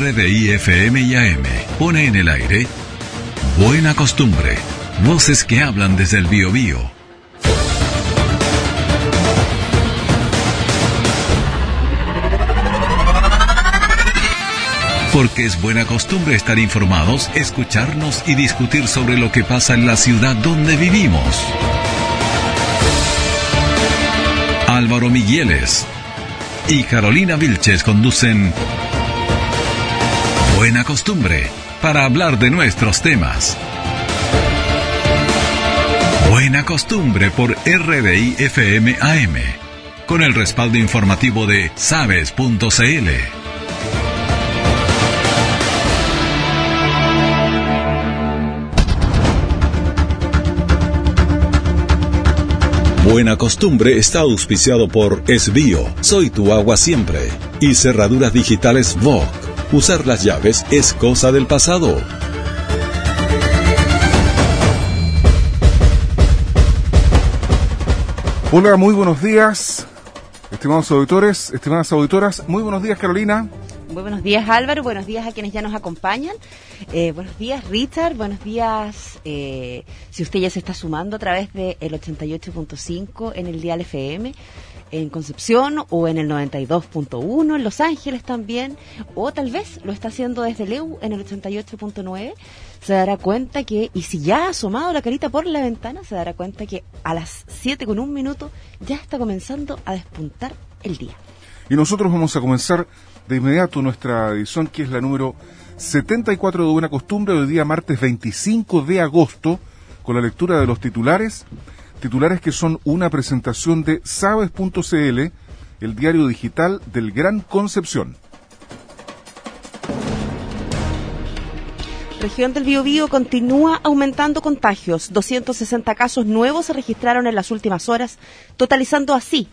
RDI FM y AM pone en el aire Buena Costumbre, voces que hablan desde el Biobío. Porque es buena costumbre estar informados, escucharnos y discutir sobre lo que pasa en la ciudad donde vivimos. Álvaro Migueles y Carolina Vilches conducen Buena Costumbre para hablar de nuestros temas. Buena Costumbre por RDI FM AM, con el respaldo informativo de sabes.cl. Buena Costumbre está auspiciado por Esbio, Soy tu agua siempre, y Cerraduras Digitales VOC. Usar las llaves es cosa del pasado. Hola, muy buenos días, estimados auditores, estimadas auditoras. Muy buenos días, Carolina. Muy buenos días, Álvaro. Buenos días a quienes ya nos acompañan. Buenos días, Richard. Buenos días, si usted ya se está sumando a través del 88.5 en el dial FM en Concepción, o en el 92.1 en Los Ángeles también, o tal vez lo está haciendo desde Leu en el 88.9. Se dará cuenta que, y si ya ha asomado la carita por la ventana, se dará cuenta que a las 7:01 ya está comenzando a despuntar el día. Y nosotros vamos a comenzar de inmediato nuestra edición, que es la número 74 de Buena Costumbre, hoy día martes 25 de agosto, con la lectura de los titulares que son una presentación de sabes.cl, el diario digital del Gran Concepción. Región del Biobío continúa aumentando contagios. 260 casos nuevos se registraron en las últimas horas, totalizando así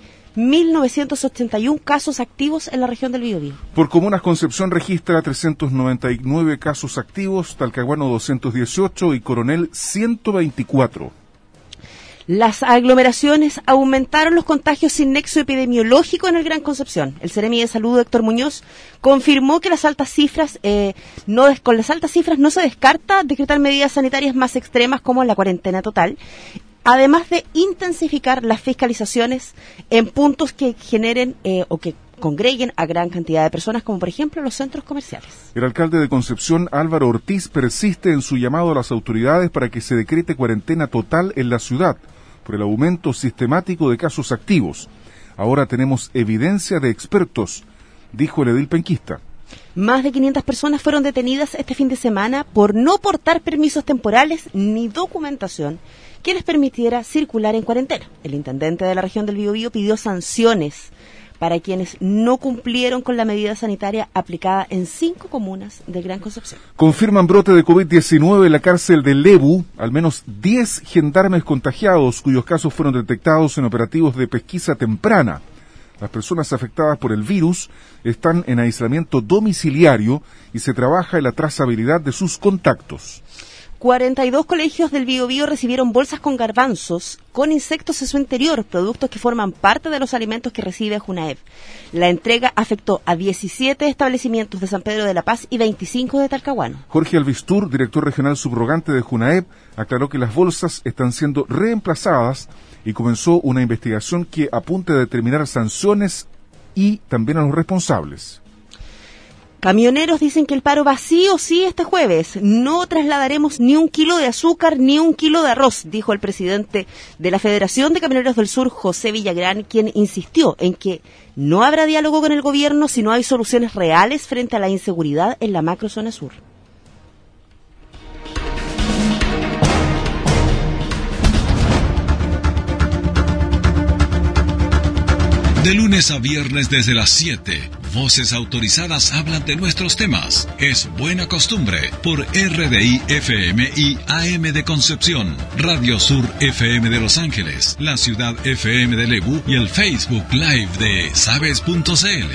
1.981 casos activos en la región del Biobío. Por comunas, Concepción registra 399 casos activos, Talcahuano 218 y Coronel 124. Las aglomeraciones aumentaron los contagios sin nexo epidemiológico en el Gran Concepción. El Seremi de Salud, Héctor Muñoz, confirmó que con las altas cifras no se descarta decretar medidas sanitarias más extremas como la cuarentena total, además de intensificar las fiscalizaciones en puntos que generen o que congreguen a gran cantidad de personas, como por ejemplo los centros comerciales. El alcalde de Concepción, Álvaro Ortiz, persiste en su llamado a las autoridades para que se decrete cuarentena total en la ciudad por el aumento sistemático de casos activos. Ahora tenemos evidencia de expertos, dijo el edil penquista. Más de 500 personas fueron detenidas este fin de semana por no portar permisos temporales ni documentación que les permitiera circular en cuarentena. El intendente de la región del Biobío pidió sanciones para quienes no cumplieron con la medida sanitaria aplicada en 5 comunas del Gran Concepción. Confirman brote de COVID-19 en la cárcel de Lebu, al menos 10 gendarmes contagiados, cuyos casos fueron detectados en operativos de pesquisa temprana. Las personas afectadas por el virus están en aislamiento domiciliario y se trabaja en la trazabilidad de sus contactos. 42 colegios del Biobío recibieron bolsas con garbanzos, con insectos en su interior, productos que forman parte de los alimentos que recibe Junaep. La entrega afectó a 17 establecimientos de San Pedro de la Paz y 25 de Talcahuano. Jorge Alvistur, director regional subrogante de Junaep, aclaró que las bolsas están siendo reemplazadas y comenzó una investigación que apunta a determinar sanciones y también a los responsables. Camioneros dicen que el paro va sí o sí este jueves. No trasladaremos ni 1 kilo de azúcar ni 1 kilo de arroz, dijo el presidente de la Federación de Camioneros del Sur, José Villagrán, quien insistió en que no habrá diálogo con el gobierno si no hay soluciones reales frente a la inseguridad en la macrozona sur. De lunes a viernes desde las 7, voces autorizadas hablan de nuestros temas. Es Buena Costumbre por RDI FM y AM de Concepción, Radio Sur FM de Los Ángeles, La Ciudad FM de Lebu y el Facebook Live de sabes.cl.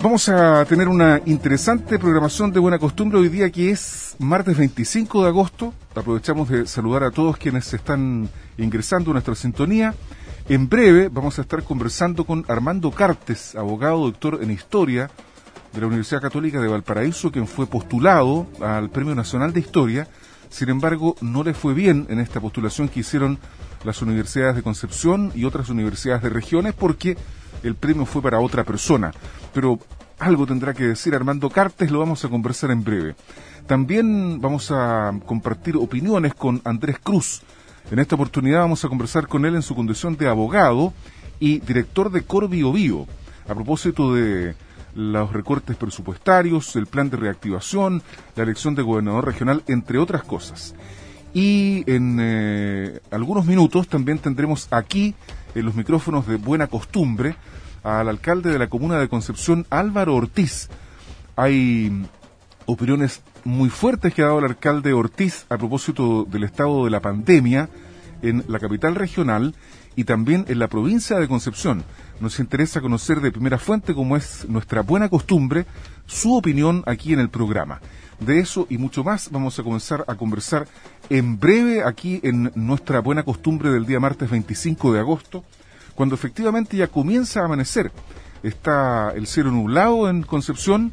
Vamos a tener una interesante programación de buena costumbre hoy día, que es martes 25 de agosto. Aprovechamos de saludar a todos quienes están ingresando a nuestra sintonía. En breve vamos a estar conversando con Armando Cartes, abogado, doctor en Historia de la Universidad Católica de Valparaíso, quien fue postulado al Premio Nacional de Historia. Sin embargo, no le fue bien en esta postulación que hicieron las universidades de Concepción y otras universidades de regiones, porque el premio fue para otra persona. Pero algo tendrá que decir Armando Cartes, lo vamos a conversar en breve. También vamos a compartir opiniones con Andrés Cruz. En esta oportunidad vamos a conversar con él en su condición de abogado y director de Cor Bio Bio, a propósito de los recortes presupuestarios, el plan de reactivación, la elección de gobernador regional, entre otras cosas. Y en algunos minutos también tendremos aquí, en los micrófonos de Buena Costumbre, al alcalde de la comuna de Concepción, Álvaro Ortiz. Hay opiniones muy fuertes que ha dado el alcalde Ortiz a propósito del estado de la pandemia en la capital regional y también en la provincia de Concepción. Nos interesa conocer de primera fuente, como es nuestra buena costumbre, su opinión aquí en el programa. De eso y mucho más vamos a comenzar a conversar en breve aquí en nuestra buena costumbre del día martes 25 de agosto, cuando efectivamente ya comienza a amanecer. Está el cielo nublado en Concepción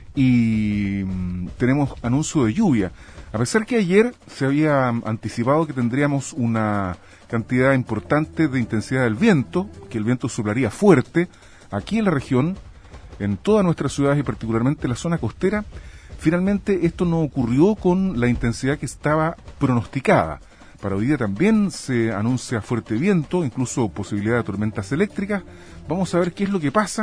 y tenemos anuncio de lluvia. A pesar que ayer se había anticipado que tendríamos una cantidad importante de intensidad del viento, que el viento soplaría fuerte aquí en la región, en todas nuestras ciudades y particularmente en la zona costera, finalmente esto no ocurrió con la intensidad que estaba pronosticada. Para hoy día también se anuncia fuerte viento, incluso posibilidad de tormentas eléctricas. Vamos a ver qué es lo que pasa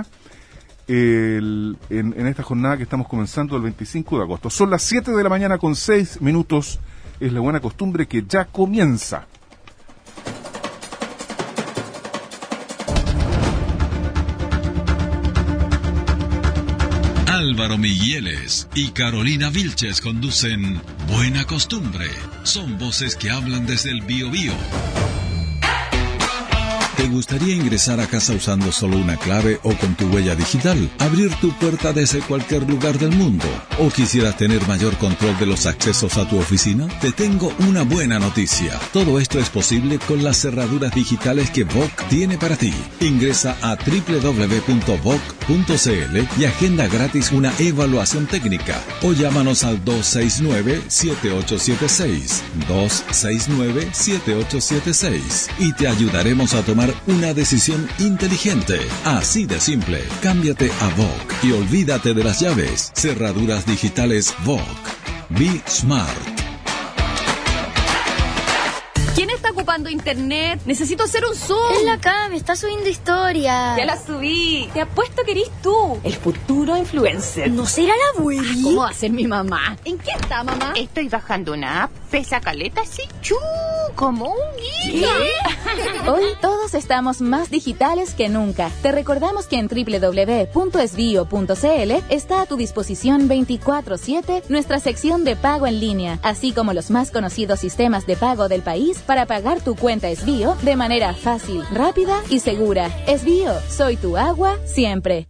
en esta jornada que estamos comenzando el 25 de agosto. Son las 7 de la mañana con 6 minutos. Es la buena costumbre que ya comienza. Álvaro Migueles y Carolina Vilches conducen Buena Costumbre. Son voces que hablan desde el Biobío. ¿Te gustaría ingresar a casa usando solo una clave o con tu huella digital? ¿Abrir tu puerta desde cualquier lugar del mundo? ¿O quisieras tener mayor control de los accesos a tu oficina? Te tengo una buena noticia. Todo esto es posible con las cerraduras digitales que VOC tiene para ti. Ingresa a www.voc.cl y agenda gratis una evaluación técnica. O llámanos al 269-7876. 269-7876. Y te ayudaremos a tomar una decisión inteligente. Así de simple. Cámbiate a VOC y olvídate de las llaves. Cerraduras digitales VOC. Be Smart. ¿Quién está ocupando internet? Necesito hacer un zoom. Es la Cam, está subiendo historia. Ya la subí. Te apuesto que eres tú. El futuro influencer. ¿No será la abuela? ¿Cómo va a ser mi mamá? ¿En qué está, mamá? Estoy bajando una app. Pesa caleta, sí. Como un guía. Hoy todos estamos más digitales que nunca. Te recordamos que en www.esbio.cl está a tu disposición 24/7 nuestra sección de pago en línea, así como los más conocidos sistemas de pago del país para pagar tu cuenta Esbio de manera fácil, rápida y segura. Esbio, soy tu agua siempre.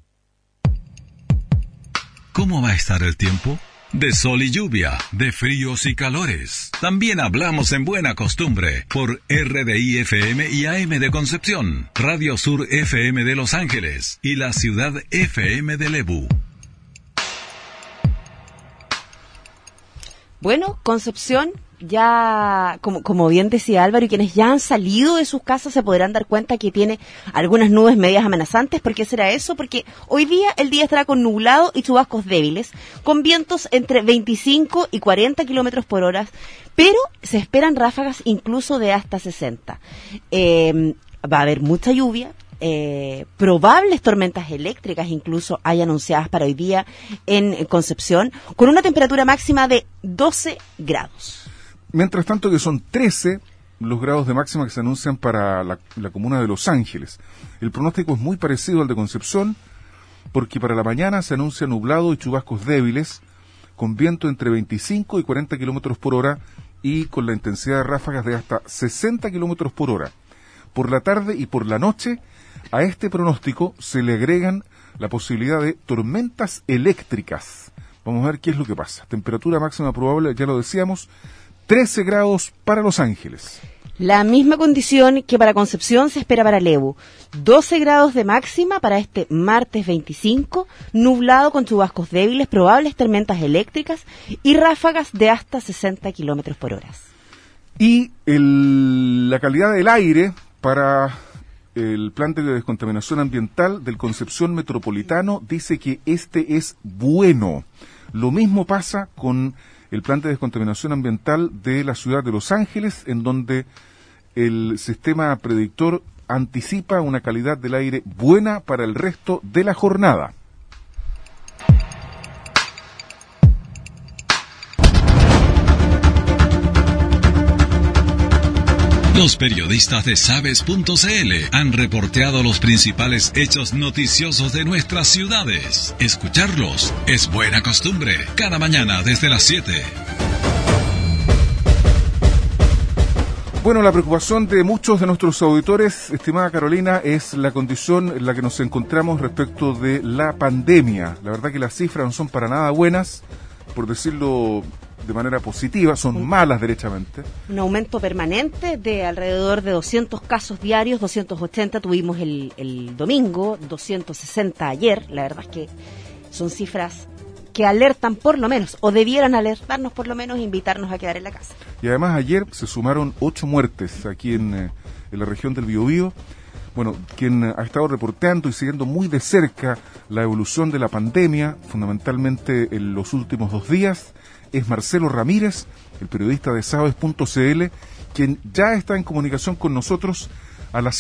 ¿Cómo va a estar el tiempo? De sol y lluvia, de fríos y calores. También hablamos en Buena Costumbre por RDI FM y AM de Concepción, Radio Sur FM de Los Ángeles y la Ciudad FM de Lebu. Bueno, Concepción, ya, como bien decía Álvaro, y quienes ya han salido de sus casas se podrán dar cuenta que tiene algunas nubes medias amenazantes. ¿Por qué será eso? Porque hoy día el día estará con nublado y chubascos débiles, con vientos entre 25 y 40 kilómetros por hora, pero se esperan ráfagas incluso de hasta 60. Va a haber mucha lluvia. Probables tormentas eléctricas incluso hay anunciadas para hoy día en Concepción, con una temperatura máxima de 12 grados. Mientras tanto que son 13 los grados de máxima que se anuncian para la comuna de Los Ángeles. El pronóstico es muy parecido al de Concepción, porque para la mañana se anuncia nublado y chubascos débiles, con viento entre 25 y 40 kilómetros por hora y con la intensidad de ráfagas de hasta 60 kilómetros por hora. Por la tarde y por la noche, a este pronóstico se le agregan la posibilidad de tormentas eléctricas. Vamos a ver qué es lo que pasa. Temperatura máxima probable, ya lo decíamos, 13 grados para Los Ángeles. La misma condición que para Concepción se espera para Lebu. 12 grados de máxima para este martes 25, nublado con chubascos débiles, probables tormentas eléctricas y ráfagas de hasta 60 kilómetros por hora. Y la calidad del aire para el plan de descontaminación ambiental del Concepción Metropolitano dice que este es bueno. Lo mismo pasa con el plan de descontaminación ambiental de la ciudad de Los Ángeles, en donde el sistema predictor anticipa una calidad del aire buena para el resto de la jornada. Los periodistas de Sabes.cl han reporteado los principales hechos noticiosos de nuestras ciudades. Escucharlos es buena costumbre. Cada mañana desde las 7. Bueno, la preocupación de muchos de nuestros auditores, estimada Carolina, es la condición en la que nos encontramos respecto de la pandemia. La verdad que las cifras no son para nada buenas, por decirlo de manera positiva, son malas derechamente. Un aumento permanente de alrededor de 200 casos diarios, 280 tuvimos el domingo, 260 ayer. La verdad es que son cifras que alertan por lo menos, o debieran alertarnos por lo menos, invitarnos a quedar en la casa. Y además ayer se sumaron 8 muertes aquí en la región del Biobío. Bueno, quien ha estado reporteando y siguiendo muy de cerca la evolución de la pandemia, fundamentalmente en los últimos 2 días, es Marcelo Ramírez, el periodista de Sabes.cl, quien ya está en comunicación con nosotros a las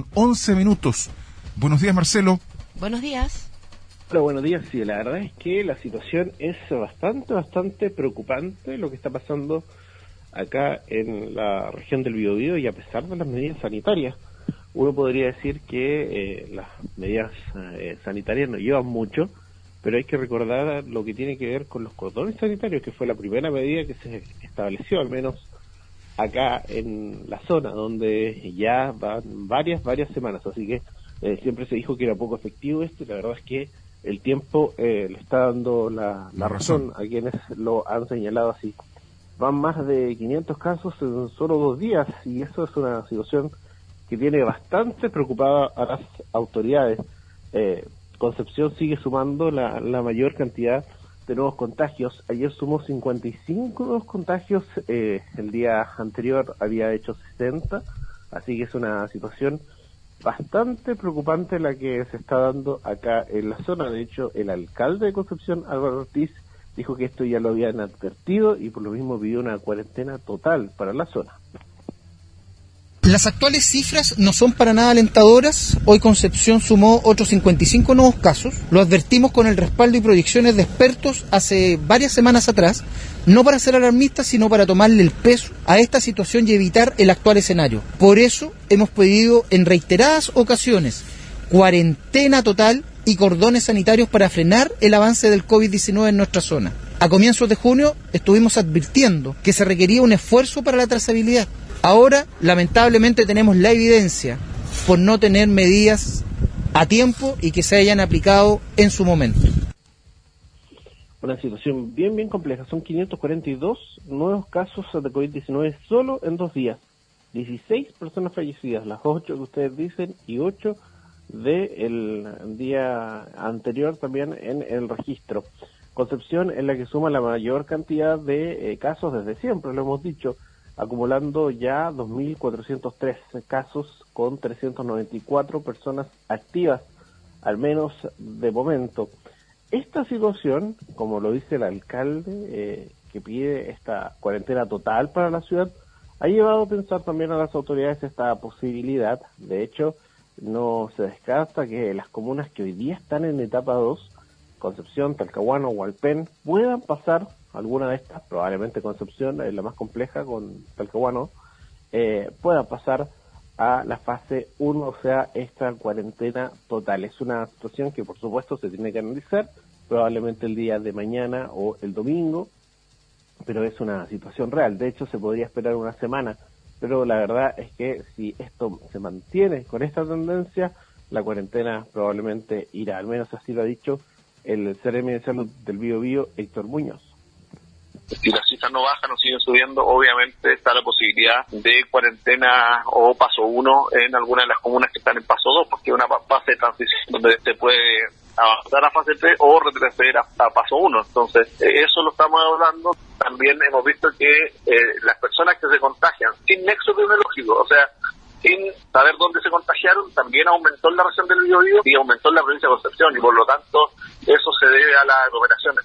7:11. Buenos días, Marcelo. Buenos días. Hola, buenos días. Sí, la verdad es que la situación es bastante preocupante lo que está pasando acá en la región del Biobío, y a pesar de las medidas sanitarias, uno podría decir que las medidas sanitarias no llevan mucho, pero hay que recordar lo que tiene que ver con los cordones sanitarios, que fue la primera medida que se estableció, al menos acá en la zona, donde ya van varias semanas, así que siempre se dijo que era poco efectivo esto, y la verdad es que el tiempo le está dando la razón a quienes lo han señalado así. Van más de 500 casos en solo 2 días, y eso es una situación que tiene bastante preocupada a las autoridades. Concepción sigue sumando la mayor cantidad de nuevos contagios. Ayer sumó 55 nuevos contagios, el día anterior había hecho 60, así que es una situación bastante preocupante la que se está dando acá en la zona. De hecho, el alcalde de Concepción, Álvaro Ortiz, dijo que esto ya lo habían advertido y por lo mismo pidió una cuarentena total para la zona. Las actuales cifras no son para nada alentadoras. Hoy Concepción sumó otros 55 nuevos casos. Lo advertimos con el respaldo y proyecciones de expertos hace varias semanas atrás, no para ser alarmistas, sino para tomarle el peso a esta situación y evitar el actual escenario. Por eso hemos pedido en reiteradas ocasiones cuarentena total y cordones sanitarios para frenar el avance del COVID-19 en nuestra zona. A comienzos de junio estuvimos advirtiendo que se requería un esfuerzo para la trazabilidad. Ahora, lamentablemente, tenemos la evidencia por no tener medidas a tiempo y que se hayan aplicado en su momento. Una situación bien compleja. Son 542 nuevos casos de COVID-19 solo en 2 días. 16 personas fallecidas, las 8 que ustedes dicen, y 8 del día anterior también en el registro. Concepción es la que suma la mayor cantidad de casos desde siempre, lo hemos dicho, acumulando ya 2.403 casos con 394 personas activas, al menos de momento. Esta situación, como lo dice el alcalde, que pide esta cuarentena total para la ciudad, ha llevado a pensar también a las autoridades esta posibilidad. De hecho, no se descarta que las comunas que hoy día están en etapa 2, Concepción, Talcahuano, Hualpén, puedan pasar alguna de estas, probablemente Concepción es la más compleja con Talcahuano, pueda pasar a la fase 1, o sea, esta cuarentena total. Es una situación que por supuesto se tiene que analizar, probablemente el día de mañana o el domingo, pero es una situación real. De hecho, se podría esperar una semana, pero la verdad es que si esto se mantiene con esta tendencia, la cuarentena probablemente irá, al menos así lo ha dicho el CRM de Salud del Biobío, Héctor Muñoz. Si las cifras no bajan o siguen subiendo, obviamente está la posibilidad de cuarentena o paso 1 en algunas de las comunas que están en paso 2, porque es una fase de transición donde se puede avanzar a fase 3 o retroceder a paso 1. Entonces, eso lo estamos hablando. También hemos visto que las personas que se contagian sin nexo epidemiológico, o sea, sin saber dónde se contagiaron, también aumentó en la región del Biobío y aumentó en la provincia de Concepción, y por lo tanto eso se debe a las aglomeraciones.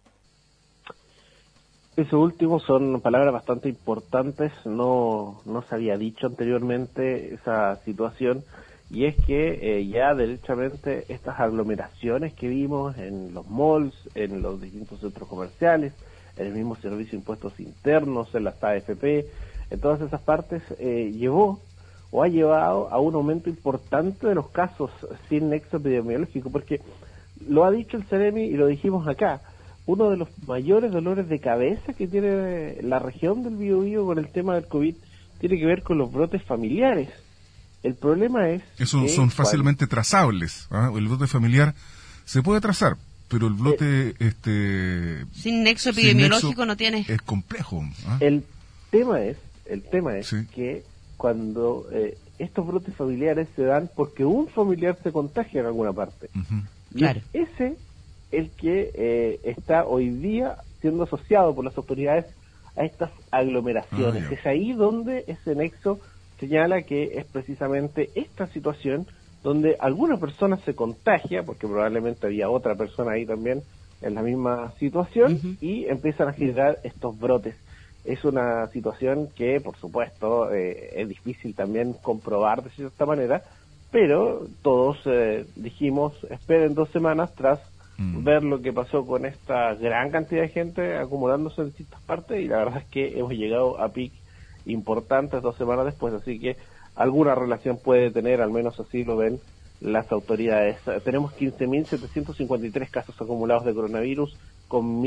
Eso último son palabras bastante importantes, no se había dicho anteriormente esa situación, y es que ya derechamente estas aglomeraciones que vimos en los malls, en los distintos centros comerciales, en el mismo servicio de impuestos internos, en las AFP, en todas esas partes, llevó o ha llevado a un aumento importante de los casos sin nexo epidemiológico, porque lo ha dicho el CEREMI y lo dijimos acá, uno de los mayores dolores de cabeza que tiene la región del Biobío con el tema del COVID tiene que ver con los brotes familiares. El problema es que son fácilmente trazables, ¿ah? El brote familiar se puede trazar, pero el brote sin nexo epidemiológico no tiene. Es complejo, ¿ah? El tema es sí, que cuando estos brotes familiares se dan porque un familiar se contagia en alguna parte. Uh-huh. Claro. Y ese el que está hoy día siendo asociado por las autoridades a estas aglomeraciones. Es ahí donde ese nexo señala que es precisamente esta situación donde alguna persona se contagia, porque probablemente había otra persona ahí también en la misma situación, uh-huh, y empiezan a generar estos brotes. Es una situación que, por supuesto, es difícil también comprobar de cierta manera, pero todos dijimos, esperen 2 semanas tras ver lo que pasó con esta gran cantidad de gente acumulándose en distintas partes, y la verdad es que hemos llegado a pic importantes 2 semanas después, así que alguna relación puede tener, al menos así lo ven las autoridades. Tenemos 15.753 casos acumulados de coronavirus con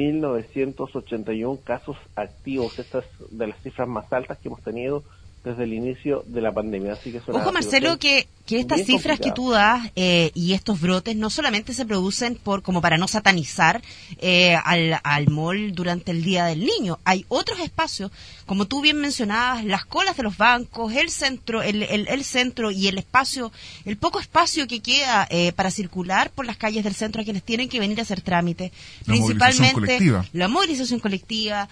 1.981 casos activos. Estas de las cifras más altas que hemos tenido desde el inicio de la pandemia. Así que ojo, Marcelo, que estas cifras que tú das y estos brotes no solamente se producen como para no satanizar al mall durante el Día del Niño. Hay otros espacios, como tú bien mencionabas, las colas de los bancos, el centro y el poco espacio que queda para circular por las calles del centro a quienes tienen que venir a hacer trámites, principalmente la movilización colectiva,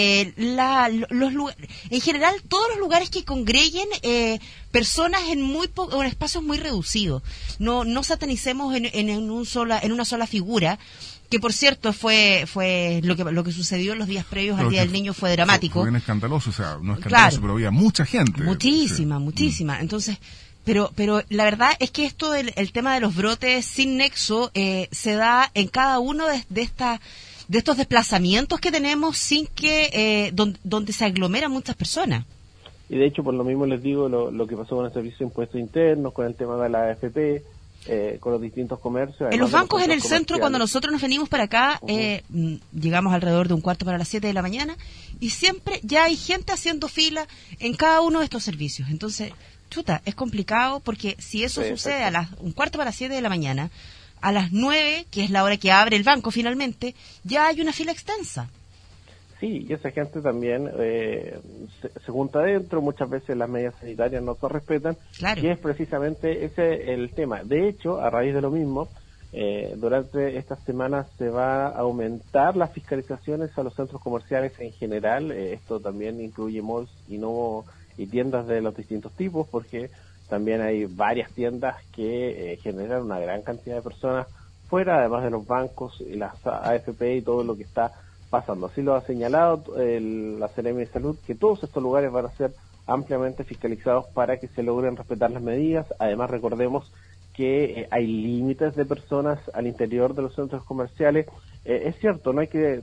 los lugares, en general todos los lugares que congreguen personas en espacios muy reducidos. No satanicemos en una sola figura, que por cierto fue lo que sucedió en los días previos al Día del Niño fue dramático. Fue bien escandaloso, o sea, no escandaloso, pero había mucha gente. Muchísima. Entonces, pero la verdad es que esto el tema de los brotes sin nexo se da en cada uno de estos desplazamientos que tenemos sin que donde se aglomeran muchas personas. Y de hecho, por lo mismo les digo lo que pasó con el servicio de impuestos internos, con el tema de la AFP, con los distintos comercios. En los bancos en el centro, cuando nosotros nos venimos para acá, llegamos alrededor de 7:15 de la mañana, y siempre ya hay gente haciendo fila en cada uno de estos servicios. Entonces, es complicado, porque si eso sucede a las 7:15 de la mañana, a las 9, que es la hora que abre el banco finalmente, ya hay una fila extensa. Sí, y esa gente también se junta adentro, muchas veces las medidas sanitarias no se respetan, claro, y es precisamente ese el tema. De hecho, a raíz de lo mismo, durante estas semanas se va a aumentar las fiscalizaciones a los centros comerciales en general. Esto también incluye malls y tiendas de los distintos tipos, porque también hay varias tiendas que generan una gran cantidad de personas fuera, además de los bancos y las AFP y todo lo que está pasando. Así lo ha señalado la CNM de Salud, que todos estos lugares van a ser ampliamente fiscalizados para que se logren respetar las medidas. Además, recordemos que hay límites de personas al interior de los centros comerciales. Es cierto, no hay que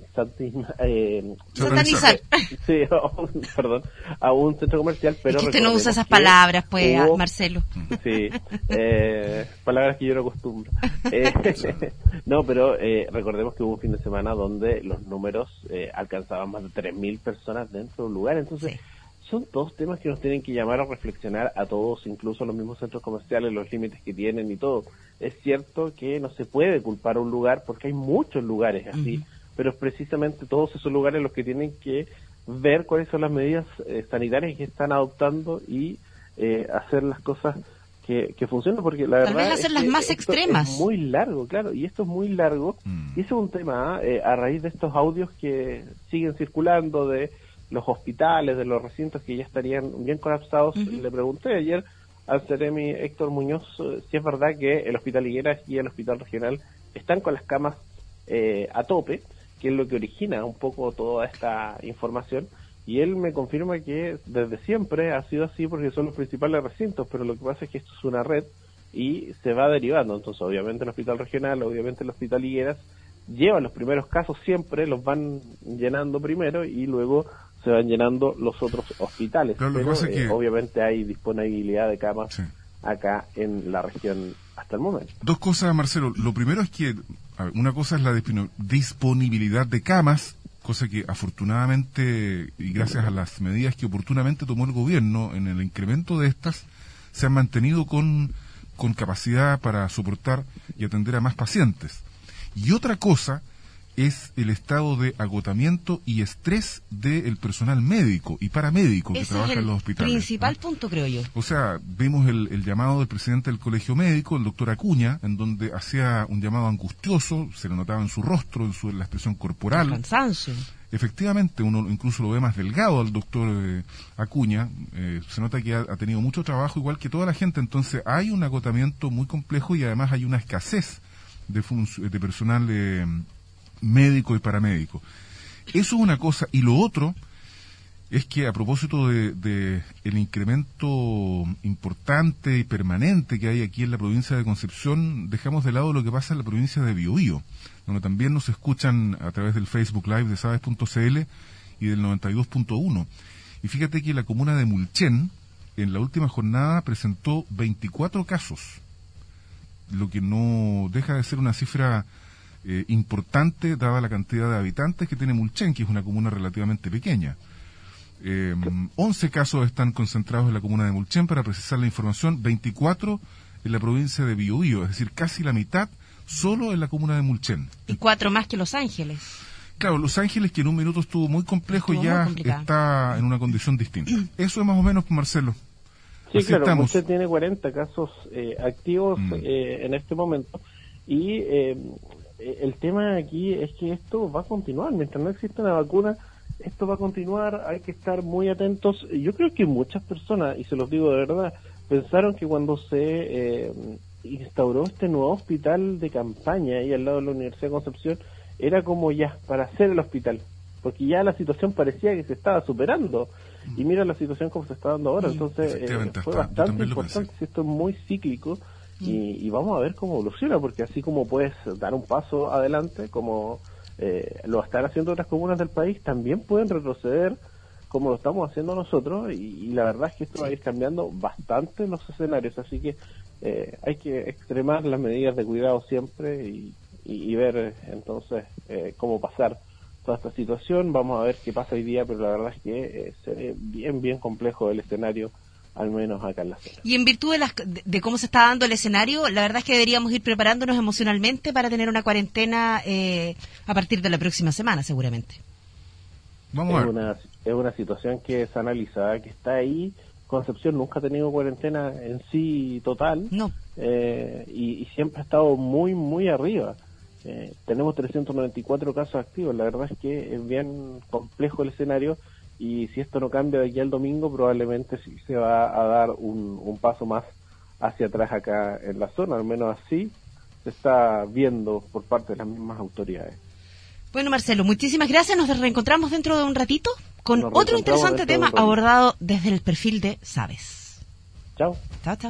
satanizar sí, perdón, a un centro comercial, pero es que usted no usa esas palabras, pues, Marcelo. Sí, palabras que yo no acostumbro. No, pero recordemos que hubo un fin de semana donde los números alcanzaban más de 3.000 personas dentro de un lugar. Entonces, son todos temas que nos tienen que llamar a reflexionar a todos, incluso a los mismos centros comerciales, los límites que tienen y todo. Es cierto que no se puede culpar a un lugar porque hay muchos lugares así, pero es precisamente todos esos lugares los que tienen que ver cuáles son las medidas sanitarias que están adoptando y hacer las cosas que funcionen, porque la verdad tal vez hacer las más extremas. Es muy largo, claro, y esto es muy largo, y ese es un tema a raíz de estos audios que siguen circulando de los hospitales, de los recintos que ya estarían bien colapsados. Le pregunté ayer al Ceremi Héctor Muñoz si es verdad que el Hospital Higueras y el Hospital Regional están con las camas a tope, que es lo que origina un poco toda esta información, y él me confirma que desde siempre ha sido así porque son los principales recintos, pero lo que pasa es que esto es una red y se va derivando. Entonces obviamente el Hospital Regional, obviamente el Hospital Higueras llevan los primeros casos, siempre los van llenando primero y luego se van llenando los otros hospitales, pero que obviamente hay disponibilidad de camas acá en la región hasta el momento. Dos cosas, Marcelo. Lo primero es que una cosa es la disponibilidad de camas, cosa que afortunadamente y gracias a las medidas que oportunamente tomó el gobierno en el incremento de estas, se han mantenido con capacidad para soportar y atender a más pacientes. Y otra cosa es el estado de agotamiento y estrés del personal médico y paramédico que trabaja en los hospitales. Ese es el principal punto, creo yo. O sea, vimos el llamado del presidente del Colegio Médico, el doctor Acuña, en donde hacía un llamado angustioso, se lo notaba en su rostro, en la expresión corporal. El cansancio. Efectivamente, uno incluso lo ve más delgado al doctor Acuña, se nota que ha tenido mucho trabajo, igual que toda la gente, entonces hay un agotamiento muy complejo y además hay una escasez de personal médico y paramédico. Eso es una cosa, y lo otro es que a propósito de el incremento importante y permanente que hay aquí en la provincia de Concepción, dejamos de lado lo que pasa en la provincia de Biobío, donde también nos escuchan a través del Facebook Live de sabes.cl y del 92.1. Y fíjate que la comuna de Mulchen en la última jornada presentó 24 casos, lo que no deja de ser una cifra importante dada la cantidad de habitantes que tiene Mulchen, que es una comuna relativamente pequeña. 11 casos están concentrados en la comuna de Mulchen, para precisar la información, 24 en la provincia de Biobío, es decir, casi la mitad solo en la comuna de Mulchen. Y 4 más que Los Ángeles. Claro, Los Ángeles, que en un minuto estuvo muy complejo, ya está en una condición distinta. Eso es más o menos, Marcelo. Sí, así claro, Mulchen tiene 40 casos activos en este momento, y el tema aquí es que esto va a continuar, mientras no exista una vacuna, esto va a continuar, hay que estar muy atentos. Yo creo que muchas personas, y se los digo de verdad, pensaron que cuando se instauró este nuevo hospital de campaña ahí al lado de la Universidad de Concepción, era como ya, para hacer el hospital, porque ya la situación parecía que se estaba superando, y mira la situación como se está dando ahora, entonces fue bastante importante, esto es muy cíclico, y vamos a ver cómo evoluciona, porque así como puedes dar un paso adelante, como lo están haciendo otras comunas del país, también pueden retroceder como lo estamos haciendo nosotros, y la verdad es que esto va a ir cambiando bastante los escenarios, así que hay que extremar las medidas de cuidado siempre y ver entonces cómo pasar toda esta situación. Vamos a ver qué pasa hoy día, pero la verdad es que se ve bien complejo el escenario, al menos acá en la zona. Y en virtud de cómo se está dando el escenario, la verdad es que deberíamos ir preparándonos emocionalmente para tener una cuarentena a partir de la próxima semana, seguramente. Vamos a ver. Es una situación que es analizada, que está ahí. Concepción nunca ha tenido cuarentena en sí total, no. Y siempre ha estado muy arriba. Tenemos 394 casos activos. La verdad es que es bien complejo el escenario, y si esto no cambia de aquí al domingo, probablemente sí se va a dar un paso más hacia atrás acá en la zona, al menos así se está viendo por parte de las mismas autoridades. Bueno, Marcelo, muchísimas gracias, nos reencontramos dentro de un ratito con otro interesante tema abordado desde el perfil de Sabes. Chao. Chao.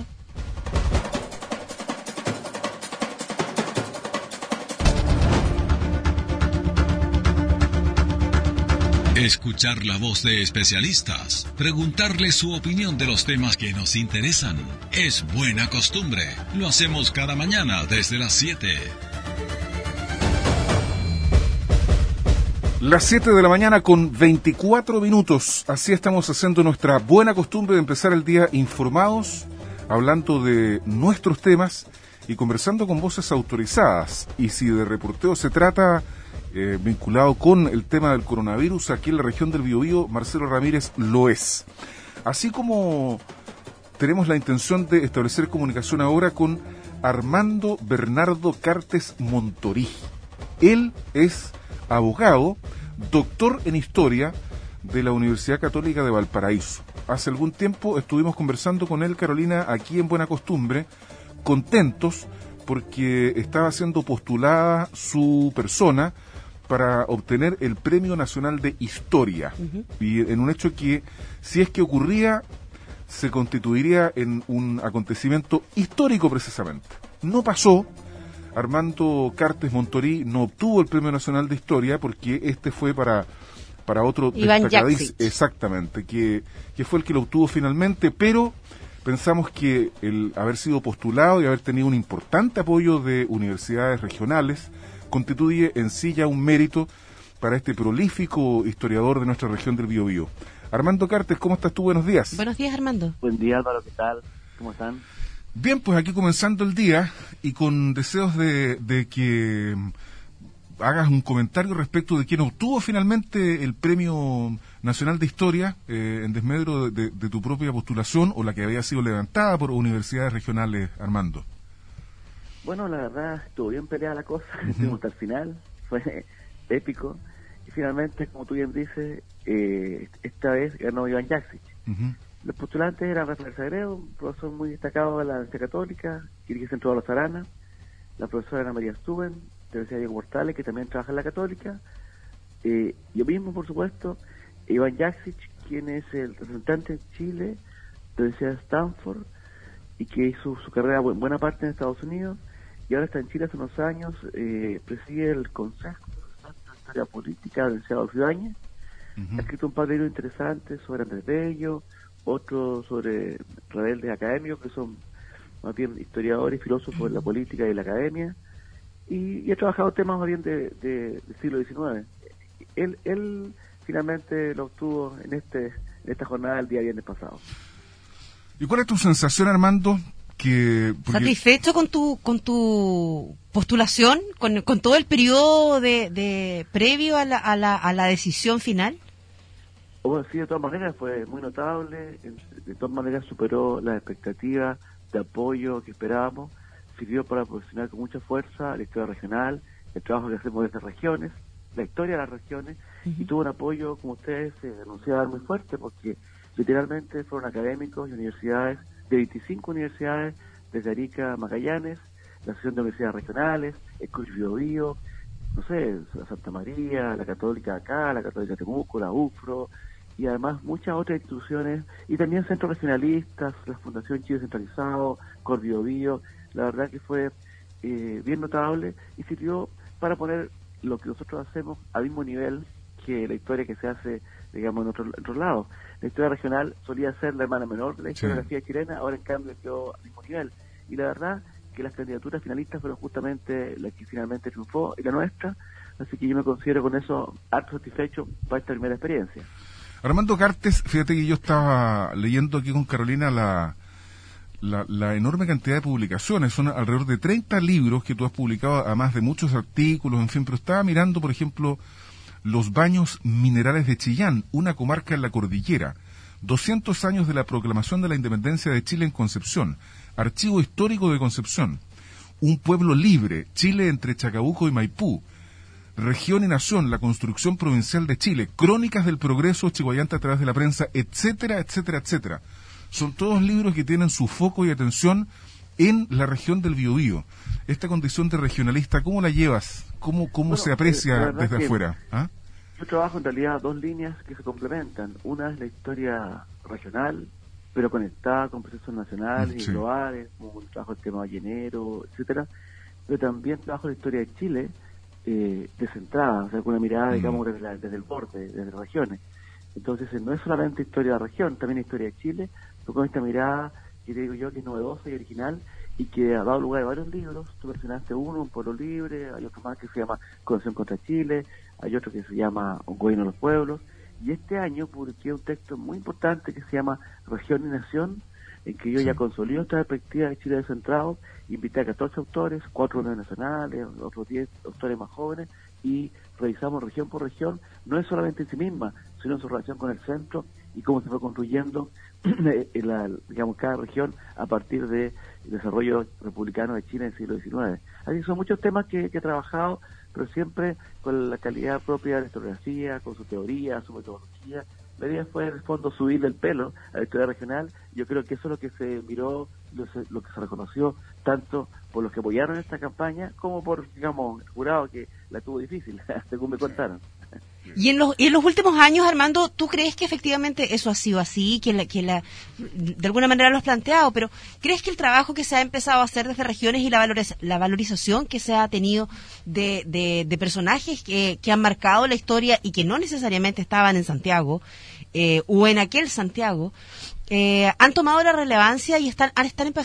Escuchar la voz de especialistas, preguntarles su opinión de los temas que nos interesan, es buena costumbre. Lo hacemos cada mañana desde las 7. Las 7 de la mañana con 24 minutos. Así estamos haciendo nuestra buena costumbre de empezar el día informados, hablando de nuestros temas y conversando con voces autorizadas. Y si de reporteo se trata, vinculado con el tema del coronavirus, aquí en la región del Biobío, Marcelo Ramírez lo es. Así como tenemos la intención de establecer comunicación ahora con Armando Bernardo Cartes Montorí. Él es abogado, doctor en Historia de la Universidad Católica de Valparaíso. Hace algún tiempo estuvimos conversando con él, Carolina, aquí en Buena Costumbre, contentos porque estaba siendo postulada su persona para obtener el Premio Nacional de Historia. Y en un hecho que, si es que ocurría, se constituiría en un acontecimiento histórico precisamente. No pasó. Armando Cartes Montorí no obtuvo el Premio Nacional de Historia porque este fue para otro destacadísimo, exactamente, que fue el que lo obtuvo finalmente, pero pensamos que el haber sido postulado y haber tenido un importante apoyo de universidades regionales constituye en sí ya un mérito para este prolífico historiador de nuestra región del Biobío. Armando Cartes, ¿cómo estás tú? Buenos días. Buenos días, Armando. Buen día, Álvaro, ¿qué tal? ¿Cómo están? Bien, pues aquí comenzando el día y con deseos de que hagas un comentario respecto de quién obtuvo finalmente el Premio Nacional de Historia en desmedro de tu propia postulación o la que había sido levantada por universidades regionales, Armando. Bueno, la verdad estuvo bien peleada la cosa, estuvimos hasta el final, fue épico y finalmente, como tú bien dices, esta vez ganó Iván Jaksic. Los postulantes eran Rafael Sagredo, un profesor muy destacado de la Universidad Católica, que dirige el Centro de los Arana, la profesora Ana María Stuben, de la Universidad Diego Portales, que también trabaja en la Católica, yo mismo, por supuesto, Iván Jaksic, quien es el representante en Chile de la Universidad de Stanford, y que hizo su carrera buena parte en Estados Unidos, y ahora está en Chile hace unos años, preside el Consejo de Historia Política de la Universidad de Ciudadanía, ha escrito un par de libros interesantes sobre Andrés Bello, otros sobre rebeldes académicos, que son más bien historiadores y filósofos de la política y de la academia, y ha trabajado temas más bien del siglo XIX. Él finalmente lo obtuvo en esta jornada el día viernes pasado. ¿Y cuál es tu sensación, Armando? ¿Satisfecho con tu postulación, con todo el periodo de previo a la decisión final? Bueno, sí, de todas maneras fue muy notable, de todas maneras superó las expectativas de apoyo que esperábamos, sirvió para posicionar con mucha fuerza la historia regional, el trabajo que hacemos desde regiones, la historia de las regiones, y tuvo un apoyo, como ustedes denunciaban, muy fuerte, porque literalmente fueron académicos y universidades, de 25 universidades, desde Arica a Magallanes, la Asociación de Universidades Regionales, el CUCH Biobío, no sé, la Santa María, la Católica de acá, la Católica de Temuco, la UFRO, y además muchas otras instituciones, y también centros regionalistas, la Fundación Chile Centralizado, Cor Biobío. La verdad que fue bien notable y sirvió para poner lo que nosotros hacemos al mismo nivel que la historia que se hace, digamos, en otros lados. La historia regional solía ser la hermana menor de la historiografía chilena, ahora en cambio quedó al mismo nivel. Y la verdad que las candidaturas finalistas fueron justamente la que finalmente triunfó, y la nuestra, así que yo me considero con eso harto satisfecho para esta primera experiencia. Armando Cartes, fíjate que yo estaba leyendo aquí con Carolina la enorme cantidad de publicaciones, son alrededor de 30 libros que tú has publicado, además de muchos artículos, en fin, pero estaba mirando, por ejemplo, los baños minerales de Chillán, una comarca en la cordillera, 200 años de la proclamación de la independencia de Chile en Concepción, archivo histórico de Concepción, un pueblo libre, Chile entre Chacabuco y Maipú, Región y Nación, la construcción provincial de Chile, crónicas del progreso chihuayante a través de la prensa, etcétera, etcétera, etcétera. Son todos libros que tienen su foco y atención en la región del Biobío. Esta condición de regionalista, ¿cómo la llevas? ¿Cómo se aprecia desde afuera? ¿Ah? Yo trabajo en realidad dos líneas que se complementan. Una es la historia regional, pero conectada con procesos nacionales y globales, como el trabajo del tema ballenero, etcétera. Pero también trabajo la historia de Chile, descentrada, o sea, con una mirada, digamos, desde el borde, desde las regiones. Entonces, no es solamente historia de la región, también historia de Chile, pero con esta mirada que te digo yo que es novedosa y original, y que ha dado lugar a varios libros. Tú mencionaste uno, Un Pueblo Libre, hay otro más que se llama Conexión contra Chile, hay otro que se llama Un Gobierno de los Pueblos, y este año publiqué un texto muy importante que se llama Región y Nación, en que yo ya consolido esta perspectiva de Chile descentrado, invité a 14 autores, 4 nacionales, otros 10 autores más jóvenes, y revisamos región por región, no es solamente en sí misma, sino en su relación con el centro y cómo se fue construyendo cada región a partir del desarrollo republicano de Chile en el siglo XIX. Así que son muchos temas que he trabajado, pero siempre con la calidad propia de la historiografía, con su teoría, su metodología. La idea fue, en el fondo, subirle el pelo a la historia regional. Yo creo que eso es lo que se miró, lo que se reconoció, tanto por los que apoyaron esta campaña, como por, digamos, el jurado que la tuvo difícil, según me contaron. Y en los últimos años, Armando, ¿tú crees que efectivamente eso ha sido así, de alguna manera lo has planteado, pero crees que el trabajo que se ha empezado a hacer desde regiones y la valorización que se ha tenido de personajes que han marcado la historia y que no necesariamente estaban en Santiago o en aquel Santiago, han tomado la relevancia y están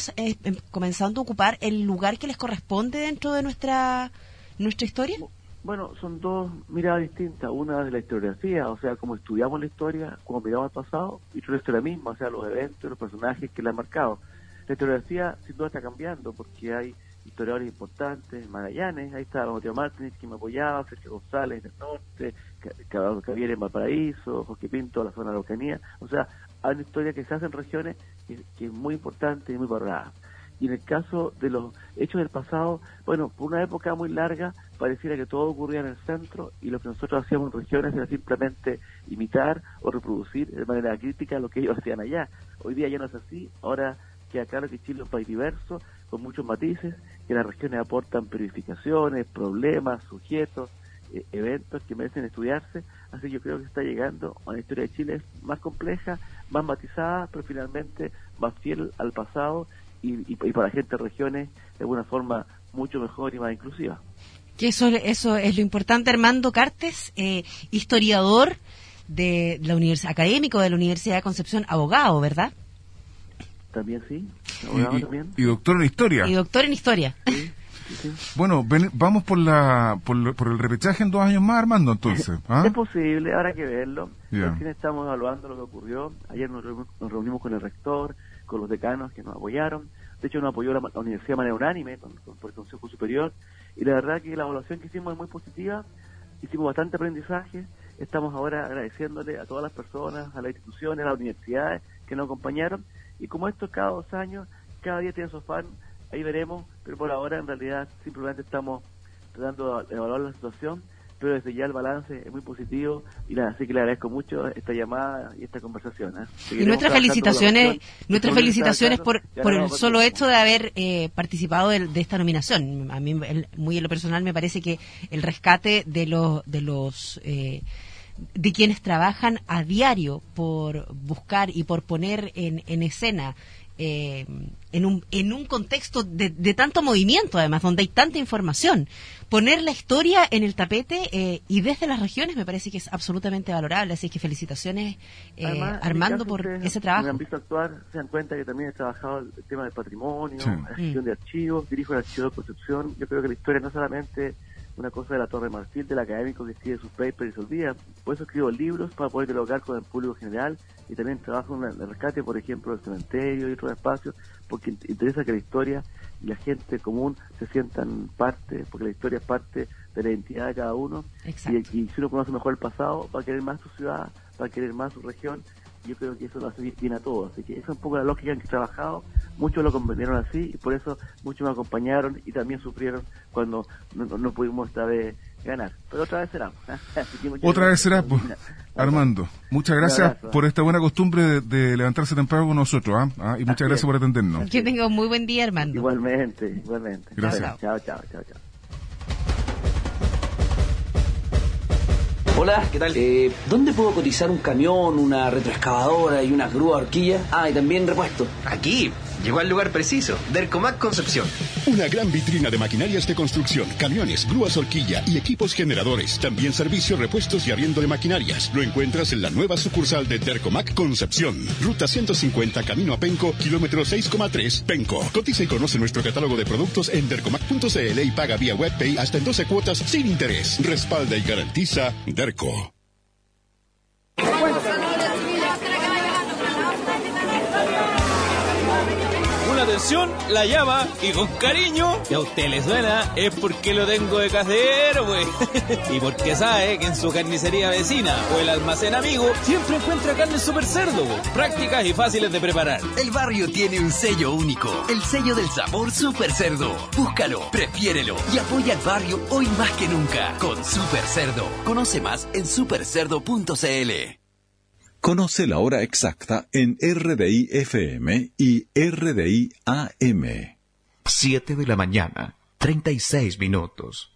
comenzando a ocupar el lugar que les corresponde dentro de nuestra historia? Bueno, son dos miradas distintas. Una de la historiografía, o sea, como estudiamos la historia, como miramos al pasado, y otra historia misma, o sea, los eventos, los personajes que la han marcado. La historiografía sin duda está cambiando, porque hay historiadores importantes, Magallanes, ahí está Mateo Martínez, que me apoyaba, Sergio González del norte, Javier en Valparaíso, Jorge Pinto, la zona de la Araucanía. O sea, hay una historia que se hace en regiones que es muy importante y muy valorada. Y en el caso de los hechos del pasado, bueno, por una época muy larga pareciera que todo ocurría en el centro y lo que nosotros hacíamos en regiones era simplemente imitar o reproducir de manera crítica lo que ellos hacían allá. Hoy día ya no es así, ahora queda claro que Chile es un país diverso, con muchos matices, que las regiones aportan periodificaciones, problemas, sujetos, eventos que merecen estudiarse, así que yo creo que está llegando a una historia de Chile más compleja, más matizada, pero finalmente más fiel al pasado, y para la gente de regiones de alguna forma mucho mejor y más inclusiva. Que eso es lo importante. Armando Cartes, historiador de la universidad, académico de la Universidad de Concepción, abogado, ¿verdad? También sí, abogado también. Y doctor en historia. Y doctor en historia. Sí. Bueno, vamos por el repechaje en 2 años más, Armando, entonces. ¿Ah? Es posible, habrá que verlo. Yeah. Recién estamos evaluando lo que ocurrió. Ayer nos reunimos con el rector, con los decanos que nos apoyaron. De hecho, nos apoyó la universidad de manera unánime por el Consejo Superior. Y la verdad que la evaluación que hicimos es muy positiva. Hicimos bastante aprendizaje. Estamos ahora agradeciéndole a todas las personas, a las instituciones, a las universidades que nos acompañaron. Y como esto cada 2 años, cada día tiene su afán, ahí veremos. Pero por ahora, en realidad, simplemente estamos tratando de evaluar la situación. Pero desde ya el balance es muy positivo y así que le agradezco mucho esta llamada y esta conversación. Y nuestras felicitaciones por el solo hecho de haber participado de esta nominación. A mí, muy en lo personal, me parece que el rescate de quienes trabajan a diario por buscar y por poner en escena en un contexto de tanto movimiento, además, donde hay tanta información, poner la historia en el tapete y desde las regiones me parece que es absolutamente valorable, así que felicitaciones además, Armando por ese trabajo. Me han visto actuar, se dan cuenta que también he trabajado el tema del patrimonio, la gestión de archivos, dirijo el archivo de Concepción. Yo creo que la historia no solamente una cosa de la Torre Marfil, del académico que escribe sus papers y se olvida. Por eso escribo libros, para poder dialogar con el público general, y también trabajo en el rescate, por ejemplo, del cementerio y otros espacios, porque interesa que la historia y la gente común se sientan parte, porque la historia es parte de la identidad de cada uno. Y si uno conoce mejor el pasado, va a querer más su ciudad, va a querer más su región. Yo creo que eso lo hace bien a todos, así que esa es un poco la lógica en que he trabajado. Muchos lo comprendieron así y por eso muchos me acompañaron y también sufrieron cuando no pudimos esta vez ganar, pero otra vez será. Otra vez será, pues, Armando. Muchas gracias por esta buena costumbre de levantarse temprano con nosotros, y muchas gracias por atendernos. Que tenga un muy buen día, Armando. Igualmente. Gracias. Chao. Hola, ¿qué tal? ¿Dónde puedo cotizar un camión, una retroexcavadora y una grúa horquilla? Y también repuesto. Aquí, llegó al lugar preciso. Dercomac Concepción. Una gran vitrina de maquinarias de construcción, camiones, grúas horquilla y equipos generadores. También servicio, repuestos y arriendo de maquinarias. Lo encuentras en la nueva sucursal de Dercomac Concepción. Ruta 150, camino a Penco, kilómetro 6,3, Penco. Cotiza y conoce nuestro catálogo de productos en dercomac.cl y paga vía WebPay hasta en 12 cuotas sin interés. Respalda y garantiza Derco. Una atención, la llama y con cariño, si a usted le suena, es porque lo tengo de casero, pues. Y porque sabe que en su carnicería vecina o el almacén amigo siempre encuentra carne Super Cerdo, pues, prácticas y fáciles de preparar. El barrio tiene un sello único, el sello del sabor Super Cerdo. Búscalo, prefiérelo y apoya al barrio hoy más que nunca con Super Cerdo. Conoce más en supercerdo.cl. Conoce la hora exacta en RDI FM y RDI AM. 7 de la mañana, 36 minutos.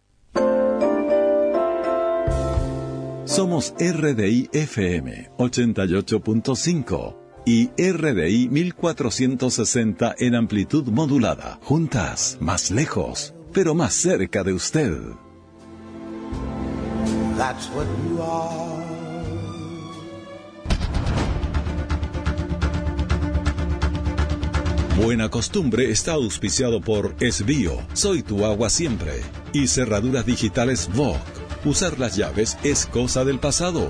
Somos RDI FM 88.5 y RDI 1460 en amplitud modulada. Juntas, más lejos, pero más cerca de usted. That's what you are. Buena Costumbre está auspiciado por Esbío, Soy tu agua siempre, y Cerraduras Digitales VOC. Usar las llaves es cosa del pasado.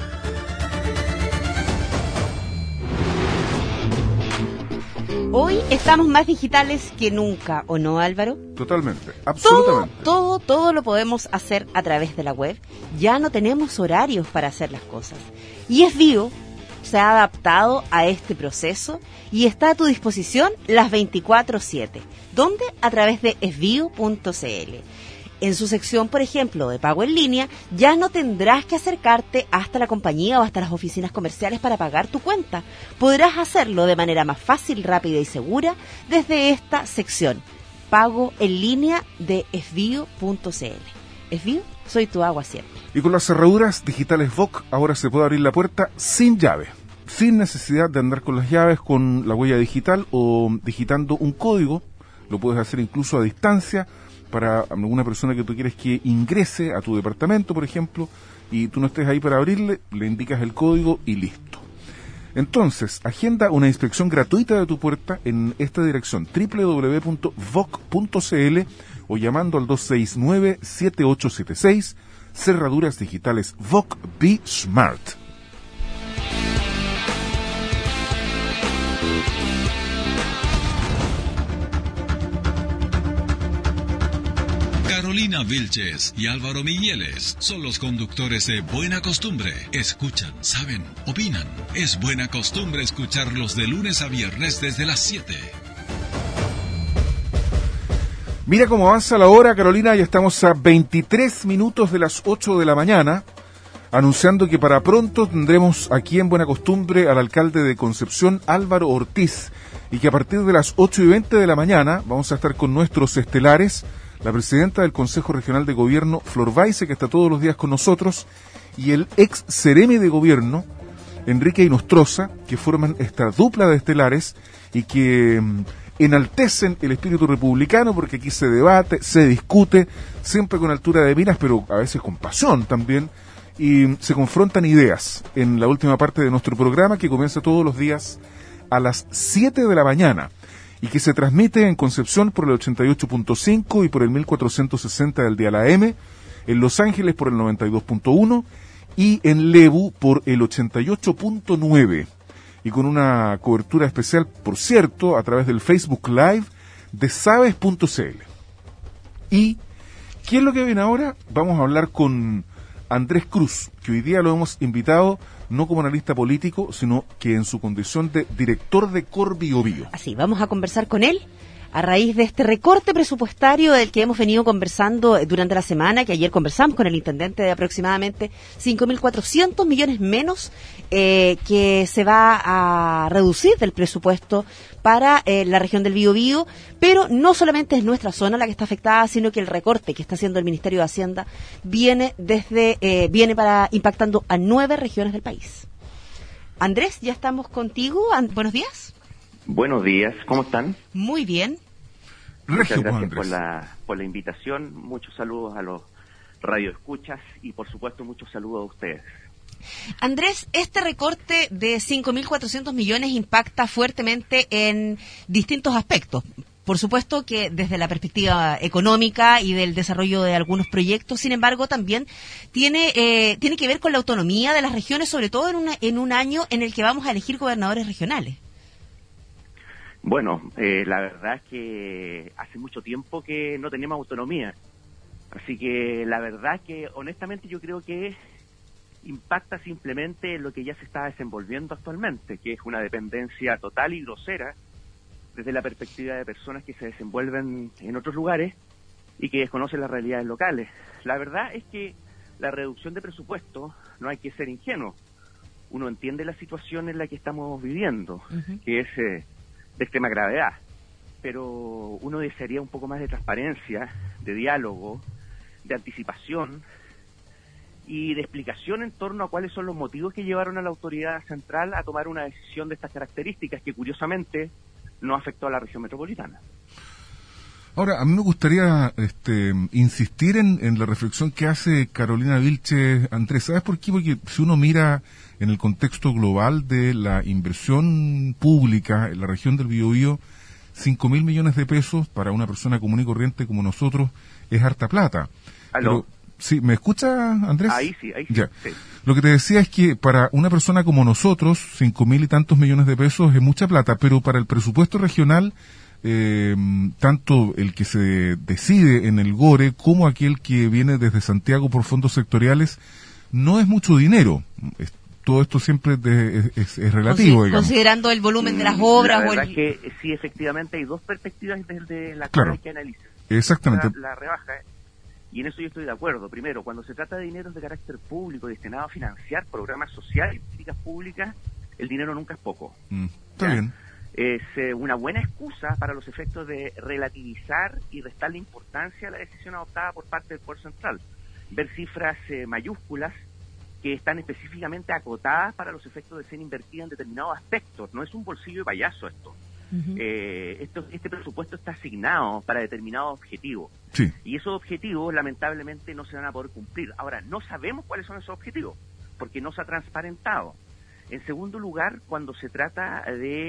Hoy estamos más digitales que nunca, ¿o no, Álvaro? Totalmente, absolutamente. Todo lo podemos hacer a través de la web. Ya no tenemos horarios para hacer las cosas. Y Esbío se ha adaptado a este proceso y está a tu disposición las 24/7. ¿Dónde? A través de esbio.cl. En su sección, por ejemplo, de pago en línea, ya no tendrás que acercarte hasta la compañía o hasta las oficinas comerciales para pagar tu cuenta. Podrás hacerlo de manera más fácil, rápida y segura desde esta sección, pago en línea de esbio.cl. Esbio, soy tu agua siempre. Y con las cerraduras digitales VOC ahora se puede abrir la puerta sin llave, sin necesidad de andar con las llaves con la huella digital o digitando un código. Lo puedes hacer incluso a distancia para alguna persona que tú quieres que ingrese a tu departamento, por ejemplo, y tú no estés ahí para abrirle, le indicas el código y listo. Entonces, agenda una inspección gratuita de tu puerta en esta dirección, www.voc.cl o llamando al 269-7876, cerraduras digitales VOC Be Smart. Carolina Vilches y Álvaro Miñeles son los conductores de Buena Costumbre. Escuchan, saben, opinan. Es buena costumbre escucharlos de lunes a viernes desde las 7. Mira cómo avanza la hora, Carolina, ya estamos a 23 minutos de las 8 de la mañana, anunciando que para pronto tendremos aquí en Buena Costumbre al alcalde de Concepción, Álvaro Ortiz, y que a partir de las 8:20 de la mañana vamos a estar con nuestros estelares, la presidenta del Consejo Regional de Gobierno, Flor Baice, que está todos los días con nosotros, y el ex seremi de Gobierno, Enrique Inostroza, que forman esta dupla de estelares y que enaltecen el espíritu republicano, porque aquí se debate, se discute, siempre con altura de miras, pero a veces con pasión también, y se confrontan ideas en la última parte de nuestro programa, que comienza todos los días a las 7 de la mañana, y que se transmite en Concepción por el 88.5 y por el 1460 del día la M, en Los Ángeles por el 92.1 y en Lebu por el 88.9. Y con una cobertura especial, por cierto, a través del Facebook Live de sabes.cl. ¿Y qué es lo que viene ahora? Vamos a hablar con Andrés Cruz, que hoy día lo hemos invitado no como analista político, sino que en su condición de director de Corbiobío. Así, vamos a conversar con él a raíz de este recorte presupuestario del que hemos venido conversando durante la semana, que ayer conversamos con el intendente, de aproximadamente 5.400 millones menos que se va a reducir del presupuesto para la región del Biobío, pero no solamente es nuestra zona la que está afectada, sino que el recorte que está haciendo el Ministerio de Hacienda viene impactando a 9 regiones del país. Andrés, ya estamos contigo. Buenos días. Buenos días, ¿cómo están? Muy bien. Muchas gracias por la invitación. Muchos saludos a los radioescuchas y, por supuesto, muchos saludos a ustedes. Andrés, este recorte de 5.400 millones impacta fuertemente en distintos aspectos. Por supuesto que desde la perspectiva económica y del desarrollo de algunos proyectos, sin embargo, también tiene que ver con la autonomía de las regiones, sobre todo en un año en el que vamos a elegir gobernadores regionales. Bueno, la verdad es que hace mucho tiempo que no tenemos autonomía. Así que la verdad es que, honestamente, yo creo que impacta simplemente en lo que ya se está desenvolviendo actualmente, que es una dependencia total y grosera desde la perspectiva de personas que se desenvuelven en otros lugares y que desconocen las realidades locales. La verdad es que la reducción de presupuesto, no hay que ser ingenuo. Uno entiende la situación en la que estamos viviendo, que es de extrema gravedad, pero uno desearía un poco más de transparencia, de diálogo, de anticipación y de explicación en torno a cuáles son los motivos que llevaron a la autoridad central a tomar una decisión de estas características que, curiosamente, no afectó a la región metropolitana. Ahora, a mí me gustaría insistir en la reflexión que hace Carolina Vilches. Andrés, ¿sabes por qué? Porque si uno mira en el contexto global de la inversión pública en la región del Biobío, 5.000 millones de pesos para una persona común y corriente como nosotros es harta plata. ¿Aló? Pero, ¿sí? ¿Me escucha, Andrés? Ahí sí. Ya. Sí. Lo que te decía es que para una persona como nosotros, 5.000 y tantos millones de pesos es mucha plata, pero para el presupuesto regional, tanto el que se decide en el GORE como aquel que viene desde Santiago por fondos sectoriales, no es mucho dinero. Todo esto siempre es relativo, digamos. Considerando el volumen de las obras. La verdad es que sí, efectivamente, hay dos perspectivas desde la claro, cual hay que analizar. Exactamente. La rebaja, y en eso yo estoy de acuerdo. Primero, cuando se trata de dineros de carácter público destinado a financiar programas sociales y políticas públicas, el dinero nunca es poco. Está bien. Es una buena excusa para los efectos de relativizar y restarle importancia a la decisión adoptada por parte del Poder Central. Ver cifras mayúsculas que están específicamente acotadas para los efectos de ser invertidas en determinados aspectos. No es un bolsillo de payaso esto. Este presupuesto está asignado para determinados objetivos. Sí. Y esos objetivos, lamentablemente, no se van a poder cumplir. Ahora, no sabemos cuáles son esos objetivos, porque no se ha transparentado. En segundo lugar, cuando se trata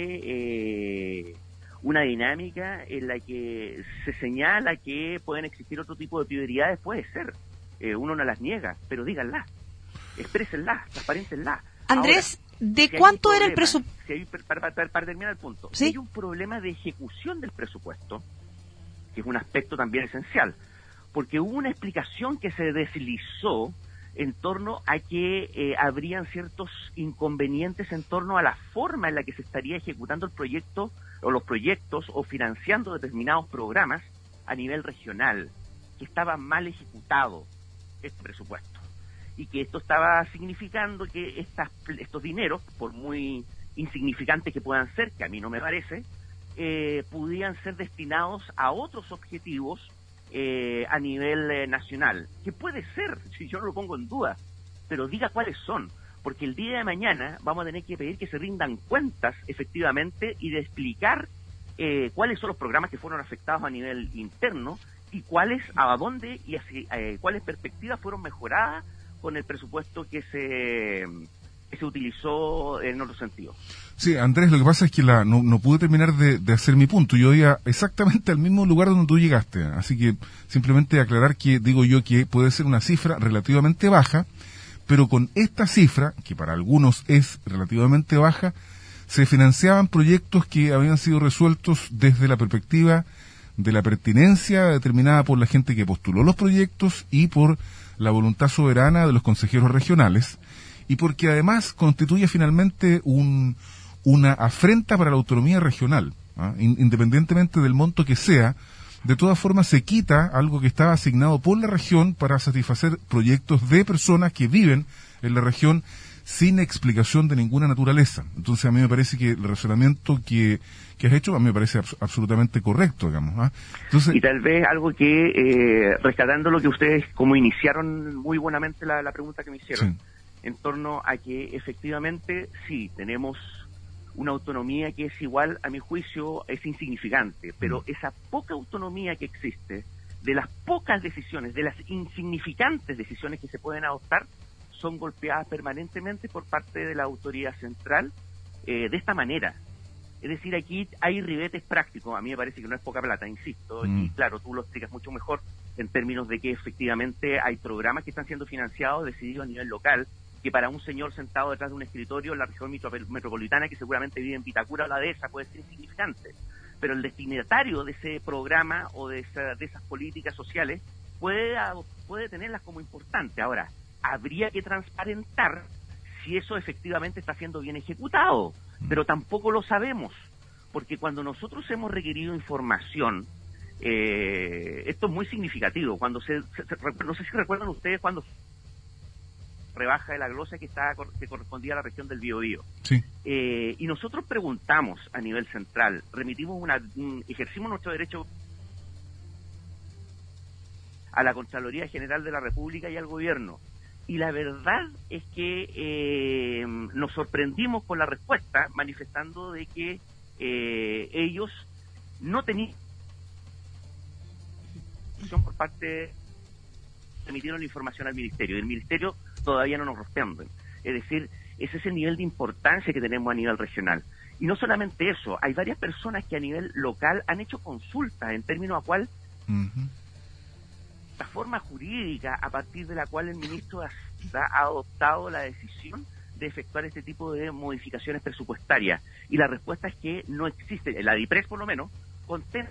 de una dinámica en la que se señala que pueden existir otro tipo de prioridades, puede ser. Uno no las niega, pero díganlas, exprésenlas, transparentenlas. Andrés, ahora, ¿de cuánto era el presupuesto? Para terminar el punto, ¿sí? Hay un problema de ejecución del presupuesto, que es un aspecto también esencial, porque hubo una explicación que se deslizó en torno a que habrían ciertos inconvenientes en torno a la forma en la que se estaría ejecutando el proyecto o los proyectos o financiando determinados programas a nivel regional, que estaba mal ejecutado este presupuesto y que esto estaba significando que estos dineros, por muy insignificantes que puedan ser, que a mí no me parece, pudieran ser destinados a otros objetivos a nivel nacional, que puede ser, si yo no lo pongo en duda, pero diga cuáles son, porque el día de mañana vamos a tener que pedir que se rindan cuentas efectivamente y de explicar cuáles son los programas que fueron afectados a nivel interno y cuáles, a dónde y cuáles perspectivas fueron mejoradas con el presupuesto que se utilizó en otro sentido. Sí, Andrés, lo que pasa es que no pude terminar de hacer mi punto. Yo iba exactamente al mismo lugar donde tú llegaste. Así que simplemente aclarar que digo yo que puede ser una cifra relativamente baja, pero con esta cifra, que para algunos es relativamente baja, se financiaban proyectos que habían sido resueltos desde la perspectiva de la pertinencia determinada por la gente que postuló los proyectos y por la voluntad soberana de los consejeros regionales, y porque además constituye finalmente una afrenta para la autonomía regional, independientemente del monto que sea. De todas formas se quita algo que estaba asignado por la región para satisfacer proyectos de personas que viven en la región sin explicación de ninguna naturaleza. Entonces a mí me parece que el razonamiento que has hecho a mí me parece absolutamente correcto, digamos. Entonces, y tal vez algo que, rescatando lo que ustedes como iniciaron muy buenamente la pregunta que me hicieron, sí, en torno a que efectivamente sí, tenemos una autonomía que es igual, a mi juicio, es insignificante, pero esa poca autonomía que existe, de las pocas decisiones, de las insignificantes decisiones que se pueden adoptar, son golpeadas permanentemente por parte de la autoridad central de esta manera. Es decir, aquí hay ribetes prácticos, a mí me parece que no es poca plata, insisto, y claro, tú lo explicas mucho mejor en términos de que efectivamente hay programas que están siendo financiados, decididos a nivel local, que para un señor sentado detrás de un escritorio en la región metropolitana, que seguramente vive en Vitacura o la dehesa, puede ser insignificante, pero el destinatario de ese programa o de esas políticas sociales puede tenerlas como importante. Ahora, habría que transparentar si eso efectivamente está siendo bien ejecutado, pero tampoco lo sabemos, porque cuando nosotros hemos requerido información, esto es muy significativo. Cuando no sé si recuerdan ustedes cuando rebaja de la glosa que correspondía a la región del Biobío. Sí. Y nosotros preguntamos a nivel central, ejercimos nuestro derecho a la Contraloría General de la República y al Gobierno. Y la verdad es que nos sorprendimos con la respuesta, manifestando de que ellos no tenían por parte, emitieron la información al Ministerio, y el Ministerio todavía no nos responden. Es decir, ese es el nivel de importancia que tenemos a nivel regional. Y no solamente eso, hay varias personas que a nivel local han hecho consultas en términos a cuál la forma jurídica a partir de la cual el ministro ha adoptado la decisión de efectuar este tipo de modificaciones presupuestarias. Y la respuesta es que no existe, la DIPRES por lo menos, contiene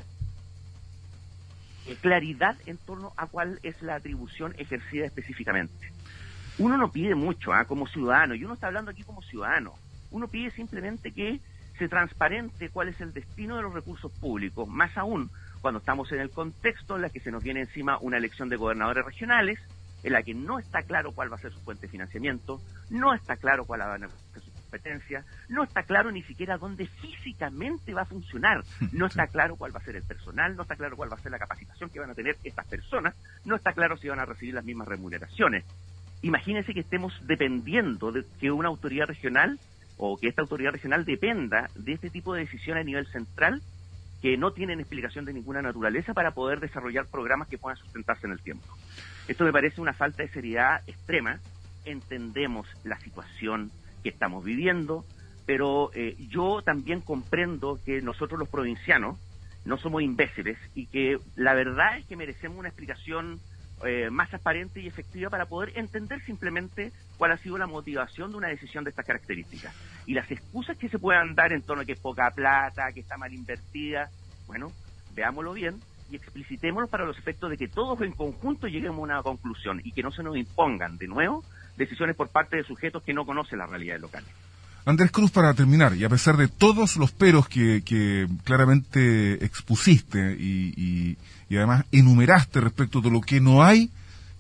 claridad en torno a cuál es la atribución ejercida específicamente. Uno no pide mucho como ciudadano, y uno está hablando aquí como ciudadano, uno pide simplemente que se transparente cuál es el destino de los recursos públicos, más aún cuando estamos en el contexto en la que se nos viene encima una elección de gobernadores regionales, en la que no está claro cuál va a ser su fuente de financiamiento, no está claro cuál va a ser su competencia, no está claro ni siquiera dónde físicamente va a funcionar, no está claro cuál va a ser el personal, no está claro cuál va a ser la capacitación que van a tener estas personas, no está claro si van a recibir las mismas remuneraciones. Imagínense que estemos dependiendo de que una autoridad regional o que esta autoridad regional dependa de este tipo de decisiones a nivel central que no tienen explicación de ninguna naturaleza para poder desarrollar programas que puedan sustentarse en el tiempo. Esto me parece una falta de seriedad extrema. Entendemos la situación que estamos viviendo, pero yo también comprendo que nosotros los provincianos no somos imbéciles y que la verdad es que merecemos una explicación más transparente y efectiva para poder entender simplemente cuál ha sido la motivación de una decisión de estas características. Y las excusas que se puedan dar en torno a que es poca plata, que está mal invertida, bueno, veámoslo bien y explicitémoslo para los efectos de que todos en conjunto lleguemos a una conclusión y que no se nos impongan de nuevo decisiones por parte de sujetos que no conocen las realidades locales. Andrés Cruz, para terminar, y a pesar de todos los peros que claramente expusiste y además enumeraste respecto de lo que no hay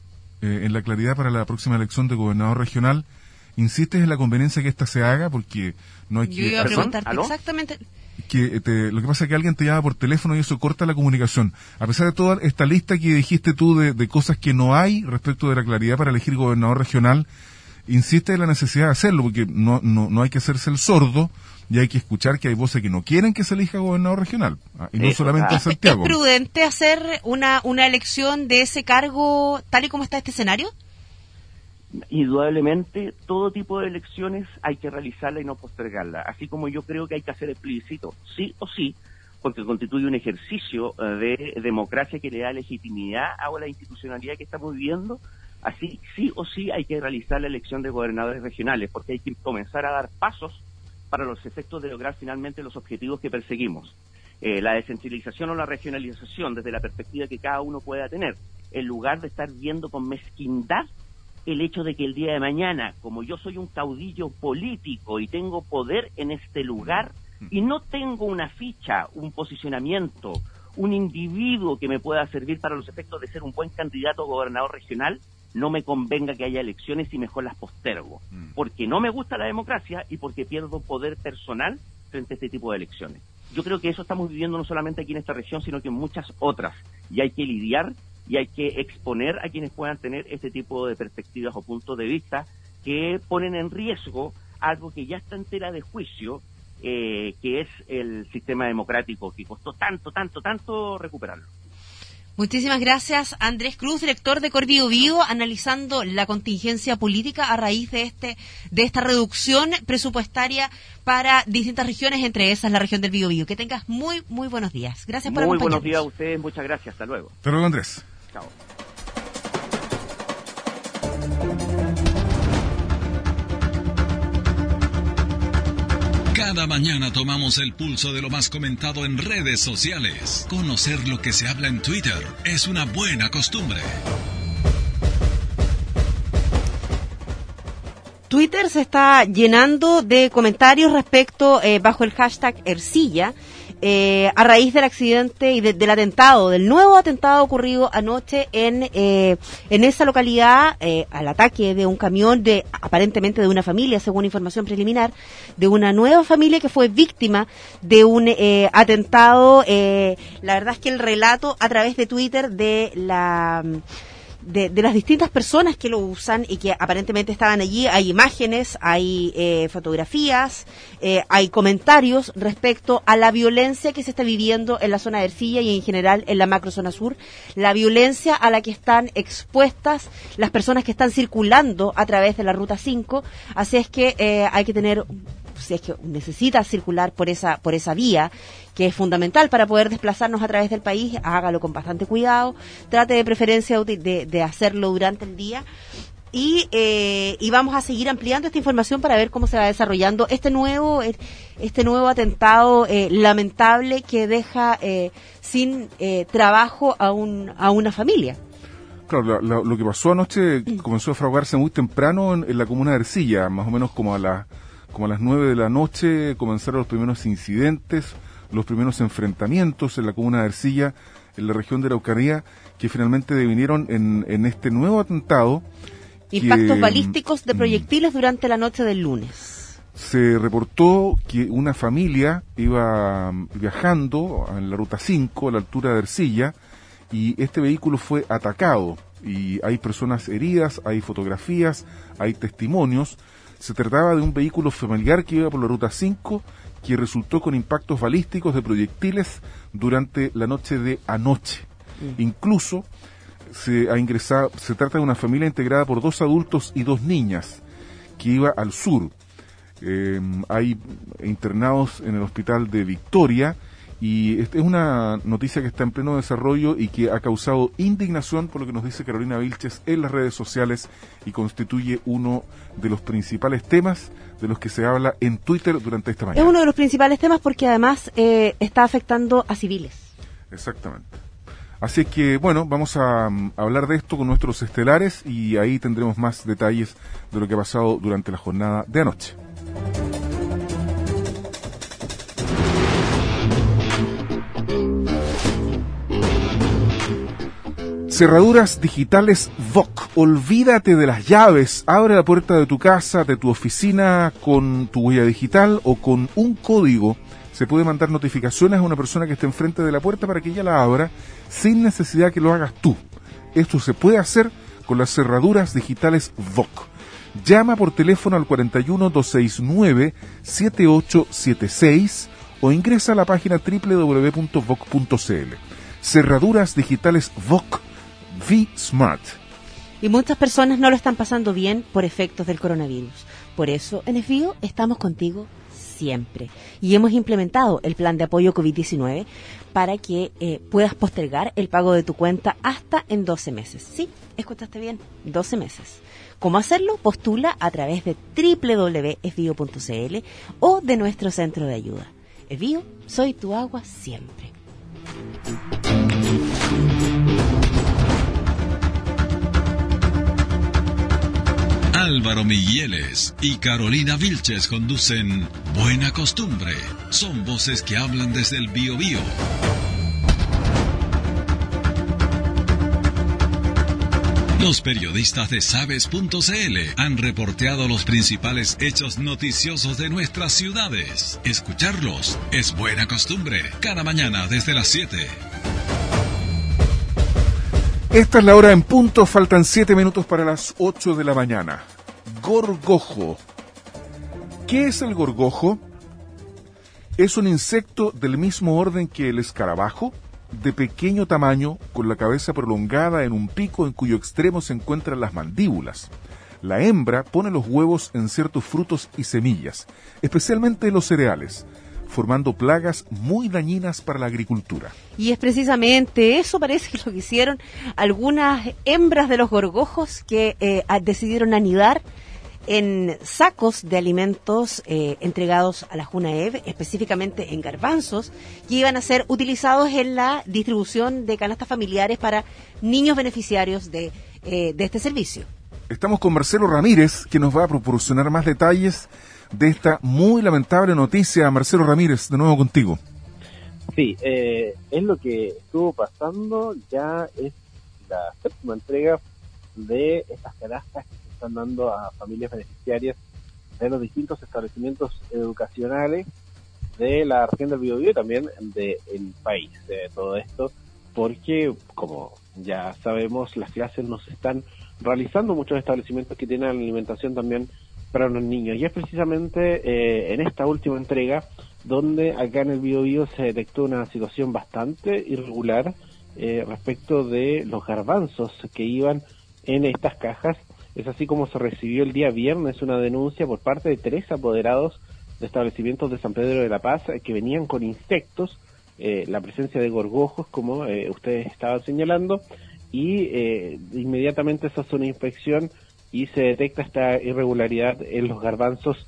en la claridad para la próxima elección de gobernador regional, insistes en la conveniencia que esta se haga porque no hay que... Yo iba a preguntarte exactamente... Lo que pasa es que alguien te llama por teléfono y eso corta la comunicación. A pesar de toda esta lista que dijiste tú de cosas que no hay respecto de la claridad para elegir gobernador regional, insiste en la necesidad de hacerlo, porque no hay que hacerse el sordo y hay que escuchar que hay voces que no quieren que se elija gobernador regional, y no solamente en Santiago. ¿Es prudente hacer una elección de ese cargo tal y como está este escenario? Indudablemente, todo tipo de elecciones hay que realizarla y no postergarla, así como yo creo que hay que hacer el plebiscito, sí o sí, porque constituye un ejercicio de democracia que le da legitimidad a la institucionalidad que estamos viviendo. Así, sí o sí hay que realizar la elección de gobernadores regionales, porque hay que comenzar a dar pasos para los efectos de lograr finalmente los objetivos que perseguimos. La descentralización o la regionalización desde la perspectiva que cada uno pueda tener, en lugar de estar viendo con mezquindad el hecho de que el día de mañana, como yo soy un caudillo político y tengo poder en este lugar, y no tengo una ficha, un posicionamiento, un individuo que me pueda servir para los efectos de ser un buen candidato a gobernador regional, no me convenga que haya elecciones y mejor las postergo, porque no me gusta la democracia y porque pierdo poder personal frente a este tipo de elecciones. Yo creo que eso estamos viviendo no solamente aquí en esta región, sino que en muchas otras, y hay que lidiar y hay que exponer a quienes puedan tener este tipo de perspectivas o puntos de vista que ponen en riesgo algo que ya está en tela de juicio que es el sistema democrático que costó tanto recuperarlo. Muchísimas gracias, Andrés Cruz, director de Cor Biobío, analizando la contingencia política a raíz de esta reducción presupuestaria para distintas regiones, entre esas la región del Biobío. Que tengas muy buenos días. Gracias por acompañarnos. Muy buenos días a ustedes, muchas gracias, hasta luego. Hasta luego, Andrés. Chao. Cada mañana tomamos el pulso de lo más comentado en redes sociales. Conocer lo que se habla en Twitter es una buena costumbre. Twitter se está llenando de comentarios respecto, bajo el hashtag Ercilla, a raíz del accidente y del atentado, del nuevo atentado ocurrido anoche en esa localidad, al ataque de un camión aparentemente de una familia, según información preliminar, de una nueva familia que fue víctima de un atentado. La verdad es que el relato a través de Twitter de las distintas personas que lo usan y que aparentemente estaban allí, hay imágenes, hay fotografías, hay comentarios respecto a la violencia que se está viviendo en la zona de Ercilla y en general en la macrozona sur, la violencia a la que están expuestas las personas que están circulando a través de la Ruta 5, así es que hay que tener, si es que necesita circular por esa vía, que es fundamental para poder desplazarnos a través del país, hágalo con bastante cuidado, trate de preferencia de hacerlo durante el día y vamos a seguir ampliando esta información para ver cómo se va desarrollando este nuevo atentado lamentable que deja sin trabajo a una familia. Claro, lo que pasó anoche comenzó a fraguarse muy temprano en la comuna de Ercilla, más o menos como a las 9 de la noche comenzaron los primeros incidentes, los primeros enfrentamientos en la comuna de Ercilla, en la región de la Araucanía, que finalmente devinieron en este nuevo atentado. Impactos balísticos de proyectiles durante la noche del lunes. Se reportó que una familia iba viajando en la Ruta 5, a la altura de Ercilla, y este vehículo fue atacado. Y hay personas heridas, hay fotografías, hay testimonios. Se trataba de un vehículo familiar que iba por la Ruta 5, que resultó con impactos balísticos de proyectiles durante la noche de anoche. Incluso se trata de una familia integrada por 2 adultos y 2 niñas, que iba al sur. Hay internados en el hospital de Victoria, y esta es una noticia que está en pleno desarrollo y que ha causado indignación, por lo que nos dice Carolina Vilches, en las redes sociales, y constituye uno de los principales temas de los que se habla en Twitter durante esta mañana. Es uno de los principales temas porque además está afectando a civiles. Exactamente. Así que, bueno, vamos a hablar de esto con nuestros estelares y ahí tendremos más detalles de lo que ha pasado durante la jornada de anoche. Cerraduras digitales VOC. Olvídate de las llaves. Abre la puerta de tu casa, de tu oficina con tu huella digital o con un código. Se puede mandar notificaciones a una persona que esté enfrente de la puerta para que ella la abra sin necesidad que lo hagas tú. Esto se puede hacer con las cerraduras digitales VOC. Llama por teléfono al 41-269-7876 o ingresa a la página www.voc.cl. Cerraduras digitales VOC. V-Smart. Y muchas personas no lo están pasando bien por efectos del coronavirus. Por eso, en Esbío estamos contigo siempre. Y hemos implementado el plan de apoyo COVID-19 para que puedas postergar el pago de tu cuenta hasta en 12 meses. Sí, escuchaste bien, 12 meses. ¿Cómo hacerlo? Postula a través de www.esbio.cl o de nuestro centro de ayuda. Esbío, soy tu agua siempre. Álvaro Migueles y Carolina Vilches conducen Buena Costumbre. Son voces que hablan desde el Biobío. Los periodistas de Sabes.cl han reporteado los principales hechos noticiosos de nuestras ciudades. Escucharlos es buena costumbre. Cada mañana desde las 7. Esta es la hora en punto, faltan 7 minutos para las 8 de la mañana. Gorgojo. ¿Qué es el gorgojo? Es un insecto del mismo orden que el escarabajo, de pequeño tamaño, con la cabeza prolongada en un pico en cuyo extremo se encuentran las mandíbulas. La hembra pone los huevos en ciertos frutos y semillas, especialmente en los cereales, formando plagas muy dañinas para la agricultura. Y es precisamente eso, parece que lo que hicieron algunas hembras de los gorgojos que decidieron anidar en sacos de alimentos entregados a la Junaev, específicamente en garbanzos, que iban a ser utilizados en la distribución de canastas familiares para niños beneficiarios de este servicio. Estamos con Marcelo Ramírez, que nos va a proporcionar más detalles de esta muy lamentable noticia. Marcelo Ramírez, de nuevo contigo. Sí, es lo que estuvo pasando, ya es la séptima entrega de estas canastas que se están dando a familias beneficiarias de los distintos establecimientos educacionales de la región del Biobío y también del país. Todo esto porque, como ya sabemos, las clases no se están realizando, muchos establecimientos que tienen alimentación también para los niños. Y es precisamente en esta última entrega donde acá en el Biobío se detectó una situación bastante irregular respecto de los garbanzos que iban en estas cajas. Es así como se recibió el día viernes una denuncia por parte de 3 apoderados de establecimientos de San Pedro de la Paz que venían con insectos, la presencia de gorgojos, como ustedes estaban señalando, y inmediatamente se hace una inspección y se detecta esta irregularidad en los garbanzos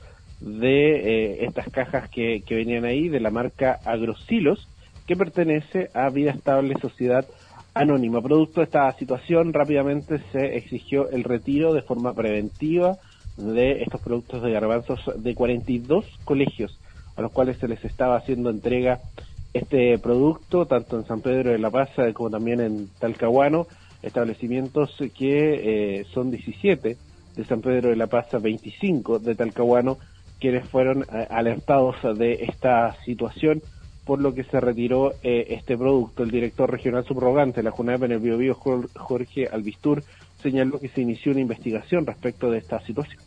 de estas cajas que venían ahí, de la marca Agrosilos, que pertenece a Vida Estable Sociedad Anónima. Producto de esta situación, rápidamente se exigió el retiro de forma preventiva de estos productos de garbanzos de 42 colegios a los cuales se les estaba haciendo entrega este producto, tanto en San Pedro de la Paz como también en Talcahuano, establecimientos que son 17 de San Pedro de la Paz, 25 de Talcahuano, quienes fueron alertados de esta situación, por lo que se retiró este producto. El director regional subrogante de la Junaev en el Biobío, Jorge Albistur, señaló que se inició una investigación respecto de esta situación.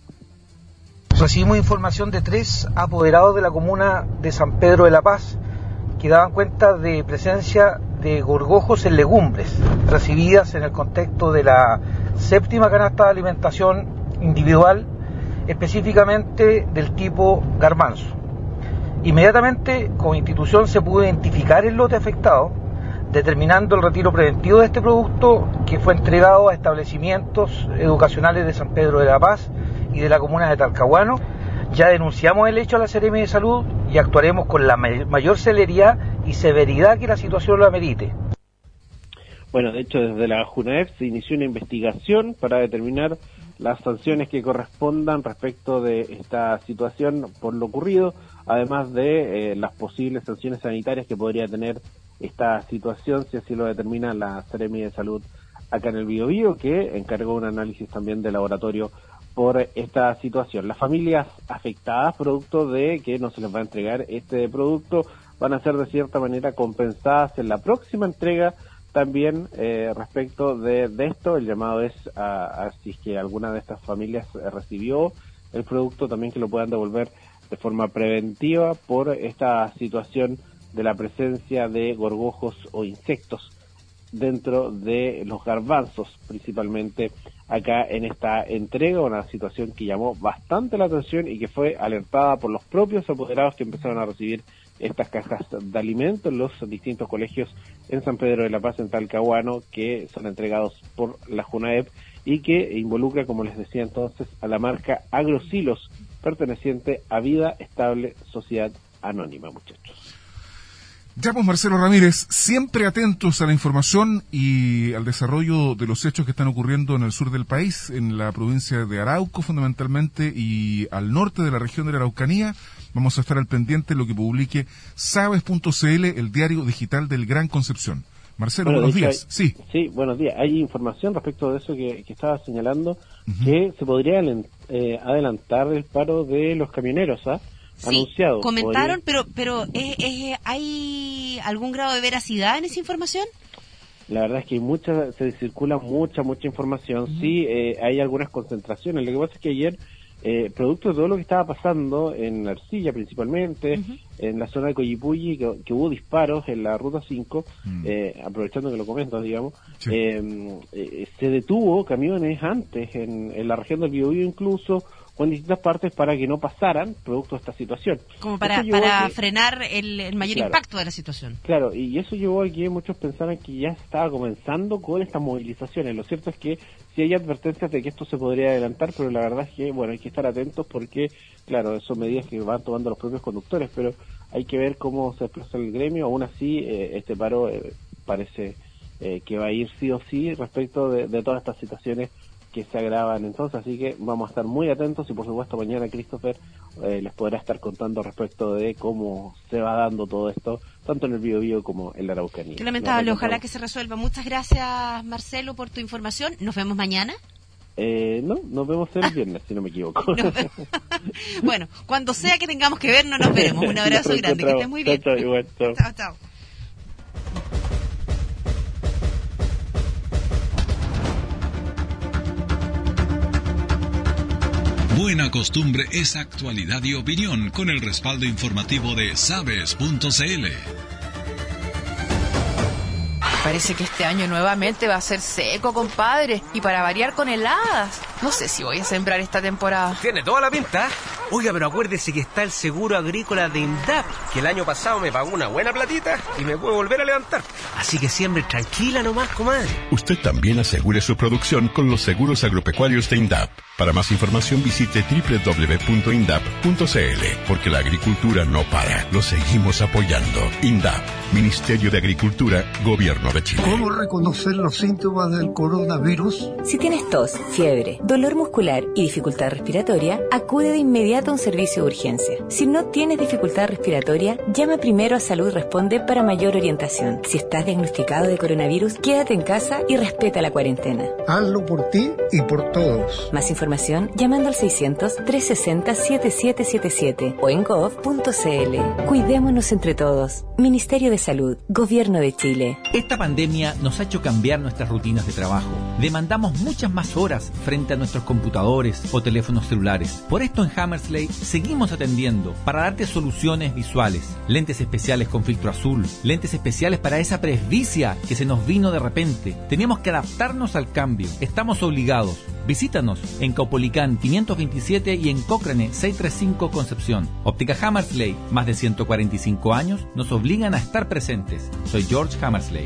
Recibimos información de 3 apoderados de la comuna de San Pedro de la Paz que daban cuenta de presencia de gorgojos en legumbres recibidas en el contexto de la séptima canasta de alimentación individual, específicamente del tipo garbanzo. Inmediatamente, como institución, se pudo identificar el lote afectado, determinando el retiro preventivo de este producto, que fue entregado a establecimientos educacionales de San Pedro de la Paz y de la comuna de Talcahuano. Ya denunciamos el hecho a la Seremi de Salud y actuaremos con la mayor celeridad y severidad que la situación lo amerite. Bueno, de hecho, desde la Junaev se inició una investigación para determinar las sanciones que correspondan respecto de esta situación por lo ocurrido, además de las posibles sanciones sanitarias que podría tener esta situación, si así lo determina la Seremi de Salud acá en el Biobío, que encargó un análisis también de laboratorio por esta situación. Las familias afectadas, producto de que no se les va a entregar este producto, van a ser de cierta manera compensadas en la próxima entrega. También respecto de esto, el llamado es a si es que alguna de estas familias recibió el producto, también que lo puedan devolver de forma preventiva por esta situación de la presencia de gorgojos o insectos dentro de los garbanzos, principalmente acá en esta entrega, una situación que llamó bastante la atención y que fue alertada por los propios apoderados que empezaron a recibir estas cajas de alimentos en los distintos colegios en San Pedro de la Paz, en Talcahuano, que son entregados por la Junaev y que involucra, como les decía entonces, a la marca Agrosilos, perteneciente a Vida Estable Sociedad Anónima, muchachos. Ya pues, Marcelo Ramírez, siempre atentos a la información y al desarrollo de los hechos que están ocurriendo en el sur del país, en la provincia de Arauco fundamentalmente y al norte de la región de la Araucanía. Vamos a estar al pendiente de lo que publique sabes.cl, el diario digital del Gran Concepción. Marcelo, buenos días. Sí, buenos días. Hay información respecto de eso que estaba señalando, que se podría adelantar el paro de los camioneros, anunciado. Comentaron, pero ¿hay algún grado de veracidad en esa información? La verdad es que se circula mucha información. Sí, hay algunas concentraciones. Lo que pasa es que ayer producto de todo lo que estaba pasando en la Arcilla principalmente, en la zona de Coyipulli, que hubo disparos en la Ruta 5, aprovechando que lo comento, digamos, se detuvo camiones antes en la región del Biobío incluso, o en distintas partes para que no pasaran producto de esta situación. Como para frenar el mayor impacto de la situación. Claro, y eso llevó a que muchos pensaran que ya se estaba comenzando con estas movilizaciones. Lo cierto es que sí hay advertencias de que esto se podría adelantar, pero la verdad es que, bueno, hay que estar atentos porque, claro, son medidas que van tomando los propios conductores, pero hay que ver cómo se desplaza el gremio. Aún así, este paro parece que va a ir sí o sí respecto de todas estas situaciones que se agravan entonces, así que vamos a estar muy atentos y por supuesto mañana Christopher les podrá estar contando respecto de cómo se va dando todo esto, tanto en el Biobío como en la Araucanía. Qué lamentable, ojalá que se resuelva. Muchas gracias, Marcelo, por tu información. ¿Nos vemos mañana? No, nos vemos el viernes, si no me equivoco. Bueno, cuando sea que tengamos que vernos, nos veremos. Un abrazo grande, que estés muy bien. Chao, chao. Buena Costumbre es actualidad y opinión con el respaldo informativo de sabes.cl. Parece que este año nuevamente va a ser seco, compadre, y para variar con heladas. No sé si voy a sembrar esta temporada. Tiene toda la pinta. Oiga, pero acuérdese que está el seguro agrícola de INDAP, que el año pasado me pagó una buena platita y me puede volver a levantar. Así que siembre tranquila nomás, comadre. Usted también asegure su producción con los seguros agropecuarios de INDAP. Para más información visite www.indap.cl, porque la agricultura no para. Lo seguimos apoyando. INDAP, Ministerio de Agricultura, Gobierno de Chile. ¿Cómo reconocer los síntomas del coronavirus? Si tienes tos, fiebre, dolor muscular y dificultad respiratoria, acude de inmediato a un servicio de urgencia. Si no tienes dificultad respiratoria, llama primero a Salud Responde para mayor orientación. Si estás diagnosticado de coronavirus, quédate en casa y respeta la cuarentena. Hazlo por ti y por todos. Más información llamando al 600-360-7777 o en gov.cl. Cuidémonos entre todos. Ministerio de Salud, Gobierno de Chile. Esta pandemia nos ha hecho cambiar nuestras rutinas de trabajo. Demandamos muchas más horas frente a nuestros computadores o teléfonos celulares. Por esto en Hammersley seguimos atendiendo para darte soluciones visuales. Lentes especiales con filtro azul, lentes especiales para esa presbicia que se nos vino de repente. Teníamos que adaptarnos al cambio. Estamos obligados. Visítanos en Caupolicán 527 y en Cochrane 635 Concepción. Óptica Hammersley, más de 145 años, nos obligan a estar presentes. Soy George Hammersley.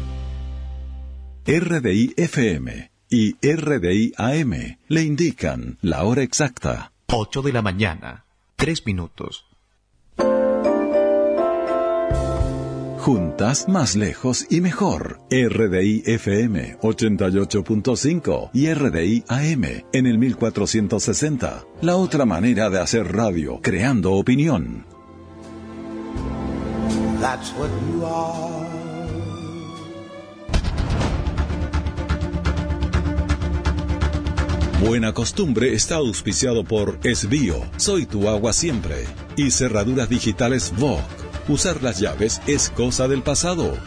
RDI FM y RDI AM le indican la hora exacta. 8 de la mañana, 3 minutos. Juntas, más lejos y mejor. RDI FM 88.5 y RDI AM en el 1460. La otra manera de hacer radio, creando opinión. That's what you are. Buena Costumbre está auspiciado por Esbío, Soy tu agua siempre, y Cerraduras Digitales VOC. Usar las llaves es cosa del pasado.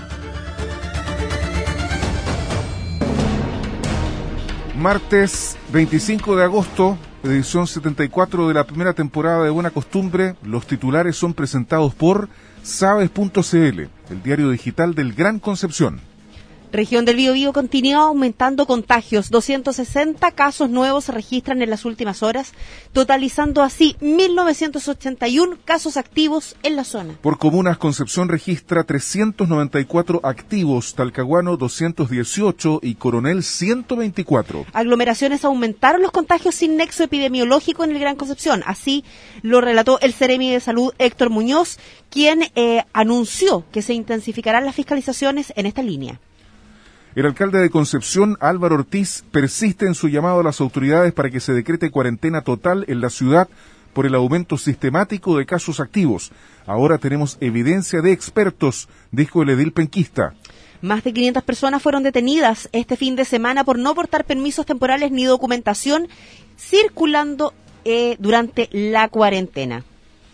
Martes 25 de agosto, edición 74 de la primera temporada de Buena Costumbre. Los titulares son presentados por sabes.cl, el diario digital del Gran Concepción. Región del Biobío continúa aumentando contagios. 260 casos nuevos se registran en las últimas horas, totalizando así 1.981 casos activos en la zona. Por comunas, Concepción registra 394 activos, Talcahuano 218 y Coronel 124. Aglomeraciones aumentaron los contagios sin nexo epidemiológico en el Gran Concepción. Así lo relató el Seremi de Salud Héctor Muñoz, quien anunció que se intensificarán las fiscalizaciones en esta línea. El alcalde de Concepción, Álvaro Ortiz, persiste en su llamado a las autoridades para que se decrete cuarentena total en la ciudad por el aumento sistemático de casos activos. Ahora tenemos evidencia de expertos, dijo el edil penquista. Más de 500 personas fueron detenidas este fin de semana por no portar permisos temporales ni documentación circulando durante la cuarentena.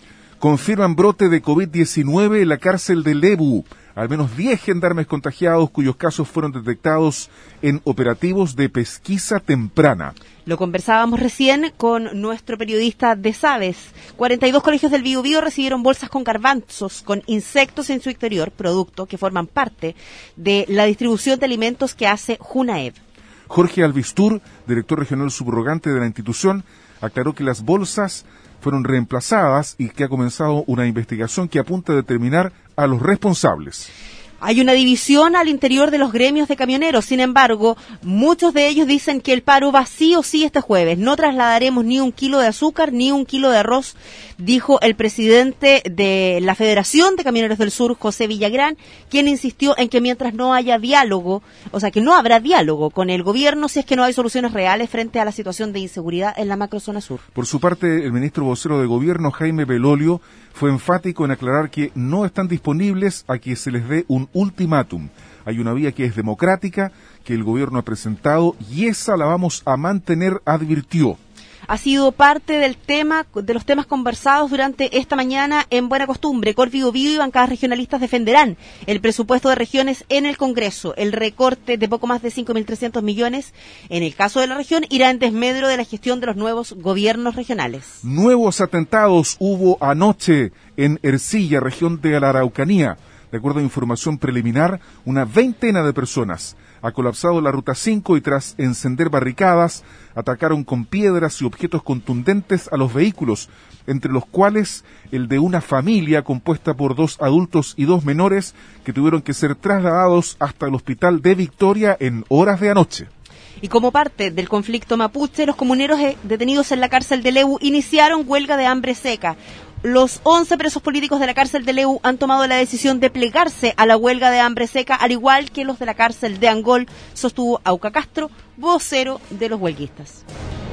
Confirman brote de COVID-19 en la cárcel de Lebu. Al menos 10 gendarmes contagiados cuyos casos fueron detectados en operativos de pesquisa temprana. Lo conversábamos recién con nuestro periodista de Sabes. 42 colegios del Biobío recibieron bolsas con garbanzos, con insectos en su interior, producto que forman parte de la distribución de alimentos que hace Junaev. Jorge Albistur, director regional subrogante de la institución, aclaró que las bolsas fueron reemplazadas y que ha comenzado una investigación que apunta a determinar a los responsables. Hay una división al interior de los gremios de camioneros. Sin embargo, muchos de ellos dicen que el paro va sí o sí este jueves. No trasladaremos ni 1 kilo de azúcar ni 1 kilo de arroz, dijo el presidente de la Federación de Camioneros del Sur, José Villagrán, quien insistió en que mientras no haya diálogo, o sea, que no habrá diálogo con el gobierno si es que no hay soluciones reales frente a la situación de inseguridad en la macrozona sur. Por su parte, el ministro vocero de Gobierno, Jaime Belolio, fue enfático en aclarar que no están disponibles a que se les dé un ultimátum. Hay una vía que es democrática, que el gobierno ha presentado, y esa la vamos a mantener, advirtió. Ha sido parte del tema, de los temas conversados durante esta mañana en Buena Costumbre. Corbiobío y bancadas regionalistas defenderán el presupuesto de regiones en el Congreso. El recorte de poco más de 5.300 millones en el caso de la región irá en desmedro de la gestión de los nuevos gobiernos regionales. Nuevos atentados hubo anoche en Ercilla, región de la Araucanía. De acuerdo a información preliminar, una veintena de personas ha colapsado la Ruta 5 y tras encender barricadas, atacaron con piedras y objetos contundentes a los vehículos, entre los cuales el de una familia compuesta por 2 adultos y 2 menores que tuvieron que ser trasladados hasta el hospital de Victoria en horas de anoche. Y como parte del conflicto mapuche, los comuneros detenidos en la cárcel de Lebu iniciaron huelga de hambre seca. Los 11 presos políticos de la cárcel de Lebu han tomado la decisión de plegarse a la huelga de hambre seca, al igual que los de la cárcel de Angol, sostuvo Auca Castro, vocero de los huelguistas.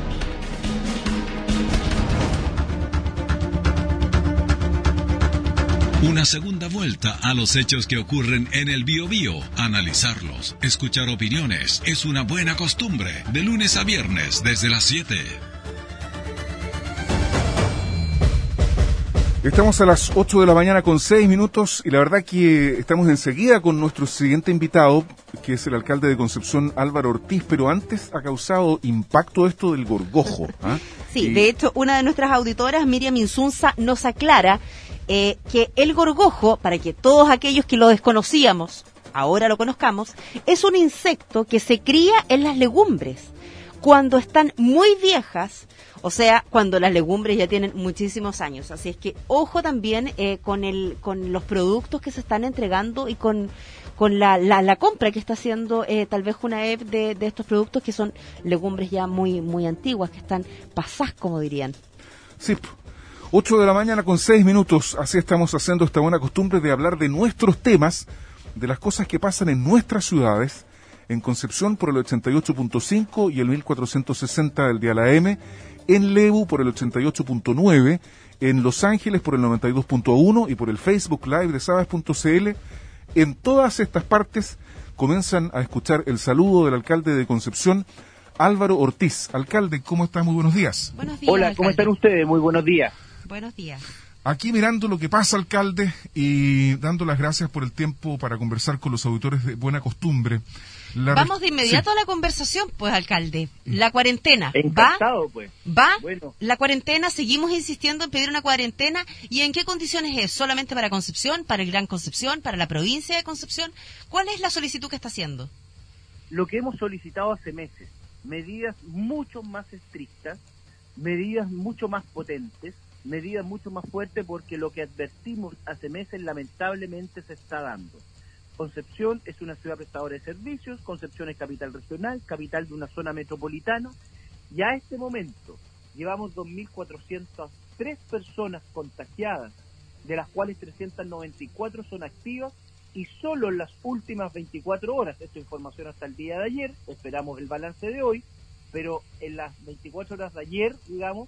Una segunda vuelta a los hechos que ocurren en el Biobío. Analizarlos, escuchar opiniones, es una buena costumbre. De lunes a viernes, desde las 7. Estamos a las 8 de la mañana con 6 minutos y la verdad que estamos enseguida con nuestro siguiente invitado, que es el alcalde de Concepción, Álvaro Ortiz, pero antes ha causado impacto esto del gorgojo. Sí, de hecho, una de nuestras auditoras, Miriam Insunza, nos aclara que el gorgojo, para que todos aquellos que lo desconocíamos, ahora lo conozcamos, es un insecto que se cría en las legumbres. Cuando están muy viejas, o sea, cuando las legumbres ya tienen muchísimos años. Así es que ojo también con los productos que se están entregando y con la compra que está haciendo tal vez Junaev de estos productos que son legumbres ya muy, muy antiguas, que están pasadas, como dirían. Sí, 8 de la mañana con 6 minutos. Así estamos haciendo esta buena costumbre de hablar de nuestros temas, de las cosas que pasan en nuestras ciudades. En Concepción por el 88.5 y el 1460 del día a la AM, en Lebu por el 88.9, en Los Ángeles por el 92.1 y por el Facebook Live de Sabes.cl. En todas estas partes comienzan a escuchar el saludo del alcalde de Concepción, Álvaro Ortiz. Alcalde, ¿cómo está? Muy buenos días. Buenos días. Hola, alcalde. ¿Cómo están ustedes? Muy buenos días. Buenos días. Aquí mirando lo que pasa, alcalde, y dando las gracias por el tiempo para conversar con los auditores de Buena Costumbre. Vamos de inmediato a la conversación, pues, alcalde. La cuarentena. Encantado, pues. ¿Va? Bueno. La cuarentena, seguimos insistiendo en pedir una cuarentena. ¿Y en qué condiciones es? ¿Solamente para Concepción, para el Gran Concepción, para la provincia de Concepción? ¿Cuál es la solicitud que está haciendo? Lo que hemos solicitado hace meses. Medidas mucho más estrictas, medidas mucho más potentes, medidas mucho más fuertes, porque lo que advertimos hace meses lamentablemente se está dando. Concepción es una ciudad prestadora de servicios, Concepción es capital regional, capital de una zona metropolitana, y a este momento llevamos 2.403 personas contagiadas, de las cuales 394 son activas, y solo en las últimas 24 horas, esta información hasta el día de ayer, esperamos el balance de hoy, pero en las 24 horas de ayer, digamos,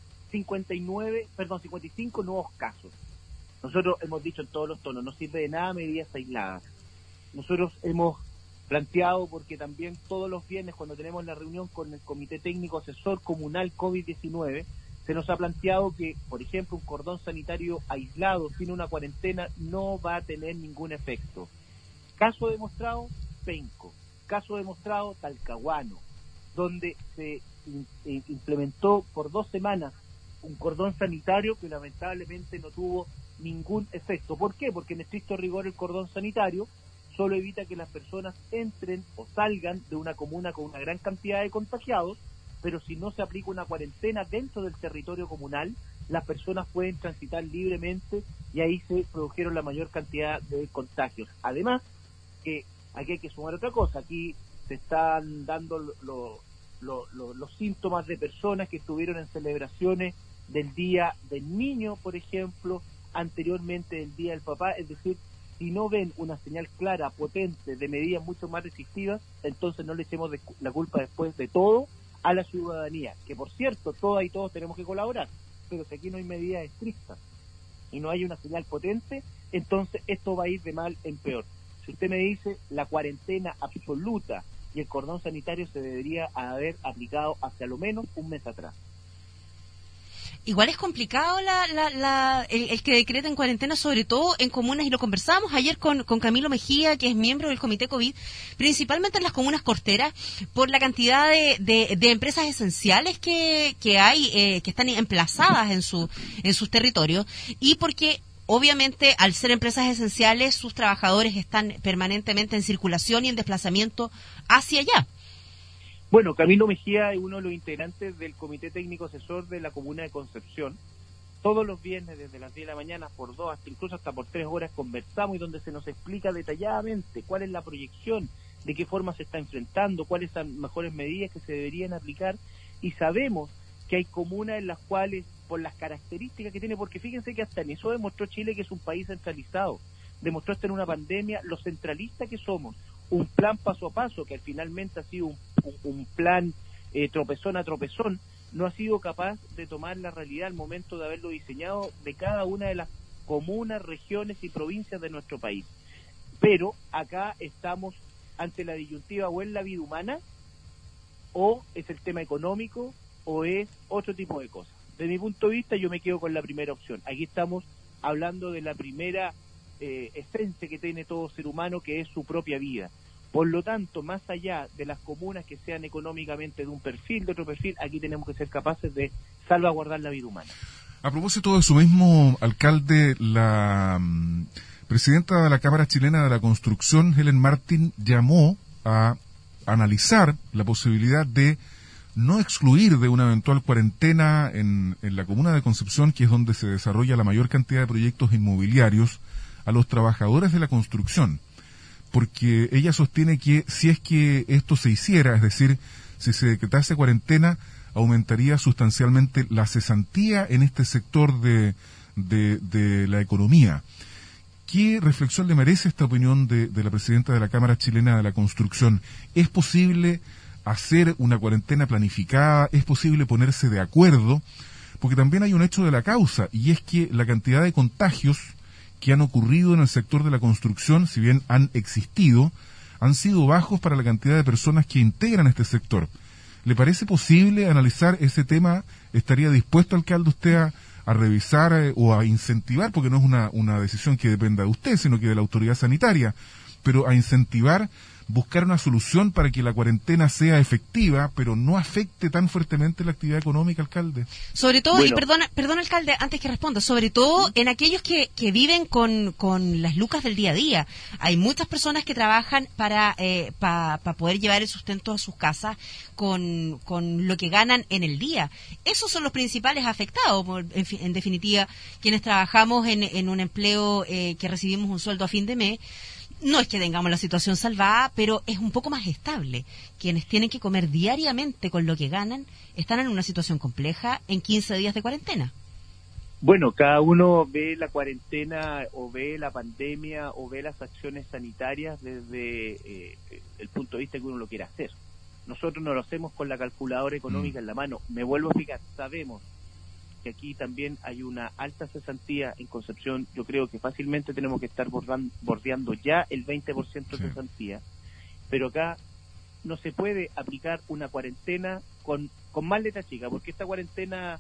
55 nuevos casos. Nosotros hemos dicho en todos los tonos, no sirve de nada medidas aisladas. Nosotros hemos planteado, porque también todos los viernes cuando tenemos la reunión con el Comité Técnico Asesor Comunal COVID-19, Se nos ha planteado que, por ejemplo, un cordón sanitario aislado, sin una cuarentena, no va a tener ningún efecto. Caso demostrado, Penco. Caso demostrado, Talcahuano, donde se implementó por 2 semanas un cordón sanitario que lamentablemente no tuvo ningún efecto. ¿Por qué? Porque en estricto rigor el cordón sanitario solo evita que las personas entren o salgan de una comuna con una gran cantidad de contagiados, pero si no se aplica una cuarentena dentro del territorio comunal, las personas pueden transitar libremente y ahí se produjeron la mayor cantidad de contagios. Además, que aquí hay que sumar otra cosa, aquí se están dando los síntomas de personas que estuvieron en celebraciones del Día del Niño, por ejemplo, anteriormente del Día del Papá, es decir, si no ven una señal clara, potente, de medidas mucho más restrictivas, entonces no le echemos la culpa después de todo a la ciudadanía, que por cierto, todas y todos tenemos que colaborar, pero si aquí no hay medidas estrictas y no hay una señal potente, entonces esto va a ir de mal en peor. Si usted me dice la cuarentena absoluta y el cordón sanitario se debería haber aplicado hacia lo menos un mes atrás. Igual es complicado el que decreten cuarentena, sobre todo en comunas, y lo conversábamos ayer con Camilo Mejía, que es miembro del Comité COVID, principalmente en las comunas costeras, por la cantidad de empresas esenciales que hay, que están emplazadas en sus territorios, y porque obviamente al ser empresas esenciales sus trabajadores están permanentemente en circulación y en desplazamiento hacia allá. Bueno, Camilo Mejía es uno de los integrantes del Comité Técnico Asesor de la Comuna de Concepción. Todos los viernes desde las 10 de la mañana por 2, incluso hasta por 3 horas conversamos, y donde se nos explica detalladamente cuál es la proyección, de qué forma se está enfrentando, cuáles son las mejores medidas que se deberían aplicar, y sabemos que hay comunas en las cuales, por las características que tiene, porque fíjense que hasta en eso demostró Chile que es un país centralizado, demostró hasta en una pandemia lo centralista que somos, un plan paso a paso, que finalmente ha sido un plan tropezón a tropezón, no ha sido capaz de tomar la realidad al momento de haberlo diseñado de cada una de las comunas, regiones y provincias de nuestro país. Pero acá estamos ante la disyuntiva: o es la vida humana, o es el tema económico, o es otro tipo de cosas. De mi punto de vista, yo me quedo con la primera opción. Aquí estamos hablando de la primera esencia que tiene todo ser humano, que es su propia vida. Por lo tanto, más allá de las comunas que sean económicamente de un perfil, de otro perfil, aquí tenemos que ser capaces de salvaguardar la vida humana. A propósito de eso mismo, alcalde, la presidenta de la Cámara Chilena de la Construcción, Helen Martin, llamó a analizar la posibilidad de no excluir de una eventual cuarentena en la comuna de Concepción, que es donde se desarrolla la mayor cantidad de proyectos inmobiliarios, a los trabajadores de la construcción, porque ella sostiene que si es que esto se hiciera, es decir, si se decretase cuarentena, aumentaría sustancialmente la cesantía en este sector de la economía. ¿Qué reflexión le merece esta opinión de la presidenta de la Cámara Chilena de la Construcción? ¿Es posible hacer una cuarentena planificada? ¿Es posible ponerse de acuerdo? Porque también hay un hecho de la causa, y es que la cantidad de contagios que han ocurrido en el sector de la construcción, si bien han existido, han sido bajos para la cantidad de personas que integran este sector. ¿Le parece posible analizar ese tema? ¿Estaría dispuesto, alcalde, usted a revisar o a incentivar, porque no es una decisión que dependa de usted, sino que de la autoridad sanitaria, pero a incentivar, buscar una solución para que la cuarentena sea efectiva, pero no afecte tan fuertemente la actividad económica, alcalde? Sobre todo, bueno, y perdona, alcalde, antes que responda, sobre todo en aquellos que viven con las lucas del día a día. Hay muchas personas que trabajan para poder llevar el sustento a sus casas con lo que ganan en el día. Esos son los principales afectados, en definitiva, quienes trabajamos en un empleo que recibimos un sueldo a fin de mes. No es que tengamos la situación salvada, pero es un poco más estable. Quienes tienen que comer diariamente con lo que ganan están en una situación compleja en 15 días de cuarentena. Bueno, cada uno ve la cuarentena o ve la pandemia o ve las acciones sanitarias desde el punto de vista que uno lo quiera hacer. Nosotros no lo hacemos con la calculadora económica en la mano. Me vuelvo a explicar, sabemos que aquí también hay una alta cesantía en Concepción. Yo creo que fácilmente tenemos que estar bordeando ya el 20% de cesantía, pero acá no se puede aplicar una cuarentena con más letra chica, porque esta cuarentena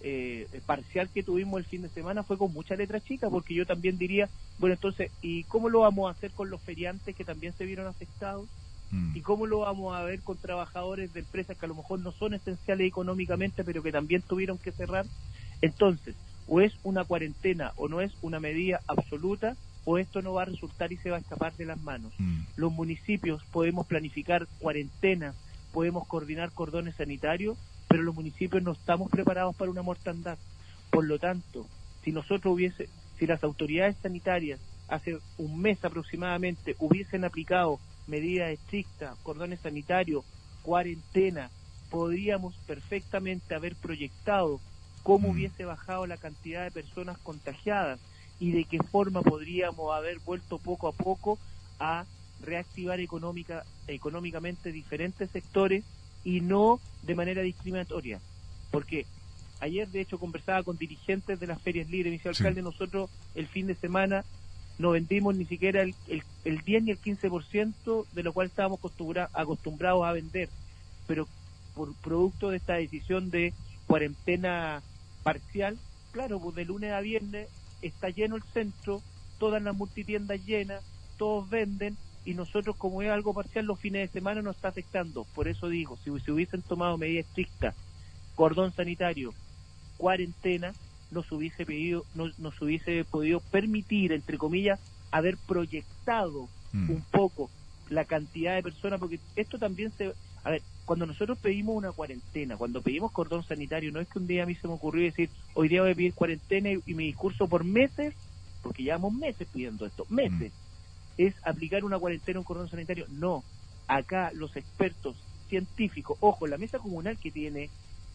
parcial que tuvimos el fin de semana fue con mucha letra chica, porque yo también diría, bueno, entonces, ¿y cómo lo vamos a hacer con los feriantes que también se vieron afectados? ¿Y cómo lo vamos a ver con trabajadores de empresas que a lo mejor no son esenciales económicamente, pero que también tuvieron que cerrar? Entonces, o es una cuarentena o no es una medida absoluta, o esto no va a resultar y se va a escapar de las manos. Los municipios podemos planificar cuarentenas, podemos coordinar cordones sanitarios, pero los municipios no estamos preparados para una mortandad. Por lo tanto, si las autoridades sanitarias hace un mes aproximadamente hubiesen aplicado medidas estrictas, cordones sanitarios, cuarentena, podríamos perfectamente haber proyectado cómo hubiese bajado la cantidad de personas contagiadas y de qué forma podríamos haber vuelto poco a poco a reactivar económicamente diferentes sectores y no de manera discriminatoria. Porque ayer, de hecho, conversaba con dirigentes de las ferias libres, me dice, alcalde, nosotros el fin de semana no vendimos ni siquiera el 10 ni el 15% de lo cual estábamos acostumbrados a vender, pero por producto de esta decisión de cuarentena parcial, claro, pues de lunes a viernes está lleno el centro, todas las multitiendas llenas, todos venden, y nosotros, como es algo parcial, los fines de semana nos está afectando. Por eso digo, si se hubiesen tomado medidas estrictas, cordón sanitario, cuarentena, nos hubiese podido permitir, entre comillas, haber proyectado un poco la cantidad de personas, porque esto también a ver, cuando nosotros pedimos una cuarentena, cuando pedimos cordón sanitario, no es que un día a mí se me ocurrió decir, hoy día voy a pedir cuarentena y mi discurso por meses, porque llevamos meses pidiendo esto, meses, es aplicar una cuarentena, un cordón sanitario. No, acá los expertos científicos, ojo, la mesa comunal que tiene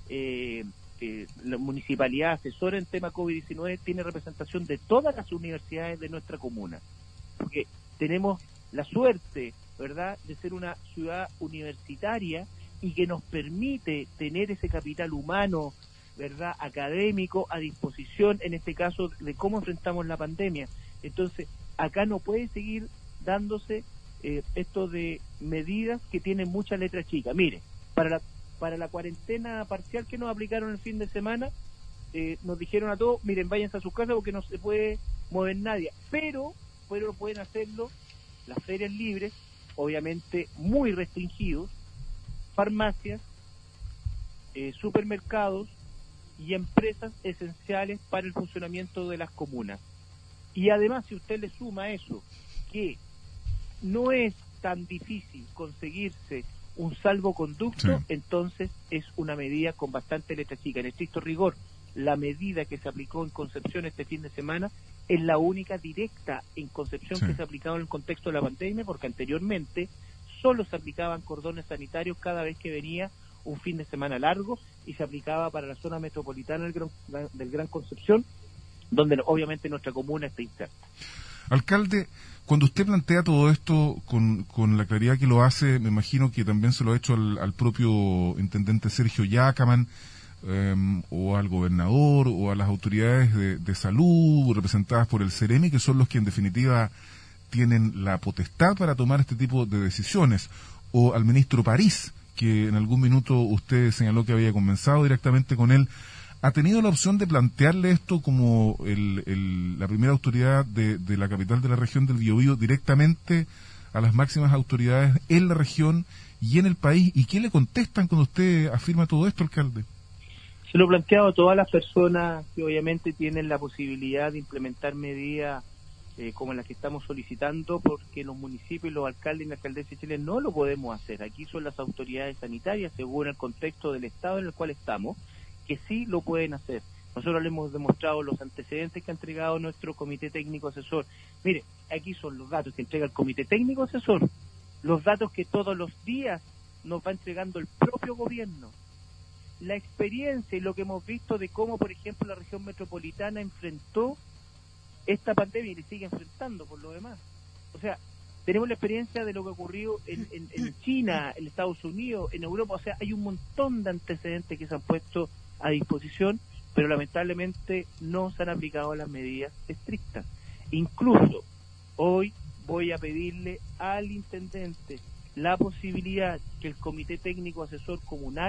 la municipalidad asesora en tema COVID-19 tiene representación de todas las universidades de nuestra comuna, porque tenemos la suerte, ¿verdad?, de ser una ciudad universitaria y que nos permite tener ese capital humano, ¿verdad?, académico a disposición, en este caso, de cómo enfrentamos la pandemia. Entonces, acá no puede seguir dándose esto de medidas que tienen mucha letra chica. Mire, para la cuarentena parcial que nos aplicaron el fin de semana, nos dijeron a todos, miren, váyanse a sus casas porque no se puede mover nadie, pero pueden hacerlo las ferias libres, obviamente muy restringidos, farmacias, supermercados y empresas esenciales para el funcionamiento de las comunas. Y además, si usted le suma a eso que no es tan difícil conseguirse un salvoconducto, entonces es una medida con bastante letra chica. En estricto rigor, la medida que se aplicó en Concepción este fin de semana es la única directa en Concepción que se ha aplicado en el contexto de la pandemia, porque anteriormente solo se aplicaban cordones sanitarios cada vez que venía un fin de semana largo y se aplicaba para la zona metropolitana del Gran Concepción, donde obviamente nuestra comuna está inserta. Alcalde, cuando usted plantea todo esto con la claridad que lo hace, me imagino que también se lo ha hecho al propio intendente Sergio Yacaman, o al gobernador, o a las autoridades de salud representadas por el Ceremi, que son los que en definitiva tienen la potestad para tomar este tipo de decisiones, o al ministro París, que en algún minuto usted señaló que había conversado directamente con él. ¿Ha tenido la opción de plantearle esto como la primera autoridad de la capital de la región del Biobío directamente a las máximas autoridades en la región y en el país? ¿Y qué le contestan cuando usted afirma todo esto, alcalde? Se lo he planteado a todas las personas que obviamente tienen la posibilidad de implementar medidas como las que estamos solicitando, porque los municipios, los alcaldes y la alcaldesa de Chile no lo podemos hacer. Aquí son las autoridades sanitarias, según el contexto del estado en el cual estamos, que sí lo pueden hacer. Nosotros le hemos demostrado los antecedentes que ha entregado nuestro comité técnico asesor. Mire, aquí son los datos que entrega el comité técnico asesor, los datos que todos los días nos va entregando el propio gobierno, la experiencia y lo que hemos visto de cómo, por ejemplo, la región metropolitana enfrentó esta pandemia y le sigue enfrentando por lo demás. O sea, tenemos la experiencia de lo que ocurrió en China, en Estados Unidos, en Europa. O sea, hay un montón de antecedentes que se han puesto a disposición, pero lamentablemente no se han aplicado las medidas estrictas. Incluso hoy voy a pedirle al intendente la posibilidad que el comité técnico asesor comunal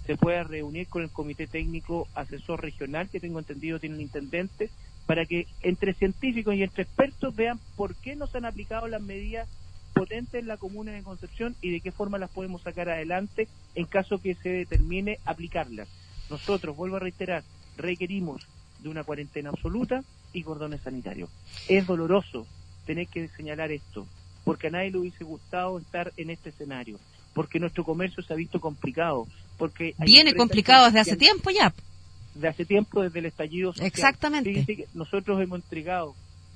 se pueda reunir con el Comité Técnico Asesor Regional, que tengo entendido tiene el intendente, para que entre científicos y entre expertos vean por qué no se han aplicado las medidas potentes en la comuna de Concepción y de qué forma las podemos sacar adelante en caso que se determine aplicarlas. Nosotros, vuelvo a reiterar, requerimos de una cuarentena absoluta y cordones sanitarios. Es doloroso tener que señalar esto, porque a nadie le hubiese gustado estar en este escenario, porque nuestro comercio se ha visto complicado, porque viene complicado desde hace tiempo ya. De hace tiempo, desde el estallido social. Exactamente. Fíjense que nosotros hemos entregado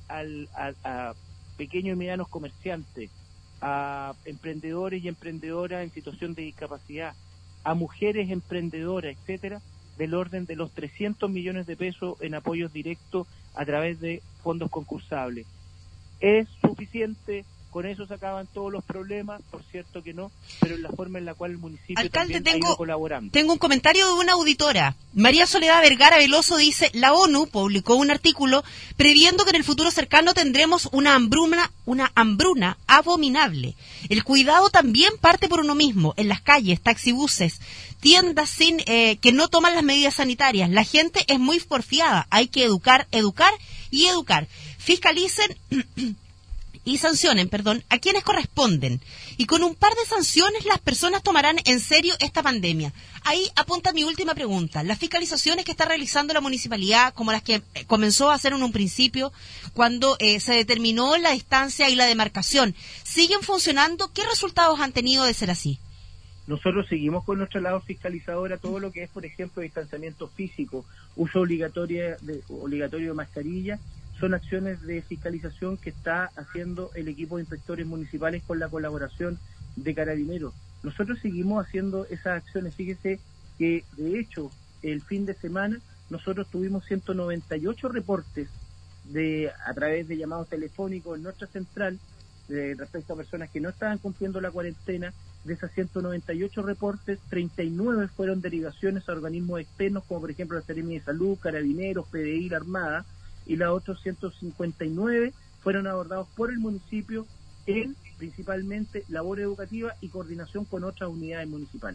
a pequeños y medianos comerciantes, a emprendedores y emprendedoras en situación de discapacidad, a mujeres emprendedoras, etcétera, del orden de los 300 millones de pesos en apoyos directos a través de fondos concursables. ¿Es suficiente? ¿Con eso se acaban todos los problemas? Por cierto que no, pero en la forma en la cual el municipio también ha ido colaborando. Tengo un comentario de una auditora. María Soledad Vergara Veloso dice: la ONU publicó un artículo previendo que en el futuro cercano tendremos una hambruna abominable. El cuidado también parte por uno mismo, en las calles, taxibuses, tiendas que no toman las medidas sanitarias. La gente es muy porfiada, hay que educar y educar. Fiscalicen y sancionen, a quienes corresponden. Y con un par de sanciones las personas tomarán en serio esta pandemia. Ahí apunta mi última pregunta. Las fiscalizaciones que está realizando la municipalidad, como las que comenzó a hacer en un principio, cuando se determinó la distancia y la demarcación, ¿siguen funcionando? ¿Qué resultados han tenido de ser así? Nosotros seguimos con nuestra labor fiscalizadora, todo lo que es, por ejemplo, distanciamiento físico, uso obligatorio de mascarilla, son acciones de fiscalización que está haciendo el equipo de inspectores municipales con la colaboración de Carabineros. Nosotros seguimos haciendo esas acciones. Fíjese que, de hecho, el fin de semana nosotros tuvimos 198 reportes a través de llamados telefónicos en nuestra central respecto a personas que no estaban cumpliendo la cuarentena. De esas 198 reportes, 39 fueron derivaciones a organismos externos, como por ejemplo la Seremi de Salud, Carabineros, PDI, la Armada, y los otros 159 fueron abordados por el municipio en principalmente labor educativa y coordinación con otras unidades municipales.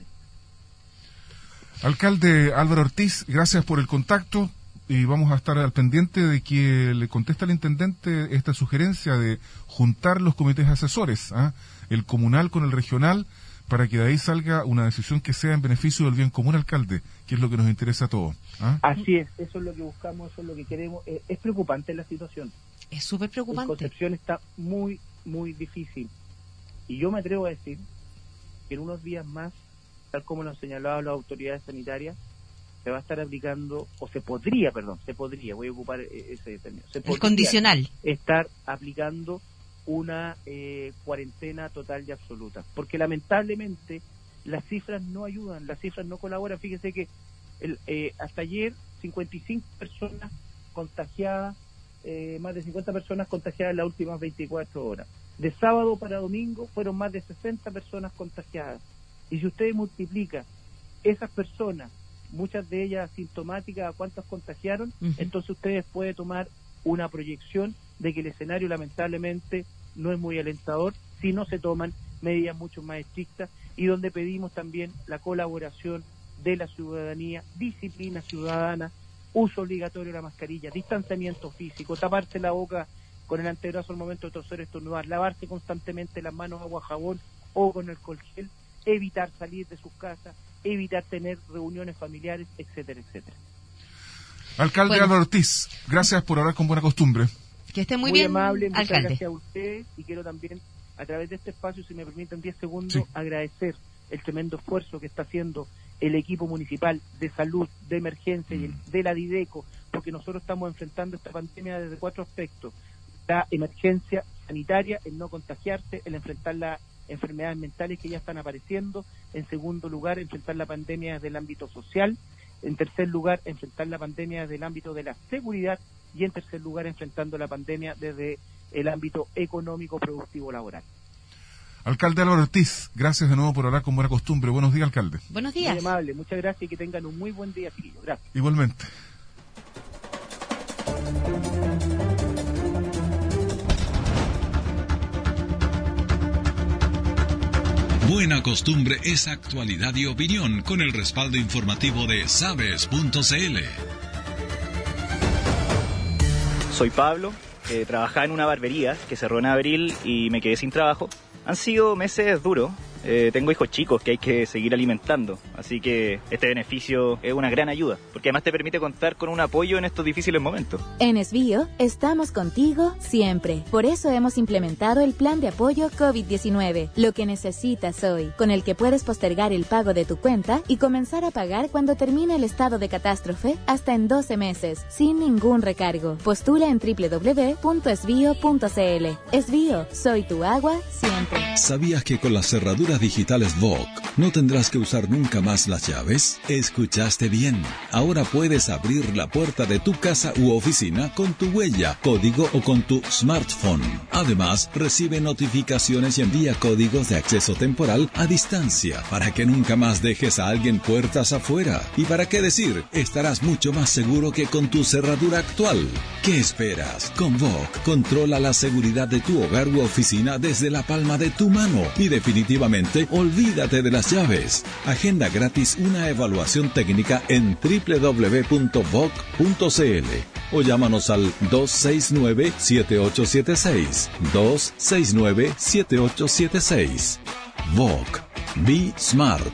Alcalde Álvaro Ortiz, gracias por el contacto y vamos a estar al pendiente de que le conteste al intendente esta sugerencia de juntar los comités asesores, el comunal con el regional, para que de ahí salga una decisión que sea en beneficio del bien común, alcalde, que es lo que nos interesa a todos. Así es, eso es lo que buscamos, eso es lo que queremos. Es preocupante la situación. Es súper preocupante. En Concepción está muy, muy difícil. Y yo me atrevo a decir que en unos días más, tal como lo han señalado las autoridades sanitarias, se va a estar aplicando, o se podría, voy a ocupar ese término, el condicional, estar aplicando una cuarentena total y absoluta, porque lamentablemente las cifras no ayudan, las cifras no colaboran. Fíjese que hasta ayer 55 personas contagiadas, más de 50 personas contagiadas en las últimas 24 horas. De sábado para domingo fueron más de 60 personas contagiadas. Y si usted multiplica esas personas, muchas de ellas asintomáticas, a cuántas contagiaron, entonces ustedes pueden tomar una proyección de que el escenario lamentablemente no es muy alentador si no se toman medidas mucho más estrictas, y donde pedimos también la colaboración de la ciudadanía, disciplina ciudadana, uso obligatorio de la mascarilla, distanciamiento físico, taparse la boca con el antebrazo al momento de toser, estornudar, lavarse constantemente las manos agua, jabón o con alcohol gel, evitar salir de sus casas, evitar tener reuniones familiares, etcétera, etcétera. Alcalde Álvaro Ortiz, gracias por hablar con buena costumbre. Que esté muy bien, amable, muchas alcalde. Gracias a ustedes, y quiero también, a través de este espacio, si me permiten 10 segundos, agradecer el tremendo esfuerzo que está haciendo el equipo municipal de salud, de emergencia y de la Dideco, porque nosotros estamos enfrentando esta pandemia desde 4 aspectos: la emergencia sanitaria, el no contagiarse, el enfrentar las enfermedades mentales que ya están apareciendo; en segundo lugar, enfrentar la pandemia desde el ámbito social; en tercer lugar, enfrentar la pandemia desde el ámbito de la seguridad; y en tercer lugar, enfrentando la pandemia desde el ámbito económico, productivo, laboral. Alcalde Álvaro Ortiz, gracias de nuevo por hablar con buena costumbre. Buenos días, alcalde. Buenos días. Muy amable, muchas gracias y que tengan un muy buen día, chiquillos. Gracias. Igualmente. Buena Costumbre es actualidad y opinión con el respaldo informativo de sabes.cl. Soy Pablo, trabajaba en una barbería que cerró en abril y me quedé sin trabajo. Han sido meses duros. Tengo hijos chicos que hay que seguir alimentando, así que este beneficio es una gran ayuda, porque además te permite contar con un apoyo en estos difíciles momentos. En Esbío estamos contigo siempre. Por eso hemos implementado el plan de apoyo COVID-19, lo que necesitas hoy, con el que puedes postergar el pago de tu cuenta y comenzar a pagar cuando termine el estado de catástrofe hasta en 12 meses, sin ningún recargo. Postula en www.esbio.cl. Esbío, soy tu agua siempre. ¿Sabías que con las cerraduras digitales VOC no tendrás que usar nunca más las llaves? Escuchaste bien. Ahora puedes abrir la puerta de tu casa u oficina con tu huella, código o con tu smartphone. Además, recibe notificaciones y envía códigos de acceso temporal a distancia para que nunca más dejes a alguien puertas afuera. ¿Y para qué decir? Estarás mucho más seguro que con tu cerradura actual. ¿Qué esperas? Con VOC, controla la seguridad de tu hogar u oficina desde la palma de tu mano y definitivamente olvídate de las llaves. Agenda gratis una evaluación técnica en www.voc.cl o llámanos al 269-7876. 269-7876. VOC. Be Smart.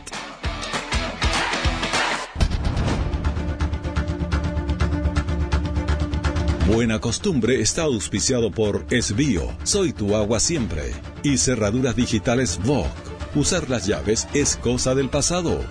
Buena Costumbre está auspiciado por Esbío, soy tu agua siempre, y Cerraduras Digitales VOC. Usar las llaves es cosa del pasado.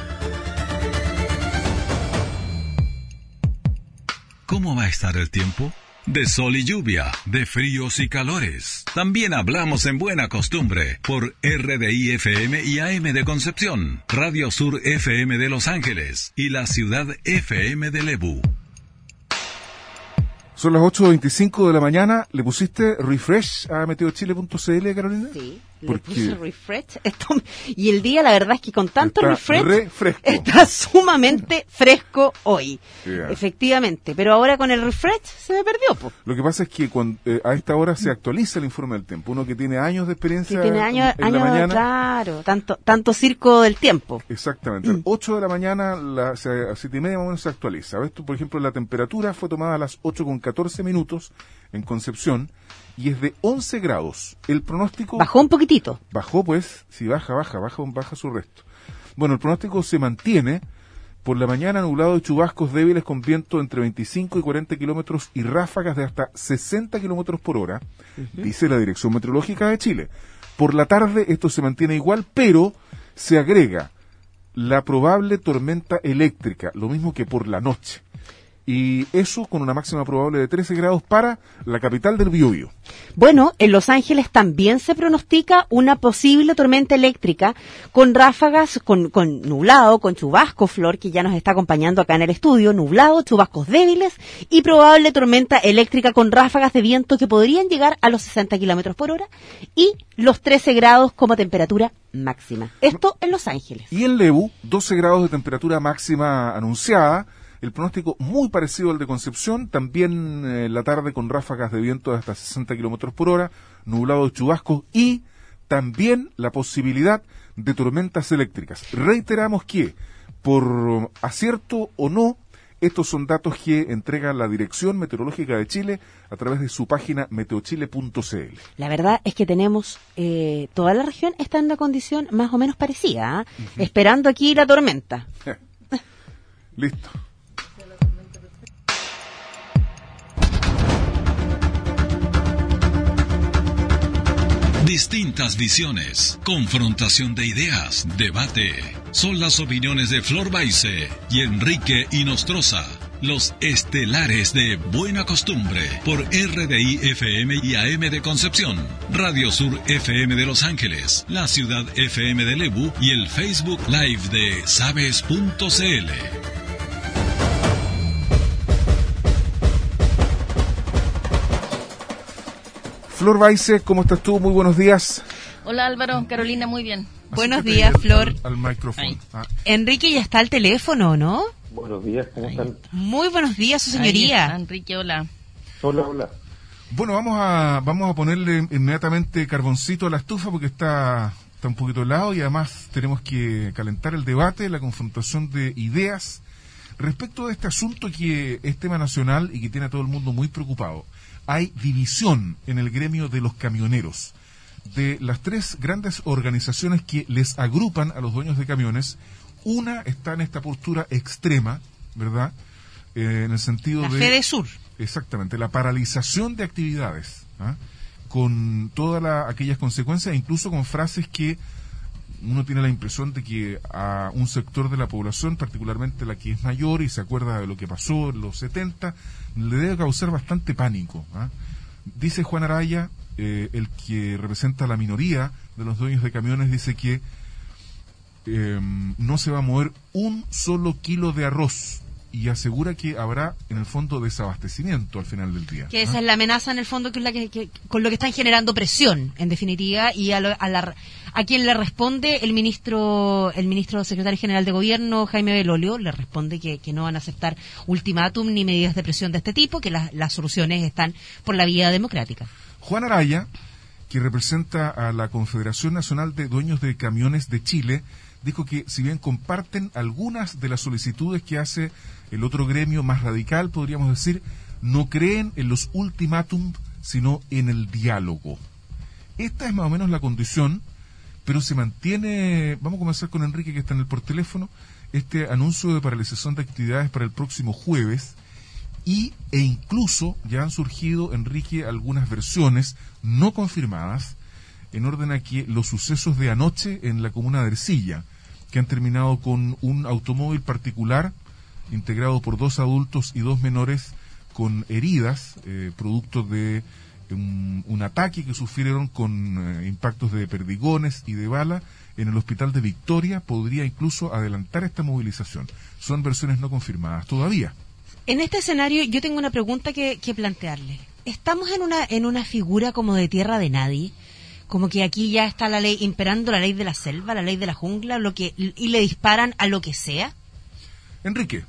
¿Cómo va a estar el tiempo? De sol y lluvia, de fríos y calores. También hablamos en Buena Costumbre por RDI FM y AM de Concepción, Radio Sur FM de Los Ángeles y la Ciudad FM de Lebu. Son las 8:25 de la mañana. ¿Le pusiste refresh a meteochile.cl, Carolina? Sí, le puse refresh. Y el día, la verdad es que con tanto refresh, está sumamente fresco hoy. Yeah. Efectivamente. Pero ahora con el refresh se me perdió. Po. Lo que pasa es que a esta hora se actualiza el informe del tiempo. Uno que tiene años de experiencia en la mañana. Claro, tanto circo del tiempo. Exactamente. A las 8 de la mañana, a 7:30 más o menos se actualiza. ¿Ves tú? Por ejemplo, la temperatura fue tomada a las 8:14 minutos en Concepción y es de 11 grados. El pronóstico... Bajó un poquitito. Bajó, pues, si baja su resto. Bueno, el pronóstico se mantiene. Por la mañana nublado y chubascos débiles con viento entre 25 y 40 kilómetros y ráfagas de hasta 60 kilómetros por hora, dice la Dirección Meteorológica de Chile. Por la tarde esto se mantiene igual, pero se agrega la probable tormenta eléctrica, lo mismo que por la noche. Y eso con una máxima probable de 13 grados para la capital del Biobío. Bueno, en Los Ángeles también se pronostica una posible tormenta eléctrica con ráfagas, con nublado, con chubasco, Flor, que ya nos está acompañando acá en el estudio, nublado, chubascos débiles y probable tormenta eléctrica con ráfagas de viento que podrían llegar a los 60 kilómetros por hora y los 13 grados como temperatura máxima. Esto en Los Ángeles. Y en Lebu, 12 grados de temperatura máxima anunciada. El pronóstico muy parecido al de Concepción, también la tarde con ráfagas de viento de hasta 60 kilómetros por hora, nublado de chubascos y también la posibilidad de tormentas eléctricas. Reiteramos que, por acierto o no, estos son datos que entrega la Dirección Meteorológica de Chile a través de su página meteochile.cl. La verdad es que tenemos, toda la región está en una condición más o menos parecida, esperando aquí la tormenta. Listo. Distintas visiones, confrontación de ideas, debate. Son las opiniones de Flor Baise y Enrique Inostroza, los estelares de Buena Costumbre, por RDI FM y AM de Concepción, Radio Sur FM de Los Ángeles, la Ciudad FM de Lebu y el Facebook Live de sabes.cl. Flor Baise, ¿cómo estás tú? Muy buenos días. Hola Álvaro, Carolina, muy bien. Buenos días, Flor. Al micrófono. Enrique ya está al teléfono, ¿no? Buenos días, ¿cómo están? Muy buenos días, su señoría. Enrique, hola. Hola. Bueno, vamos a ponerle inmediatamente carboncito a la estufa porque está está un poquito helado y además tenemos que calentar el debate, la confrontación de ideas respecto de este asunto que es tema nacional y que tiene a todo el mundo muy preocupado. Hay división en el gremio de los camioneros. De las tres grandes organizaciones que les agrupan a los dueños de camiones, una está en esta postura extrema, ¿verdad? En el sentido de... La FEDESUR. Exactamente, la paralización de actividades, ¿ah? Con todas aquellas consecuencias, incluso con frases que uno tiene la impresión de que a un sector de la población, particularmente la que es mayor y se acuerda de lo que pasó en los 70, le debe causar bastante pánico, ¿ah? Dice Juan Araya, el que representa a la minoría de los dueños de camiones, dice que no se va a mover un solo kilo de arroz y asegura que habrá en el fondo desabastecimiento al final del día. Que esa es la amenaza en el fondo, que es la que con lo que están generando presión, en definitiva, y a quien le responde el ministro secretario general de Gobierno, Jaime Belolio, le responde que no van a aceptar ultimátum ni medidas de presión de este tipo, que las soluciones están por la vía democrática. Juan Araya, que representa a la Confederación Nacional de Dueños de Camiones de Chile, dijo que si bien comparten algunas de las solicitudes que hace el otro gremio más radical, podríamos decir, no creen en los ultimátums, sino en el diálogo. Esta es más o menos la condición, pero se mantiene, vamos a comenzar con Enrique, que está en el por teléfono, este anuncio de paralización de actividades para el próximo jueves, e incluso ya han surgido, Enrique, algunas versiones no confirmadas, en orden a que los sucesos de anoche en la comuna de Ercilla, que han terminado con un automóvil particular integrado por 2 adultos y 2 menores con heridas, producto de un ataque que sufrieron con impactos de perdigones y de bala en el hospital de Victoria, podría incluso adelantar esta movilización. Son versiones no confirmadas todavía. En este escenario yo tengo una pregunta que plantearle. ¿Estamos en una figura como de tierra de nadie? Como que aquí ya está la ley imperando, la ley de la selva, la ley de la jungla, y le disparan a lo que sea. Enrique.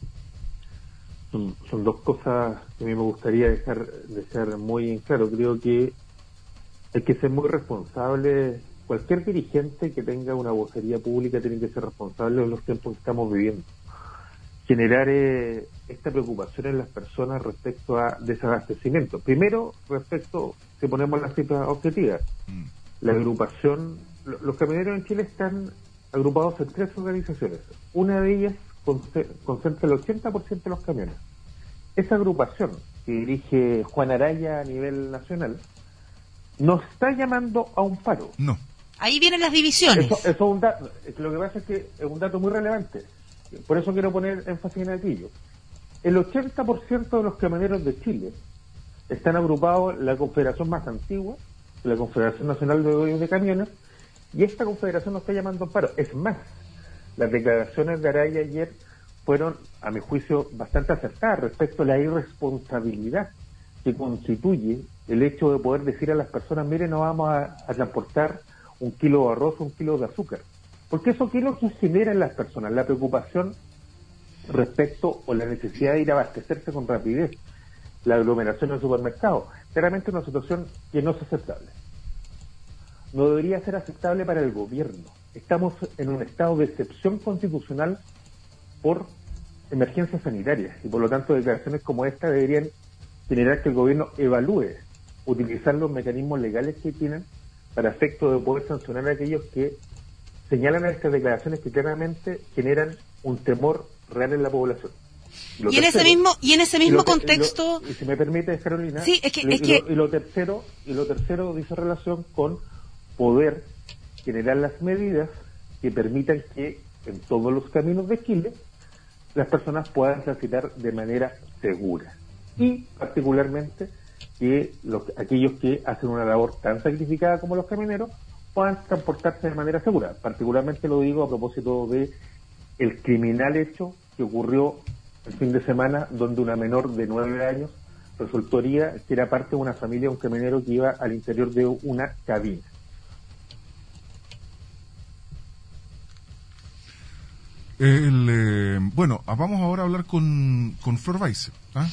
Son dos cosas que a mí me gustaría dejar muy en claro. Creo que hay que ser muy responsable. Cualquier dirigente que tenga una vocería pública tiene que ser responsable de los tiempos que estamos viviendo. Generar esta preocupación en las personas respecto a desabastecimiento. Primero, respecto, si ponemos las cifras objetivas, la agrupación, los camioneros en Chile están agrupados en 3 organizaciones. Una de ellas concentra el 80% de los camiones. Esa agrupación que dirige Juan Araya a nivel nacional no está llamando a un paro. No. Ahí vienen las divisiones. Eso es un dato. Lo que pasa es que es un dato muy relevante. Por eso quiero poner énfasis en aquello. El 80% de los camioneros de Chile están agrupados en la confederación más antigua, la Confederación Nacional de Dueños de Camiones, y esta confederación no está llamando a paro. Es más, las declaraciones de Araya ayer fueron, a mi juicio, bastante acertadas respecto a la irresponsabilidad que constituye el hecho de poder decir a las personas, miren, no vamos a transportar 1 kilo de arroz, 1 kilo de azúcar. Porque eso, ¿qué es lo que genera en las personas? La preocupación respecto o la necesidad de ir a abastecerse con rapidez, la aglomeración en el supermercado. Claramente una situación que no es aceptable. No debería ser aceptable para el gobierno. Estamos en un estado de excepción constitucional por emergencias sanitarias y por lo tanto declaraciones como esta deberían generar que el gobierno evalúe utilizar los mecanismos legales que tienen para efecto de poder sancionar a aquellos que señalan a estas declaraciones que claramente generan un temor real en la población. Y en ese mismo contexto, y si me permite, Carolina, sí, y lo tercero dice relación con poder generar las medidas que permitan que en todos los caminos de Chile las personas puedan transitar de manera segura, y particularmente que aquellos que hacen una labor tan sacrificada como los camioneros puedan transportarse de manera segura. Particularmente lo digo a propósito de el criminal hecho que ocurrió el fin de semana, donde una menor de 9 años resultó herida, que era parte de una familia, un camionero que iba al interior de una cabina. Bueno, vamos ahora a hablar con Flor Weiss, ¿ah?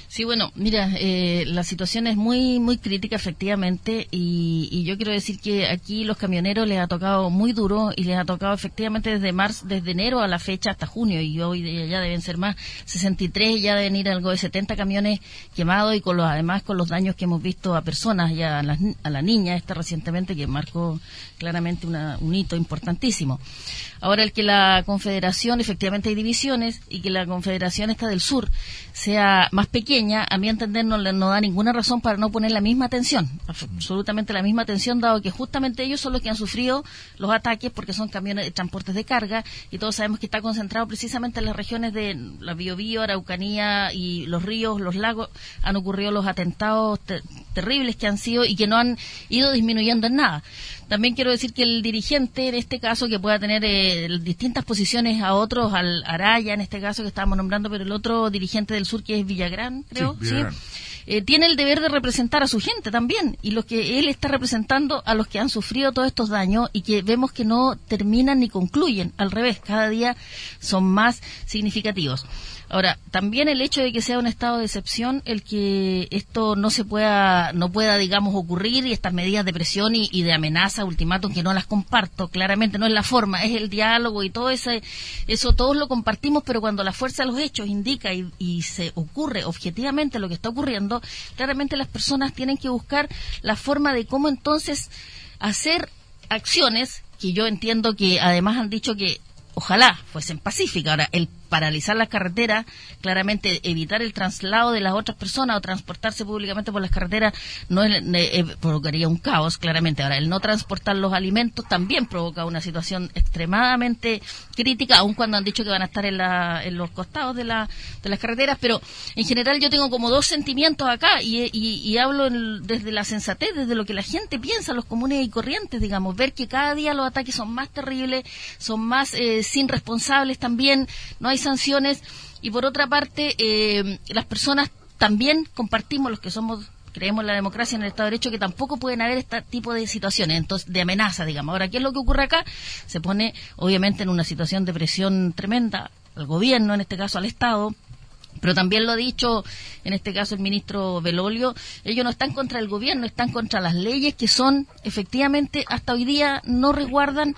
Sí, bueno, mira, la situación es muy muy crítica efectivamente y yo quiero decir que aquí los camioneros les ha tocado muy duro y les ha tocado efectivamente desde enero a la fecha hasta junio y hoy ya deben ser más 63, ya deben ir algo de 70 camiones quemados y además con los daños que hemos visto a personas, ya a la niña recientemente que marcó claramente un hito importantísimo. Ahora, el que la Confederación, efectivamente hay divisiones, y que la Confederación esta del Sur sea más pequeña, a mi entender no da ninguna razón para no poner la misma atención, absolutamente la misma atención, dado que justamente ellos son los que han sufrido los ataques porque son camiones de transportes de carga, y todos sabemos que está concentrado precisamente en las regiones de la Biobío, Araucanía y los ríos, los lagos, han ocurrido los atentados terribles que han sido y que no han ido disminuyendo en nada. También quiero decir que el dirigente, en este caso, que pueda tener distintas posiciones a otros, al Araya, en este caso que estábamos nombrando, pero el otro dirigente del sur, que es Villagrán, creo, sí, Villagrán. Tiene el deber de representar a su gente también, y lo que él está representando a los que han sufrido todos estos daños y que vemos que no terminan ni concluyen, al revés, cada día son más significativos. Ahora, también el hecho de que sea un estado de excepción, el que esto no pueda, digamos, ocurrir, y estas medidas de presión y de amenaza, ultimátum, que no las comparto, claramente no es la forma, es el diálogo y todo eso todos lo compartimos, pero cuando la fuerza de los hechos indica y se ocurre objetivamente lo que está ocurriendo, claramente las personas tienen que buscar la forma de cómo entonces hacer acciones que yo entiendo que además han dicho que ojalá fuesen pacíficas. Ahora, el paralizar las carreteras, claramente evitar el traslado de las otras personas o transportarse públicamente por las carreteras no provocaría un caos, claramente. Ahora, el no transportar los alimentos también provoca una situación extremadamente crítica, aun cuando han dicho que van a estar en los costados de las carreteras, pero en general yo tengo como dos sentimientos acá y hablo desde la sensatez, desde lo que la gente piensa, los comunes y corrientes, digamos, ver que cada día los ataques son más terribles, son más sin responsables también, no hay sanciones, y por otra parte las personas también compartimos, los que creemos en la democracia, en el Estado de Derecho, que tampoco pueden haber este tipo de situaciones, entonces de amenaza, digamos. Ahora, ¿qué es lo que ocurre acá? Se pone obviamente en una situación de presión tremenda al gobierno, en este caso al Estado, pero también lo ha dicho en este caso el ministro Belolio, ellos no están contra el gobierno, están contra las leyes que son efectivamente hasta hoy día no resguardan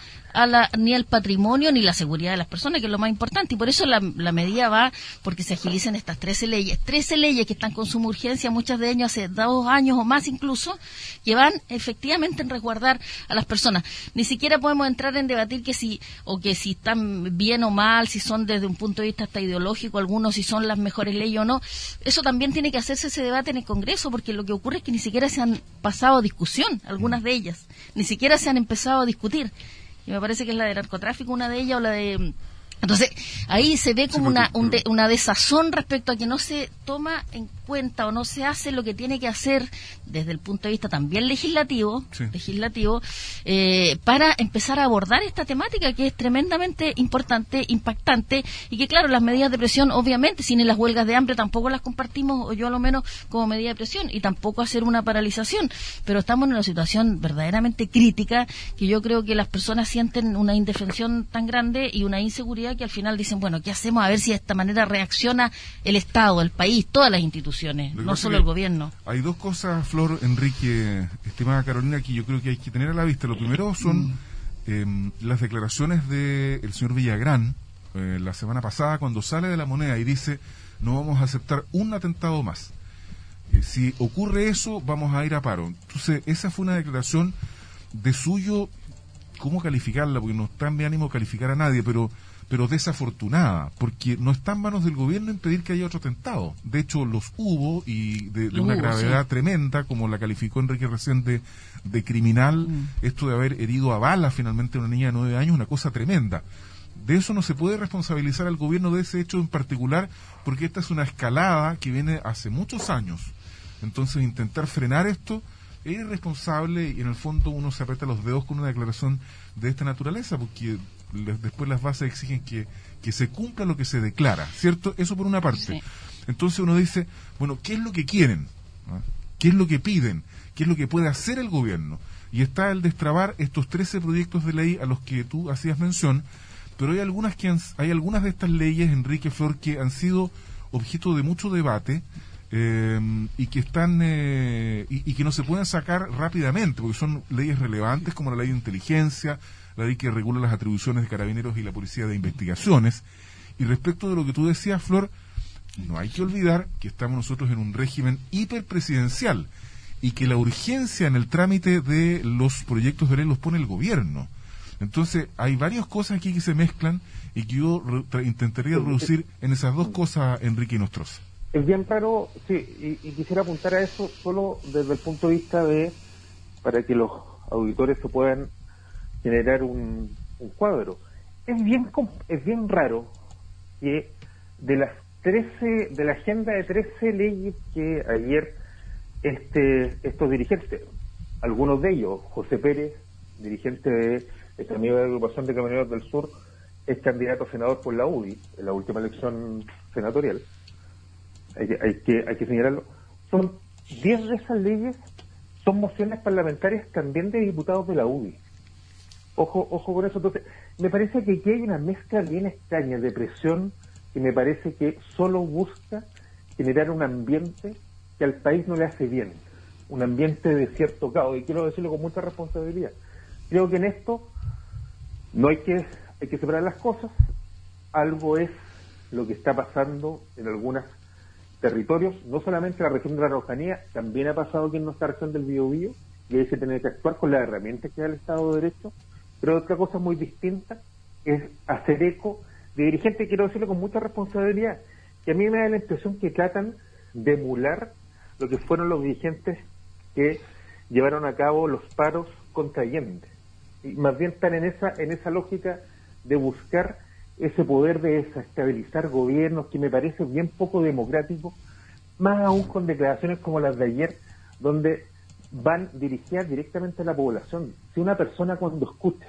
ni al patrimonio ni la seguridad de las personas, que es lo más importante, y por eso la medida va porque se agilicen estas 13 leyes que están con suma urgencia, muchas de ellas hace 2 años o más incluso, que van efectivamente en resguardar a las personas. Ni siquiera podemos entrar en debatir que si están bien o mal, si son desde un punto de vista hasta ideológico algunos, si son las mejores leyes o no. Eso también tiene que hacerse ese debate en el Congreso, porque lo que ocurre es que ni siquiera se han pasado a discusión algunas de ellas, ni siquiera se han empezado a discutir. Y me parece que es la de narcotráfico una de ellas, o la de... Entonces, ahí se ve como una desazón respecto a que no se toma en cuenta o no se hace lo que tiene que hacer desde el punto de vista también legislativo, para empezar a abordar esta temática que es tremendamente importante, impactante, y que claro, las medidas de presión obviamente, sin las huelgas de hambre tampoco las compartimos, o yo a lo menos como medida de presión, y tampoco hacer una paralización, pero estamos en una situación verdaderamente crítica, que yo creo que las personas sienten una indefensión tan grande y una inseguridad que al final dicen, bueno, ¿qué hacemos? A ver si de esta manera reacciona el Estado, el país, todas las instituciones, no solo el gobierno. Hay dos cosas, Flor, Enrique, estimada Carolina, que yo creo que hay que tener a la vista. Lo primero son las declaraciones del señor Villagrán la semana pasada, cuando sale de La Moneda y dice, no vamos a aceptar un atentado más. Si ocurre eso, vamos a ir a paro. Entonces, esa fue una declaración de suyo, ¿cómo calificarla? Porque no está en mi ánimo calificar a nadie, pero desafortunada, porque no está en manos del gobierno impedir que haya otro atentado. De hecho, los hubo, y de una gravedad tremenda, como la calificó Enrique recién de criminal, esto de haber herido a balas finalmente a una niña de 9 años, una cosa tremenda. De eso no se puede responsabilizar al gobierno de ese hecho en particular, porque esta es una escalada que viene hace muchos años. Entonces, intentar frenar esto es irresponsable, y en el fondo uno se aprieta los dedos con una declaración de esta naturaleza, porque después las bases exigen que se cumpla lo que se declara, ¿cierto? Eso por una parte. Sí. Entonces uno dice, bueno, ¿qué es lo que quieren? ¿Qué es lo que piden? ¿Qué es lo que puede hacer el gobierno? Y está el destrabar estos 13 proyectos de ley a los que tú hacías mención, pero hay algunas de estas leyes, Enrique, Flor, que han sido objeto de mucho debate, y que están y que no se pueden sacar rápidamente, porque son leyes relevantes como la ley de inteligencia, la ley que regula las atribuciones de Carabineros y la Policía de Investigaciones. Y respecto de lo que tú decías, Flor, no hay que olvidar que estamos nosotros en un régimen hiperpresidencial y que la urgencia en el trámite de los proyectos de ley los pone el gobierno. Entonces, hay varias cosas aquí que se mezclan y que yo intentaría reducir en esas dos cosas, Enrique Nostroza. Es bien raro, sí, y quisiera apuntar a eso solo desde el punto de vista para que los auditores se puedan generar un cuadro. Es bien raro que de la agenda de 13 leyes que ayer estos dirigentes, algunos de ellos, José Pérez, dirigente de esta nueva agrupación de camioneros del sur, es candidato a senador por la UDI en la última elección senatorial, hay que señalarlo, son 10 de esas leyes son mociones parlamentarias también de diputados de la UDI. Ojo con eso. Entonces, me parece que aquí hay una mezcla bien extraña de presión que me parece que solo busca generar un ambiente que al país no le hace bien, un ambiente de cierto caos, y quiero decirlo con mucha responsabilidad. Creo que en esto no hay que separar las cosas. Algo es lo que está pasando en algunos territorios, no solamente en la región de la Araucanía, también ha pasado aquí en nuestra región del Biobío, y hay que tener que actuar con las herramientas que da el Estado de Derecho. Pero otra cosa muy distinta es hacer eco de dirigentes, quiero decirlo con mucha responsabilidad, que a mí me da la impresión que tratan de emular lo que fueron los dirigentes que llevaron a cabo los paros contra Allende. Y más bien están en esa lógica de buscar ese poder de desestabilizar gobiernos, que me parece bien poco democrático, más aún con declaraciones como las de ayer, donde van dirigidas directamente a la población. Si una persona cuando escucha,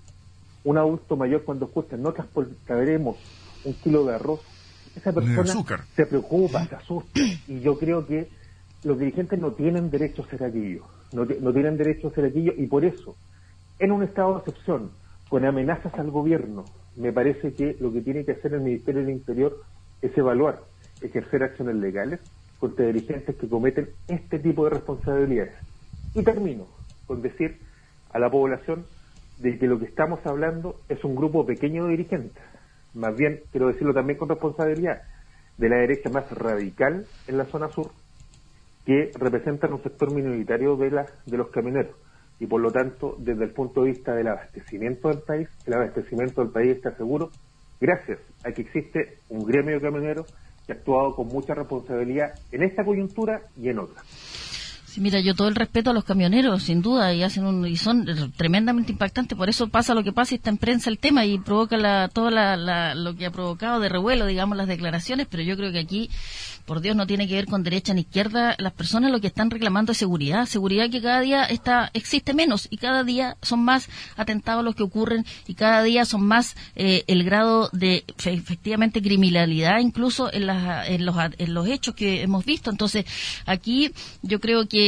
un adulto mayor cuando escucha, no transportaremos un kilo de arroz, esa persona se preocupa, se asusta, y yo creo que los dirigentes no tienen derecho a ser aquello, no tienen derecho a ser aquello, y por eso, en un estado de excepción, con amenazas al gobierno, me parece que lo que tiene que hacer el Ministerio del Interior es evaluar, ejercer acciones legales contra dirigentes que cometen este tipo de responsabilidades. Y termino con decir a la población de que lo que estamos hablando es un grupo pequeño de dirigentes, más bien, quiero decirlo también con responsabilidad, de la derecha más radical en la zona sur, que representan un sector minoritario de los camioneros, y por lo tanto, desde el punto de vista del abastecimiento del país, el abastecimiento del país está seguro gracias a que existe un gremio de camioneros que ha actuado con mucha responsabilidad en esta coyuntura y en otras. Sí, mira, yo todo el respeto a los camioneros, sin duda, y son tremendamente impactantes, por eso pasa lo que pasa y está en prensa el tema y provoca lo que ha provocado de revuelo, digamos, las declaraciones, pero yo creo que aquí, por Dios, no tiene que ver con derecha ni izquierda. Las personas lo que están reclamando es seguridad que cada día existe menos, y cada día son más atentados los que ocurren, y cada día son más el grado de efectivamente criminalidad, incluso en los hechos que hemos visto. Entonces, aquí yo creo que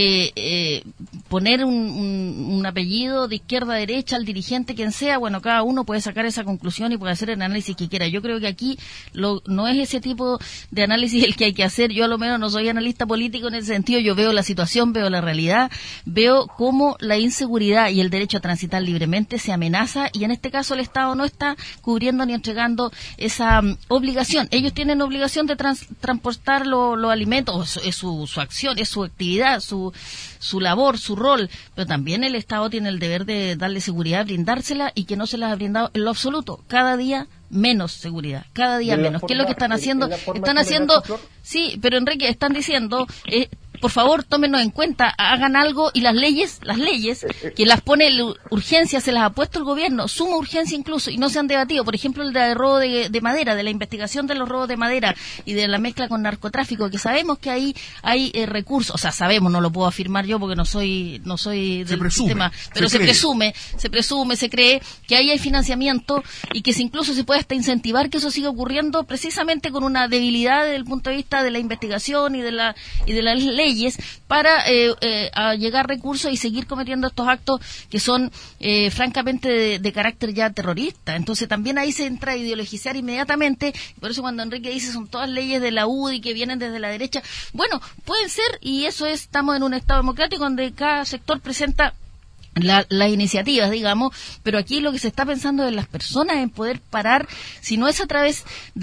poner un apellido de izquierda a derecha al dirigente, quien sea, bueno, cada uno puede sacar esa conclusión y puede hacer el análisis que quiera. Yo creo que aquí no es ese tipo de análisis el que hay que hacer. Yo a lo menos no soy analista político en ese sentido. Yo veo la situación, veo la realidad, veo cómo la inseguridad y el derecho a transitar libremente se amenaza, y en este caso el Estado no está cubriendo ni entregando esa obligación. Ellos tienen obligación de transportar los alimentos, es su acción, es su actividad, su labor, su rol, pero también el Estado tiene el deber de darle seguridad, brindársela, y que no se las ha brindado en lo absoluto. Cada día menos seguridad, cada día menos. ¿Qué es lo que están haciendo? Están haciendo, sí, pero Enrique, están diciendo, por favor, tómenos en cuenta, hagan algo, y las leyes que las pone urgencia, se las ha puesto el gobierno, suma urgencia incluso, y no se han debatido. Por ejemplo, el de robo de madera, de la investigación de los robos de madera y de la mezcla con narcotráfico, que sabemos que ahí hay recursos, o sea, sabemos, no lo puedo afirmar yo porque no soy del sistema, pero se presume, se cree que ahí hay financiamiento, y que incluso se puede hasta incentivar que eso siga ocurriendo, precisamente con una debilidad desde el punto de vista de la investigación y de las leyes. leyes para llegar recursos y seguir cometiendo estos actos que son francamente de carácter ya terrorista. Entonces también ahí se entra a ideologizar inmediatamente. Por eso cuando Enrique dice son todas leyes de la UDI que vienen desde la derecha, bueno, pueden ser, y eso es, estamos en un Estado democrático donde cada sector presenta las iniciativas, digamos, pero aquí lo que se está pensando es en las personas, en poder parar, si no es a través